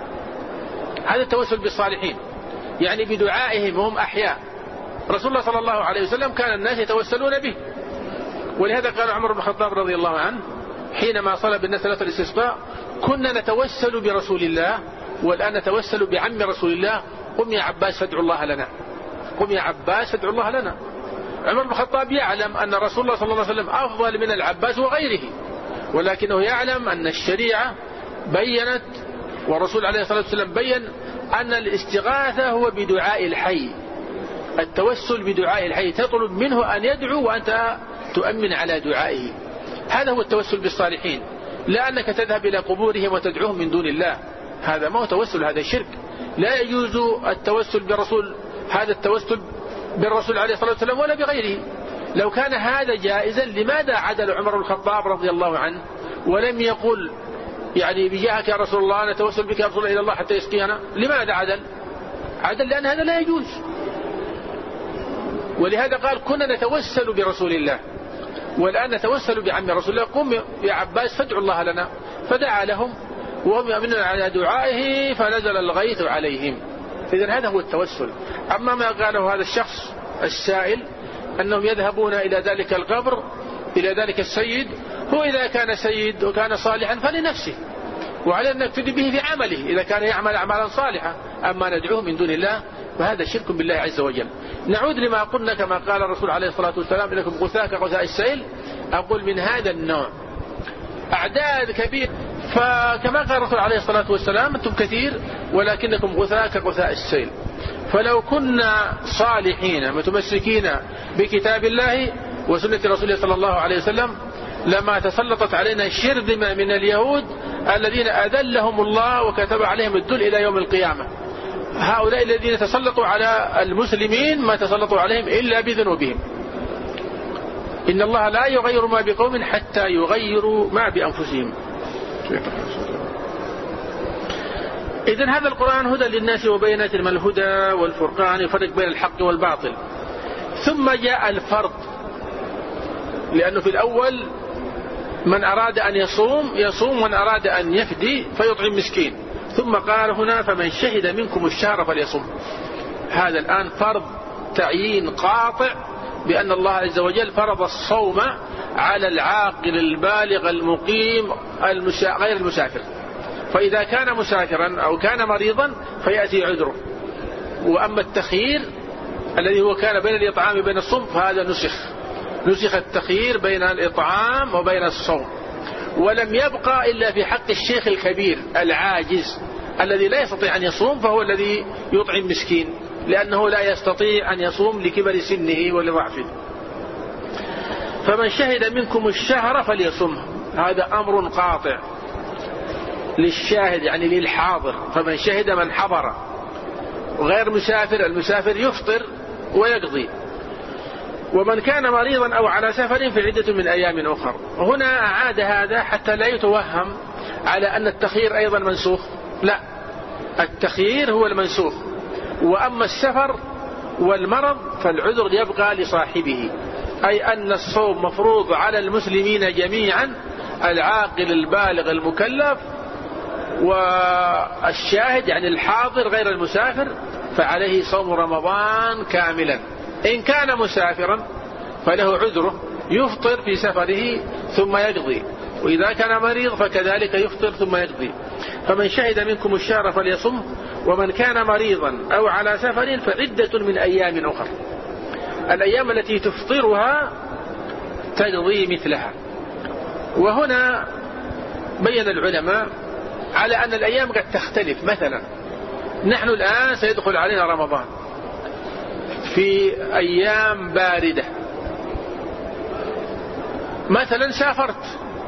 هذا التوسل بالصالحين، يعني بدعائهم وهم أحياء. رسول الله صلى الله عليه وسلم كان الناس يتوسلون به، ولهذا قال عمر بن الخطاب رضي الله عنه حينما طلب الناس صلاة الاستسقاء كنا نتوسل برسول الله والآن نتوسل بعم رسول الله، قم يا عباس فادعو الله لنا، قم يا عباس فادعو الله لنا. عمر بن الخطاب يعلم أن رسول الله صلى الله عليه وسلم أفضل من العباس وغيره، ولكنه يعلم أن الشريعة بينت والرسول عليه الصلاة والسلام بين أن الاستغاثة هو بدعاء الحي، التوسل بدعاء الحي، تطلب منه أن يدعو وأنت تؤمن على دعائه. هذا هو التوسل بالصالحين، لا أنك تذهب إلى قبورهم وتدعوهم من دون الله، هذا ما هو توسل، هذا شرك. لا يجوز التوسل برسول، هذا التوسل بالرسول عليه الصلاة والسلام ولا بغيره. لو كان هذا جائزا لماذا عدل عمر بن الخطاب رضي الله عنه ولم يقل يعني بجاهك يا رسول الله نتوسل بك يا رسول الله إلى الله حتى يسقينا؟ لماذا عدل؟ عدل لأن هذا لا يجوز، ولهذا قال كنا نتوسل برسول الله والآن نتوسل بعم رسول الله، قم يا عباس فادعوا الله لنا، فدعا لهم وهم يؤمنون على دعائه فنزل الغيث عليهم. إذن هذا هو التوسل. أما ما قاله هذا الشخص السائل أنهم يذهبون إلى ذلك القبر إلى ذلك السيد، هو إذا كان سيد وكان صالحا فلنفسه، وعلى أن نقتدي به في عمله إذا كان يعمل أعمالا صالحة. أما ندعوه من دون الله فهذا شرك بالله عز وجل. نعود لما قلنا كما قال الرسول عليه الصلاة والسلام إنكم غثاء كغثاء السيل. أقول من هذا النوع أعداد كبير، فكما قال الرسول عليه الصلاة والسلام أنتم كثير ولكنكم غثاء كغثاء السيل. فلو كنا صالحين متمسكين بكتاب الله وسنة رسوله صلى الله عليه وسلم لما تسلطت علينا شرذمة من اليهود الذين أذلهم الله وكتب عليهم الذل إلى يوم القيامة. هؤلاء الذين تسلطوا على المسلمين ما تسلطوا عليهم إلا بذنوبهم. إن الله لا يغير ما بقوم حتى يغيروا ما بأنفسهم. إذن هذا القرآن هدى للناس وبينات من الهدى والفرقان يفرق بين الحق والباطل. ثم جاء الفرض، لأنه في الأول من أراد أن يصوم يصوم ومن أراد أن يفدي فيطعم مسكين، ثم قال هنا فمن شهد منكم الشهر فليصم. هذا الآن فرض تعيين قاطع بأن الله عز وجل فرض الصوم على العاقل البالغ المقيم غير المسافر، فإذا كان مسافرا أو كان مريضا فيأتي عذره. وأما التخيير الذي هو كان بين الإطعام وبين الصوم، فهذا نسخ نسخ التخيير بين الإطعام وبين الصوم. ولم يبقى إلا في حق الشيخ الكبير العاجز الذي لا يستطيع أن يصوم، فهو الذي يطعم مسكين، لأنه لا يستطيع أن يصوم لكبر سنه ولضعفه. فمن شهد منكم الشهر فليصمه، هذا أمر قاطع للشاهد يعني للحاضر. فمن شهد من حضر، وغير مسافر، المسافر يفطر ويقضي. ومن كان مريضا أو على سفر فعدة من أيام أخر. هنا أعاد هذا حتى لا يتوهم على أن التخيير أيضا منسوخ، لا، التخيير هو المنسوخ، وأما السفر والمرض فالعذر يبقى لصاحبه، أي أن الصوم مفروض على المسلمين جميعا، العاقل البالغ المكلف، والشاهد يعني الحاضر غير المسافر فعليه صوم رمضان كاملا. إن كان مسافرا فله عذره، يفطر في سفره ثم يقضي، وإذا كان مريض فكذلك يفطر ثم يقضي. فمن شهد منكم الشهر فليصم، ومن كان مريضا أو على سفر فعدة من أيام أخر. الأيام التي تفطرها تقضي مثلها. وهنا بين العلماء على أن الأيام قد تختلف. مثلا نحن الآن سيدخل علينا رمضان في أيام باردة، مثلا سافرت،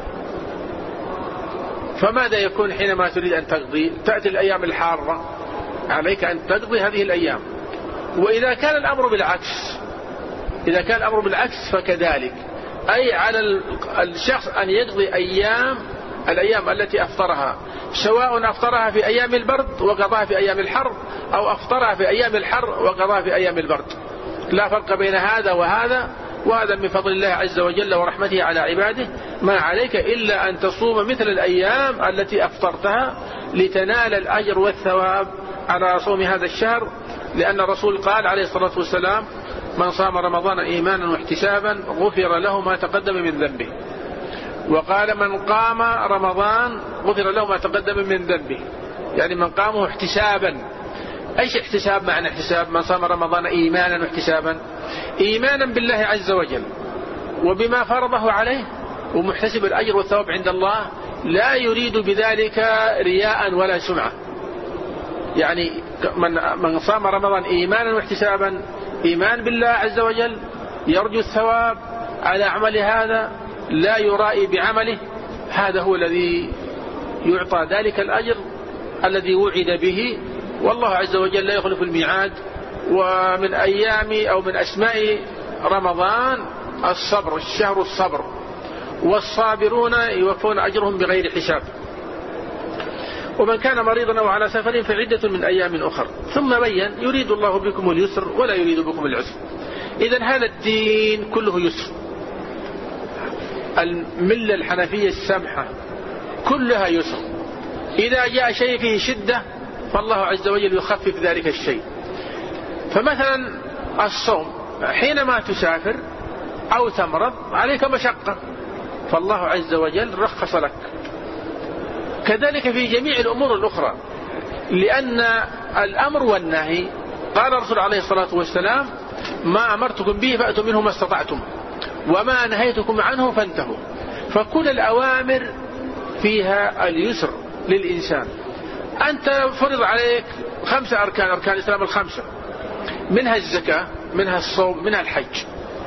فماذا يكون حينما تريد أن تقضي؟ تأتي الأيام الحارة، عليك أن تقضي هذه الأيام. وإذا كان الأمر بالعكس إذا كان الأمر بالعكس فكذلك، أي على الشخص أن يقضي أيام الأيام التي أفطرها، سواء أفطرها في أيام البرد وقضاها في أيام الحر، أو أفطرها في أيام الحر وقضاها في أيام البرد، لا فرق بين هذا وهذا. وهذا من فضل الله عز وجل ورحمته على عباده. ما عليك إلا أن تصوم مثل الأيام التي أفطرتها لتنال الأجر والثواب على صوم هذا الشهر، لأن الرسول قال عليه الصلاة والسلام: من صام رمضان إيمانا واحتسابا غفر له ما تقدم من ذنبه. وقال: من قام رمضان غفر له ما تقدم من ذنبه، يعني من قامه احتسابا. أيش احتساب؟ معنى احتساب: من صام رمضان إيمانا واحتسابا، إيمانا بالله عز وجل وبما فرضه عليه، ومحتسب الأجر والثواب عند الله، لا يريد بذلك رياء ولا سمعة. يعني من من صام رمضان إيمانا واحتسابا، إيمان بالله عز وجل، يرجو الثواب على عمل هذا، لا يرائي بعمله، هذا هو الذي يعطى ذلك الأجر الذي وعد به. والله عز وجل لا يخلف الميعاد. ومن أيام أو من أسماء رمضان الصبر، الشهر الصبر، والصابرون يوفون أجرهم بغير حساب. ومن كان مريضا أو على سفر فعدة من أيام أخر. ثم بين: يريد الله بكم اليسر ولا يريد بكم العسر. إذن هذا الدين كله يسر. الملة الحنفية السمحة كلها يسر. إذا جاء شيء فيه شدة فالله عز وجل يخفف ذلك الشيء. فمثلا الصوم، حينما تسافر أو تمرض عليك مشقة، فالله عز وجل رخص لك. كذلك في جميع الأمور الأخرى، لأن الأمر والنهي قال الرسول عليه الصلاة والسلام: ما أمرتكم به فأتوا منه ما استطعتم، وما نهيتكم عنه فانتهوا. فكل الأوامر فيها اليسر للإنسان. أنت فرض عليك خمسة أركان، أركان الإسلام الخمسة، منها الزكاة، منها الصوم، منها الحج.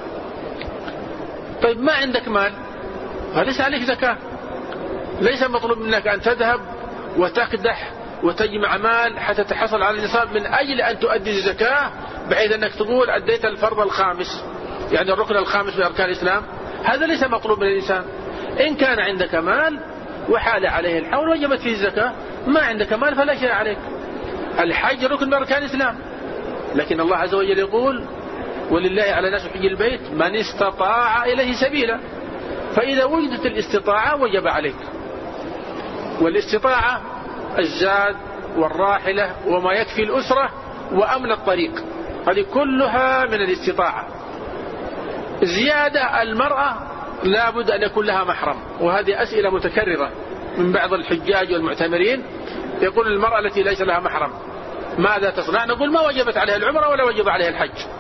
طيب ما عندك مال، فليس عليك زكاة، ليس مطلوب منك أن تذهب وتقدح وتجمع مال حتى تحصل على النصاب من أجل أن تؤدي الزكاة، بحيث أنك تقول أديت الفرض الخامس، يعني الركن الخامس من أركان الإسلام. هذا ليس مطلوب من الإنسان. إن كان عندك مال وحال عليه الحول وجبت فيه الزكاة، ما عندك مال فلا شيء عليك. الحج ركن من أركان الإسلام، لكن الله عز وجل يقول: ولله على الناس حج البيت من استطاع إليه سبيلا. فإذا وجدت الاستطاعة وجب عليك. والاستطاعة الزاد والراحلة وما يكفي الأسرة وأمن الطريق، هذه كلها من الاستطاعة. زيادة المرأة لا بد أن يكون لها محرم، وهذه أسئلة متكررة من بعض الحجاج والمعتمرين. يقول: المرأة التي ليس لها محرم ماذا تصنع؟ نقول: ما وجبت عليها العمرة ولا وجب عليها الحج،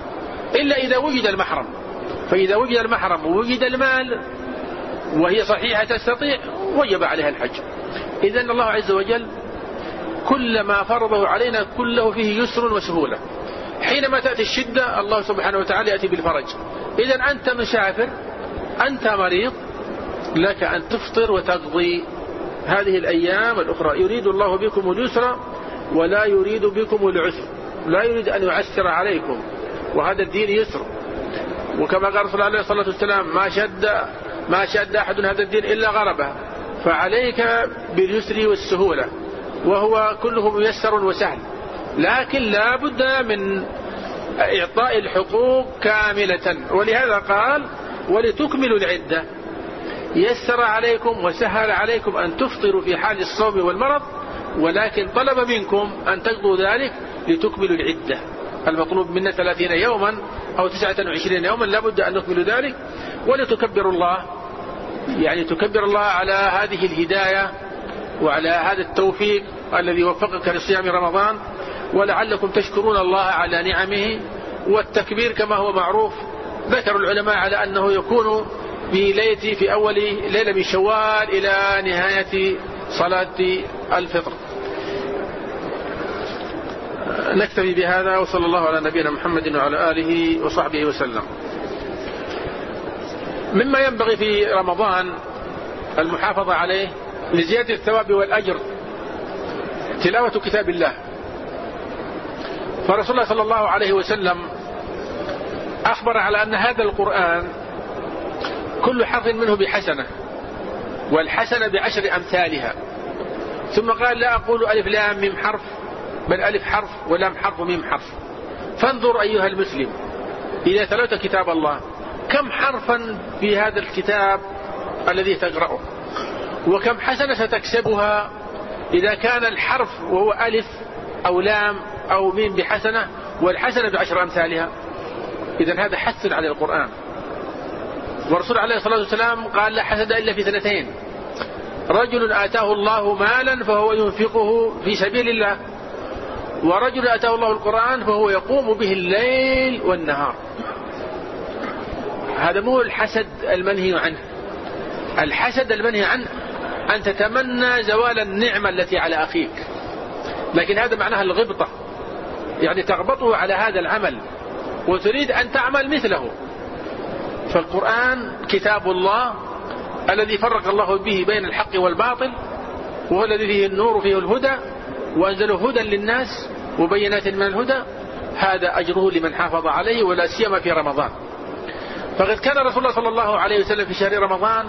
إلا إذا وجد المحرم. فإذا وجد المحرم ووجد المال وهي صحيحة تستطيع وجب عليها الحج. إذن الله عز وجل كل ما فرضه علينا كله فيه يسر وسهولة. حينما تأتي الشدة الله سبحانه وتعالى يأتي بالفرج. إذن أنت مسافر، أنت مريض، لك أن تفطر وتقضي هذه الأيام الأخرى. يريد الله بكم اليسر ولا يريد بكم العسر، لا يريد أن يعسر عليكم، وهذا الدين يسر. وكما قال رسول الله عليه الصلاة والسلام ما شد ما شد أحد هذا الدين إلا غربه، فعليك باليسر والسهولة، وهو كله ميسر وسهل. لكن لا بد من إعطاء الحقوق كاملة، ولهذا قال ولتكملوا العدة. يسر عليكم وسهل عليكم أن تفطروا في حال الصوم والمرض، ولكن طلب منكم أن تقضوا ذلك لتكملوا العدة. المطلوب منا ثلاثين يوما أو تسعة وعشرين يوما، لا بد أن نكمل ذلك. ولتكبروا الله، يعني تكبر الله على هذه الهداية وعلى هذا التوفيق الذي وفقك لصيام رمضان، ولعلكم تشكرون الله على نعمه. والتكبير كما هو معروف ذكر العلماء على أنه يكون في ليلة في أول ليلة من شوال إلى نهاية صلاة الفطر. نكتفي بهذا، وصلى الله على نبينا محمد وعلى آله وصحبه وسلم. مما ينبغي في رمضان المحافظة عليه لزيادة الثواب والأجر تلاوة كتاب الله. فرسول الله صلى الله عليه وسلم أخبر على أن هذا القرآن كل حرف منه بحسنة، والحسنة بعشر أمثالها. ثم قال لا أقول ألف لام ميم حرف، بل ألف حرف ولام حرف وميم حرف. فانظر أيها المسلم إذا تلوت كتاب الله كم حرفا في هذا الكتاب الذي تقرأه، وكم حسنة ستكسبها إذا كان الحرف وهو ألف أو لام أو ميم بحسنة والحسنة بعشر أمثالها. إذن هذا حث على القرآن. والرسول عليه الصلاة والسلام قال لا حسد إلا في اثنتين: رجل آتاه الله مالا فهو ينفقه في سبيل الله، ورجل آتاه الله القرآن فهو يقوم به الليل والنهار. هذا مو الحسد المنهي عنه. الحسد المنهي عنه أن تتمنى زوال النعمة التي على أخيك، لكن هذا معناها الغبطة، يعني تغبطه على هذا العمل وتريد أن تعمل مثله. فالقرآن كتاب الله الذي فرق الله به بين الحق والباطل، وهو الذي فيه النور وفيه الهدى، وأنزله هدى للناس وبينات من الهدى. هذا أجره لمن حافظ عليه، ولا سيما في رمضان. فقد كان رسول الله صلى الله عليه وسلم في شهر رمضان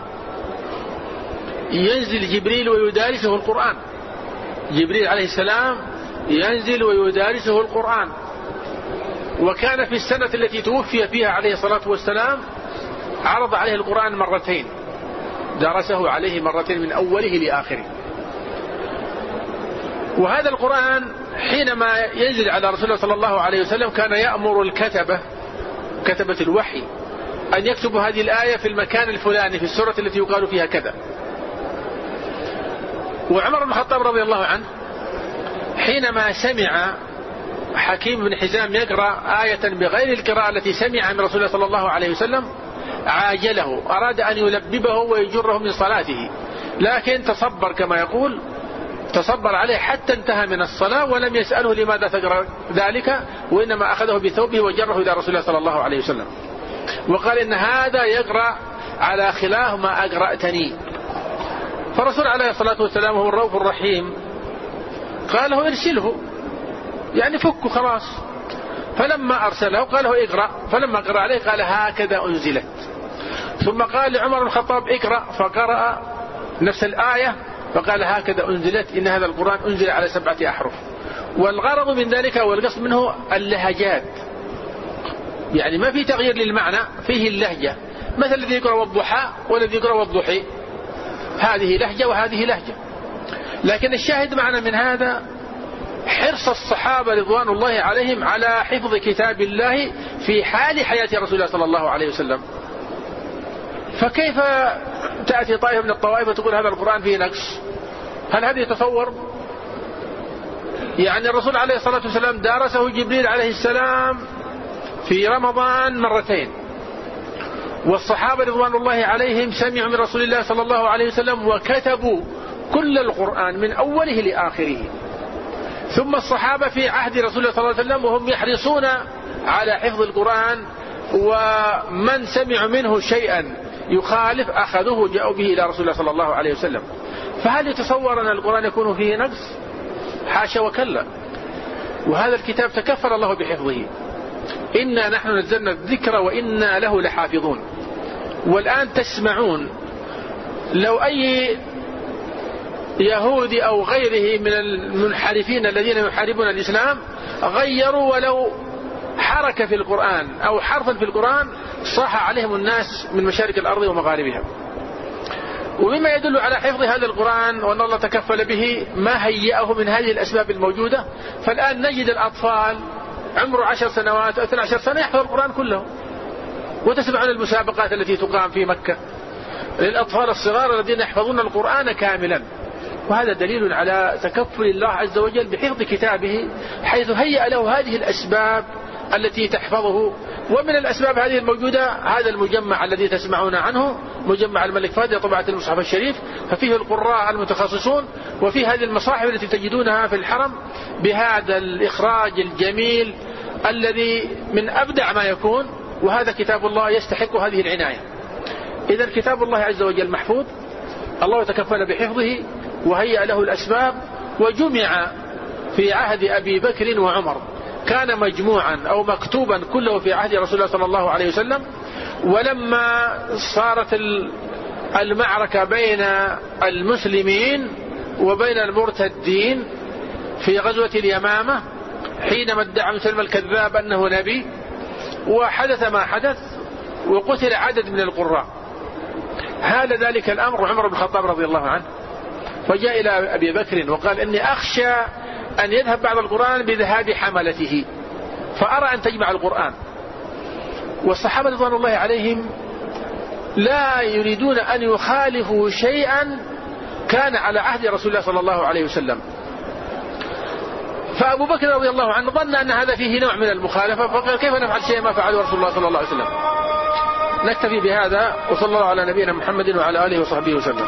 ينزل جبريل ويدارسه القرآن. جبريل عليه السلام ينزل ويدارسه القرآن. وكان في السنة التي توفي فيها عليه الصلاة والسلام عرض عليه القرآن مرتين، درسه عليه مرتين من أوله لآخره. وهذا القرآن حينما ينزل على رسول الله صلى الله عليه وسلم كان يأمر الكتبة كتبة الوحي أن يكتبوا هذه الآية في المكان الفلاني في السورة التي يقال فيها كذا. وعمر بن الخطاب رضي الله عنه حينما سمع حكيم بن حزام يقرأ آية بغير القراءة التي سمع من رسول الله صلى الله عليه وسلم عاجله، أراد أن يلببه ويجره من صلاته، لكن تصبر كما يقول، تصبر عليه حتى انتهى من الصلاة ولم يسأله لماذا تقرأ ذلك، وإنما أخذه بثوبه وجره إلى رسول الله صلى الله عليه وسلم وقال إن هذا يقرأ على خلاف ما أقرأتني. فرسول عليه الصلاة والسلام هو الرؤوف الرحيم قال له ارسله، يعني فكه خلاص. فلما أرسله قال له اقرأ، فلما قرأ عليه قال هكذا أنزلت. ثم قال لعمر بن الخطاب اقرأ، فقرأ نفس الآية فقال هكذا أنزلت، إن هذا القرآن أنزل على سبعة أحرف. والغرض من ذلك والقصد منه اللهجات، يعني ما في تغيير للمعنى، فيه اللهجة، مثل الذي يقرأ والضحى والذي يقرأ والضحي، هذه لهجة وهذه لهجة. لكن الشاهد معنا من هذا حرص الصحابة رضوان الله عليهم على حفظ كتاب الله في حال حياة رسول الله صلى الله عليه وسلم. فكيف تأتي طائفة من الطوائف وتقول هذا القرآن فيه نقص؟ هل هذا يتصور؟ يعني الرسول عليه الصلاة والسلام دارسه جبريل عليه السلام في رمضان مرتين، والصحابة رضوان الله عليهم سمعوا من رسول الله صلى الله عليه وسلم وكتبوا كل القرآن من أوله لآخره. ثم الصحابة في عهد رسول الله صلى الله عليه وسلم وهم يحرصون على حفظ القرآن، ومن سمعوا منه شيئا يخالف أخذوه جاءوا به إلى رسول الله صلى الله عليه وسلم. فهل يتصور أن القرآن يكون فيه نقص؟ حاشا وكلا. وهذا الكتاب تكفل الله بحفظه، إنا نحن نزلنا الذكر وإنا له لحافظون. والآن تسمعون لو أي يهودي أو غيره من المنحرفين الذين يحاربون الإسلام غيروا ولو حركة في القرآن أو حرفا في القرآن صاح عليهم الناس من مشارق الأرض ومغاربها. ومما يدل على حفظ هذا القرآن وأن الله تكفل به ما هيئه من هذه الأسباب الموجودة. فالآن نجد الأطفال عمره عشر سنوات أو اثنى عشر سنة يحفظ القرآن كله، وتسمعون المسابقات التي تقام في مكة للأطفال الصغار الذين يحفظون القرآن كاملا. وهذا دليل على تكفل الله عز وجل بحفظ كتابه، حيث هيأ له هذه الأسباب التي تحفظه. ومن الأسباب هذه الموجودة هذا المجمع الذي تسمعون عنه، مجمع الملك فهد طبعة المصحف الشريف، ففيه القراء المتخصصون، وفي هذه المصاحف التي تجدونها في الحرم بهذا الإخراج الجميل الذي من أبدع ما يكون. وهذا كتاب الله يستحق هذه العناية. إذا كتاب الله عز وجل محفوظ، الله تكفل بحفظه وهيأ له الأسباب، وجمع في عهد أبي بكر وعمر، كان مجموعا أو مكتوبا كله في عهد رسول الله صلى الله عليه وسلم. ولما صارت المعركة بين المسلمين وبين المرتدين في غزوة اليمامة، حينما ادعى مسلم الكذاب أنه نبي، وحدث ما حدث وقتل عدد من القراء، هال ذلك الأمر عمر بن الخطاب رضي الله عنه، فجاء إلى أبي بكر وقال إني أخشى أن يذهب بعض القرآن بذهاب حملته، فأرى أن تجمع القرآن. والصحابة رضوان الله عليهم لا يريدون أن يخالفوا شيئا كان على عهد رسول الله صلى الله عليه وسلم. فأبو بكر رضي الله عنه ظن أن هذا فيه نوع من المخالفة، فقال كيف نفعل شيء ما فعله رسول الله صلى الله عليه وسلم. نكتفي بهذا، وصلى الله على نبينا محمد وعلى آله وصحبه وسلم.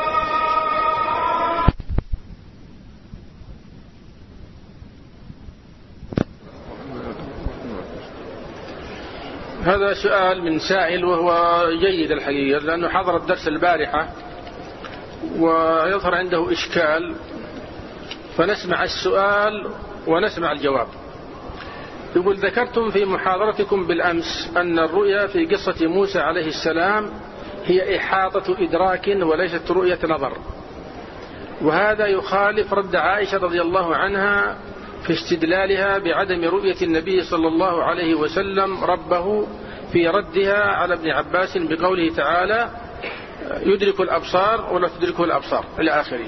هذا سؤال من سائل وهو جيد الحقيقة، لأنه حضر الدرس البارحة ويظهر عنده إشكال، فنسمع السؤال ونسمع الجواب. يقول: ذكرتم في محاضرتكم بالأمس أن الرؤيا في قصة موسى عليه السلام هي إحاطة إدراك وليست رؤية نظر، وهذا يخالف رد عائشة رضي الله عنها في استدلالها بعدم رؤية النبي صلى الله عليه وسلم ربه في ردها على ابن عباس بقوله تعالى: يدرك الأبصار ولا تدركه الأبصار إلى آخره.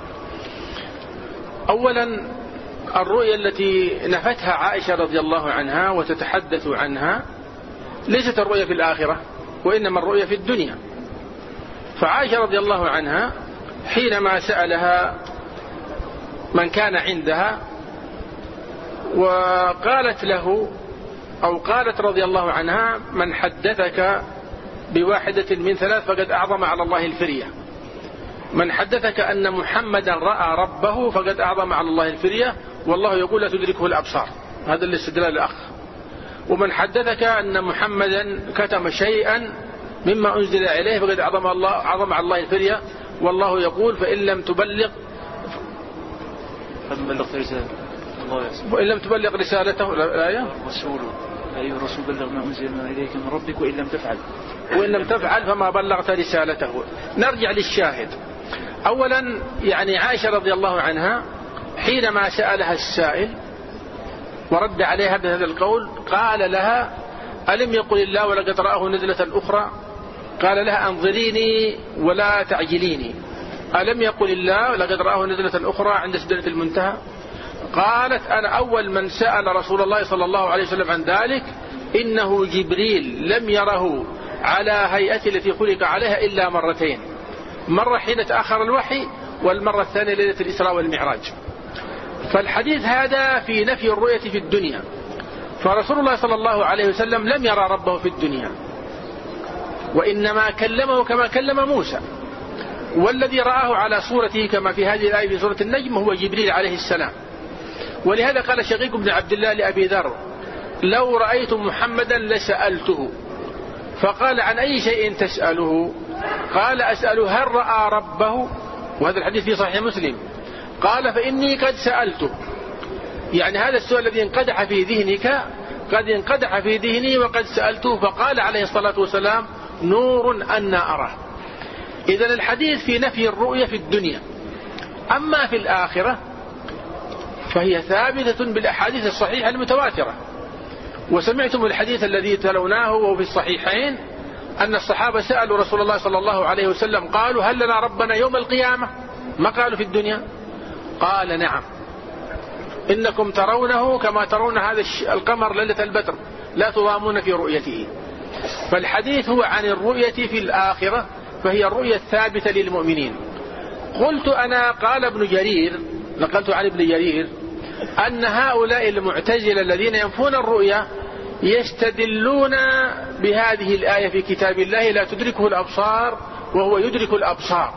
أولا، الرؤيا التي نفتها عائشة رضي الله عنها وتتحدث عنها ليست الرؤيا في الآخرة، وإنما الرؤيا في الدنيا. فعائشة رضي الله عنها حينما سألها من كان عندها وقالت له أو قالت رضي الله عنها: من حدثك بواحدة من ثلاث فقد أعظم على الله الفرية. من حدثك أن محمدا رأى ربه فقد أعظم على الله الفرية، والله يقول لا تدركه الأبصار. هذا الاستدلال الأخ. ومن حدثك أن محمدا كتم شيئا مما أنزل إليه فقد أعظم الله أعظم على الله الفرية، والله يقول: فإن لم تبلغ وإن لم تبلغ رسالته الآية رسول أيها الرسول بلغ ما أنزل إليك من ربك وإن لم تفعل وإن لم تفعل فما بلغت رسالته. نرجع للشاهد. أولا، يعني عائشة رضي الله عنها حينما سألها السائل ورد عليها بهذا القول قال لها: ألم يقل الله ولقد رآه نزلة أخرى؟ قال لها: أنظريني ولا تعجليني. ألم يقل الله ولقد رآه نزلة أخرى عند سدرة المنتهى؟ قالت: أنا أول من سأل رسول الله صلى الله عليه وسلم عن ذلك، إنه جبريل لم يره على هيئته التي خلق عليها إلا مرتين، مرة حين تأخر الوحي، والمرة الثانية ليلة الإسراء والمعراج. فالحديث هذا في نفي الرؤية في الدنيا. فرسول الله صلى الله عليه وسلم لم يرى ربه في الدنيا، وإنما كلمه كما كلم موسى، والذي رآه على صورته كما في هذه الآية في سورة النجم هو جبريل عليه السلام. ولهذا قال شقيق بن عبد الله لأبي ذر: لو رأيت محمدا لسألته. فقال: عن أي شيء تسأله؟ قال: أسأل هل رأى ربه؟ وهذا الحديث في صحيح مسلم. قال: فإني قد سألته، يعني هذا السؤال الذي انقدح في ذهنك قد انقدح في ذهني وقد سألته. فقال عليه الصلاة والسلام: نور أنا أراه. إذن الحديث في نفي الرؤية في الدنيا. أما في الآخرة فهي ثابتة بالأحاديث الصحيحة المتواترة. وسمعتم الحديث الذي تلوناه وهو في الصحيحين أن الصحابة سألوا رسول الله صلى الله عليه وسلم قالوا: هل لنا ربنا يوم القيامة؟ ما قالوا في الدنيا. قال: نعم، إنكم ترونه كما ترون هذا القمر ليلة البدر لا تضامون في رؤيته. فالحديث هو عن الرؤية في الآخرة، فهي الرؤية الثابتة للمؤمنين. قلت أنا، قال ابن جرير، نقلت عن ابن جرير، أن هؤلاء المعتزلة الذين ينفون الرؤيا يستدلون بهذه الآية في كتاب الله: لا تدركه الأبصار وهو يدرك الأبصار.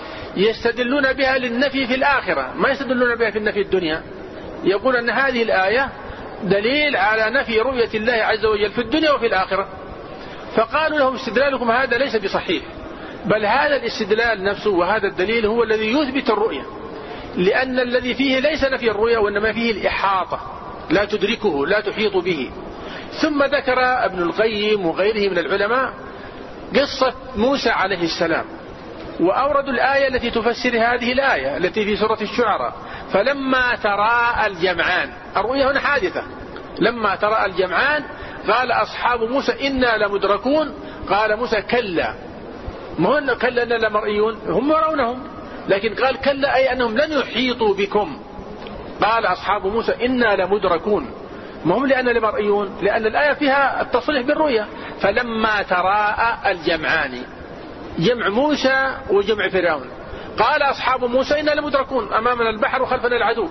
يستدلون بها للنفي في الآخرة، ما يستدلون بها في النفي الدنيا. يقول أن هذه الآية دليل على نفي رؤية الله عز وجل في الدنيا وفي الآخرة. فقالوا لهم: استدلالكم هذا ليس بصحيح، بل هذا الاستدلال نفسه وهذا الدليل هو الذي يثبت الرؤية، لأن الذي فيه ليس نفي الرؤية وإنما فيه الإحاطة، لا تدركه لا تحيط به. ثم ذكر ابن القيم وغيره من العلماء قصة موسى عليه السلام، وأوردوا الآية التي تفسر هذه الآية التي في سورة الشعراء: فلما تراءى الجمعان. الرؤية هنا حادثة. لما تراءى الجمعان قال أصحاب موسى إنا لمدركون. قال موسى: كلا. ما هو كلا أننا لمرئيون، هم يرونهم، لكن قال كلا أي أنهم لن يحيطوا بكم. قال أصحاب موسى إنا لمدركون، ما هم لأننا لمرئيون، لأن الآية فيها التصريح بالرؤية. فلما تراءى الجمعان، جمع موسى وجمع فرعون. قال أصحاب موسى إنا لمدركون، أمامنا البحر وخلفنا العدو.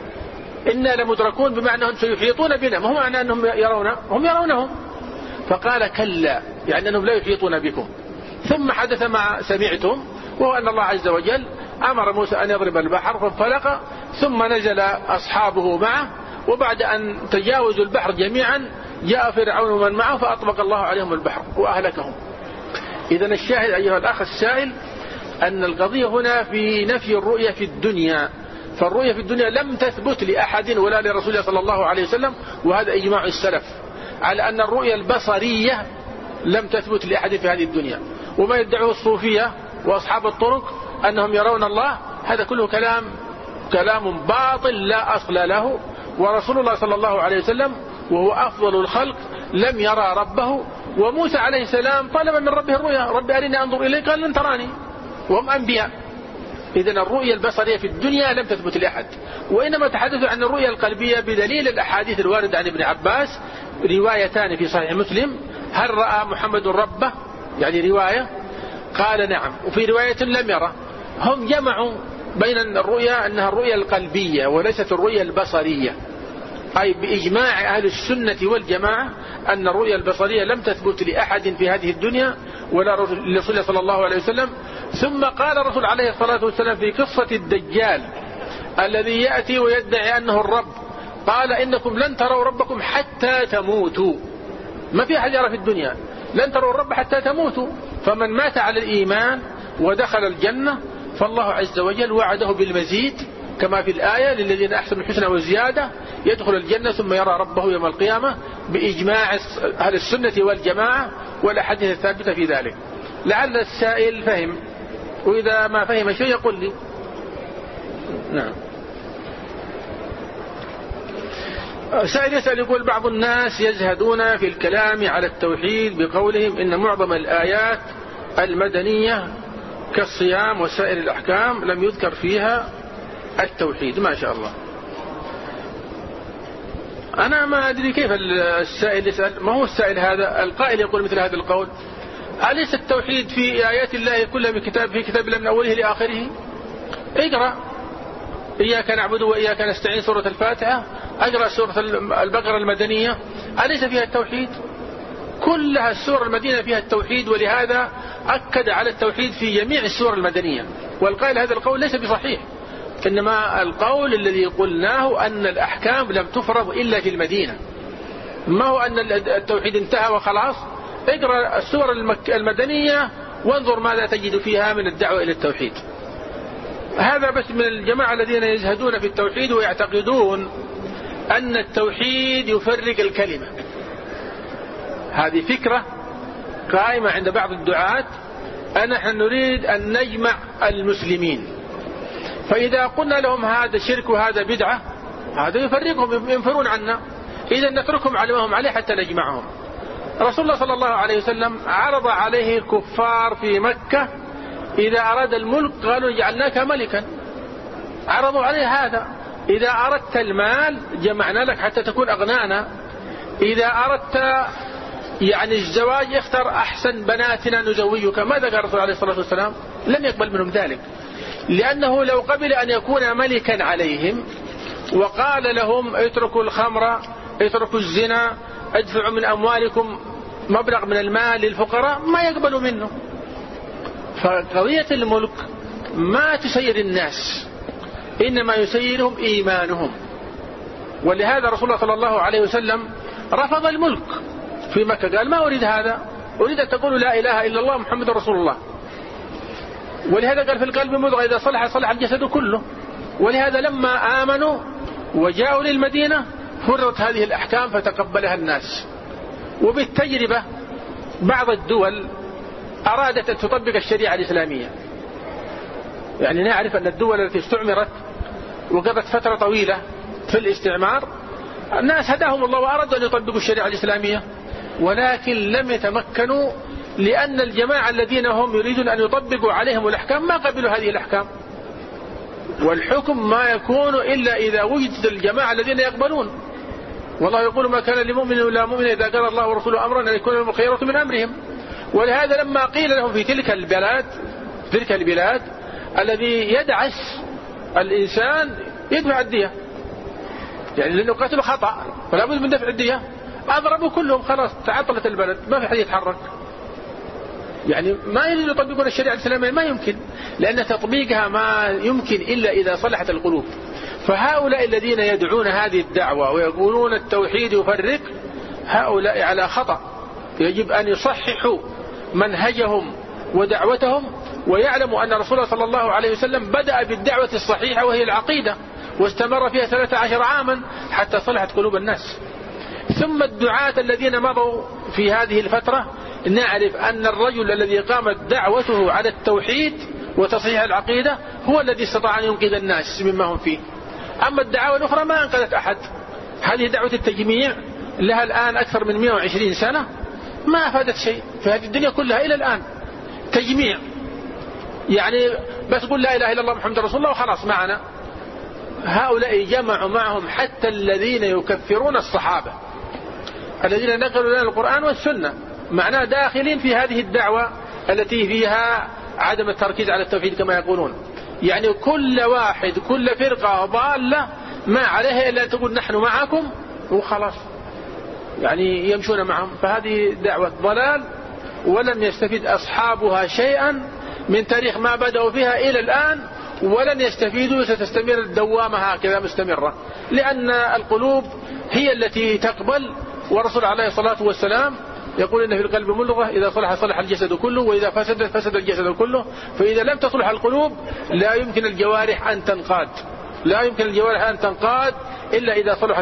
إنا لمدركون بمعنى أنهم سيحيطون بنا، ما هو معنى أنهم يرون، هم يرونهم. فقال كلا، يعني أنهم لا يحيطون بكم. ثم حدث ما سمعتم، وهو أن الله عز وجل أمر موسى أن يضرب البحر فانفلق، ثم نزل أصحابه معه، وبعد أن تجاوزوا البحر جميعا جاء فرعون ومن معه فأطبق الله عليهم البحر وأهلكهم. إذن الشاهد أيها الأخ السائل أن القضية هنا في نفي الرؤية في الدنيا. فالرؤية في الدنيا لم تثبت لأحد ولا لرسول الله صلى الله عليه وسلم، وهذا إجماع السلف على أن الرؤية البصرية لم تثبت لأحد في هذه الدنيا. وما يدعوه الصوفية وأصحاب الطرق أنهم يرون الله، هذا كله كلام كلام باطل لا أصل له. ورسول الله صلى الله عليه وسلم وهو أفضل الخلق لم يرى ربه، وموسى عليه السلام طلب من ربه الرؤيا: رب أرني أنظر إليك، قال لن تراني، وهم أنبياء. إذن الرؤية البصرية في الدنيا لم تثبت لأحد، وإنما تحدثوا عن الرؤية القلبية بدليل الأحاديث الواردة عن ابن عباس، روايتان في صحيح مسلم: هل رأى محمد ربه؟ يعني رواية قال نعم، وفي رواية لم يرى. هم جمعوا بين الرؤيا أنها الرؤيا القلبية وليست الرؤيا البصرية، أي بإجماع أهل السنة والجماعة أن الرؤيا البصرية لم تثبت لأحد في هذه الدنيا ولا لرسول صلى الله عليه وسلم. ثم قال الرسول عليه الصلاة والسلام في قصة الدجال الذي يأتي ويدعي أنه الرب، قال: إنكم لن تروا ربكم حتى تموتوا. ما في أحد يرى في الدنيا، لن تروا الرب حتى تموتوا. فمن مات على الإيمان ودخل الجنة فالله عز وجل وعده بالمزيد، كما في الآية: للذين أحسنوا الحسنى وزيادة، يدخل الجنة ثم يرى ربه يوم القيامة، بإجماع أهل السنة والجماعة والأحاديث الثابتة في ذلك. لعل السائل فهم، وإذا ما فهم شيء يقول لي. نعم. سائل يسأل يقول: بعض الناس يزهدون في الكلام على التوحيد بقولهم إن معظم الآيات المدنية كالصيام وسائر الأحكام لم يذكر فيها التوحيد. ما شاء الله. أنا ما أدري كيف السائل يسأل، ما هو السائل هذا القائل يقول مثل هذا القول؟ أليس التوحيد في آيات الله كلها من كتاب في كتاب الله من أوله لآخره؟ اقرأ إياك نعبد وإياك نستعين سورة الفاتحة، اقرأ سورة البقرة المدنية، أليس فيها التوحيد؟ كلها السور المدينة فيها التوحيد، ولهذا أكد على التوحيد في جميع السور المدنية. والقائل هذا القول ليس بصحيح، إنما القول الذي قلناه أن الأحكام لم تفرض إلا في المدينة، ما هو أن التوحيد انتهى وخلاص. اقرأ السور المدنية وانظر ماذا تجد فيها من الدعوة إلى التوحيد. هذا بس من الجماعة الذين يزهدون في التوحيد ويعتقدون أن التوحيد يفرق الكلمة. هذه فكرة قائمة عند بعض الدعاة، أن نحن نريد أن نجمع المسلمين، فإذا قلنا لهم هذا شرك وهذا بدعة هذا يفرقهم، ينفرون عنا، إذا نتركهم على ما هم عليه حتى نجمعهم. رسول الله صلى الله عليه وسلم عرض عليه الكفار في مكة إذا أراد الملك قالوا جعلناك ملكا، عرضوا عليه هذا. إذا أردت المال جمعنا لك حتى تكون أغنانا، إذا أردت يعني الزواج اختر أحسن بناتنا نزوجك. ماذا قال الرسول عليه الصلاة والسلام؟ لم يقبل منهم ذلك، لأنه لو قبل أن يكون ملكا عليهم وقال لهم اتركوا الخمر اتركوا الزنا ادفعوا من أموالكم مبلغ من المال للفقراء ما يقبلوا منه. فقضية الملك ما تسير الناس، إنما يسيرهم إيمانهم. ولهذا رسول الله صلى الله عليه وسلم رفض الملك في مكة، قال ما أريد هذا، أريد أن تقولوا لا إله إلا الله محمد رسول الله. ولهذا قال في القلب مضغة إذا صلح صلح الجسد كله. ولهذا لما آمنوا وجاءوا للمدينة فرضت هذه الأحكام فتقبلها الناس. وبالتجربة بعض الدول أرادت أن تطبق الشريعة الإسلامية، يعني نعرف أن الدول التي استعمرت وقضت فترة طويلة في الاستعمار الناس هداهم الله وأرادوا أن يطبقوا الشريعة الإسلامية، ولكن لم يتمكنوا، لأن الجماعة الذين هم يريدون أن يطبقوا عليهم الأحكام ما قبلوا هذه الأحكام. والحكم ما يكون إلا إذا وجدت الجماعة الذين يقبلون. والله يقول ما كان لمؤمن ولا مؤمن إذا قال الله ورسوله أمرا أن يكون لهم الخيرة من أمرهم. ولهذا لما قيل لهم في تلك البلاد تلك البلاد الذي يدعس الإنسان يدفع الدية، يعني لأنه قتل خطأ فلا بد من دفع الدية، أضربوا كلهم خلاص تعطلت البلد ما في حد يتحرك. يعني ما يريدون يطبقون الشريعة الإسلامية، ما يمكن، لأن تطبيقها ما يمكن إلا إذا صلحت القلوب. فهؤلاء الذين يدعون هذه الدعوة ويقولون التوحيد يفرق، هؤلاء على خطأ، يجب أن يصححوا منهجهم ودعوتهم، ويعلموا أن رسول الله صلى الله عليه وسلم بدأ بالدعوة الصحيحة وهي العقيدة، واستمر فيها ثلاثة عشر عاما حتى صلحت قلوب الناس. ثم الدعاة الذين مضوا في هذه الفترة نعرف أن الرجل الذي قامت دعوته على التوحيد وتصحيح العقيدة هو الذي استطاع أن ينقذ الناس مما هم فيه. أما الدعوة الأخرى ما أنقذت أحد. هذه دعوة التجميع لها الآن أكثر من مئة وعشرين سنة ما أفادت شيء في هذه الدنيا كلها إلى الآن. تجميع يعني بس قل لا إله إلا الله محمد رسول الله وخلاص معنا. هؤلاء جمعوا معهم حتى الذين يكفرون الصحابة الذين نقلوا لنا القرآن والسنة، معناه داخلين في هذه الدعوة التي فيها عدم التركيز على التوحيد كما يقولون. يعني كل واحد كل فرقة ضالة ما عليها إلا أن تقول نحن معكم وخلاص، يعني يمشون معهم. فهذه دعوة ضلال ولم يستفيد أصحابها شيئا من تاريخ ما بدأوا فيها إلى الآن، ولن يستفيدوا، ستستمر الدوامة هكذا مستمرة، لأن القلوب هي التي تقبل. ورسول عليه الصلاة والسلام يقول إن في القلب مضغة إذا صلح صلح الجسد كله وإذا فسد فسد الجسد كله. فإذا لم تصلح القلوب لا يمكن الجوارح أن تنقاد، لا يمكن الجوارح أن تنقاد إلا إذا صلح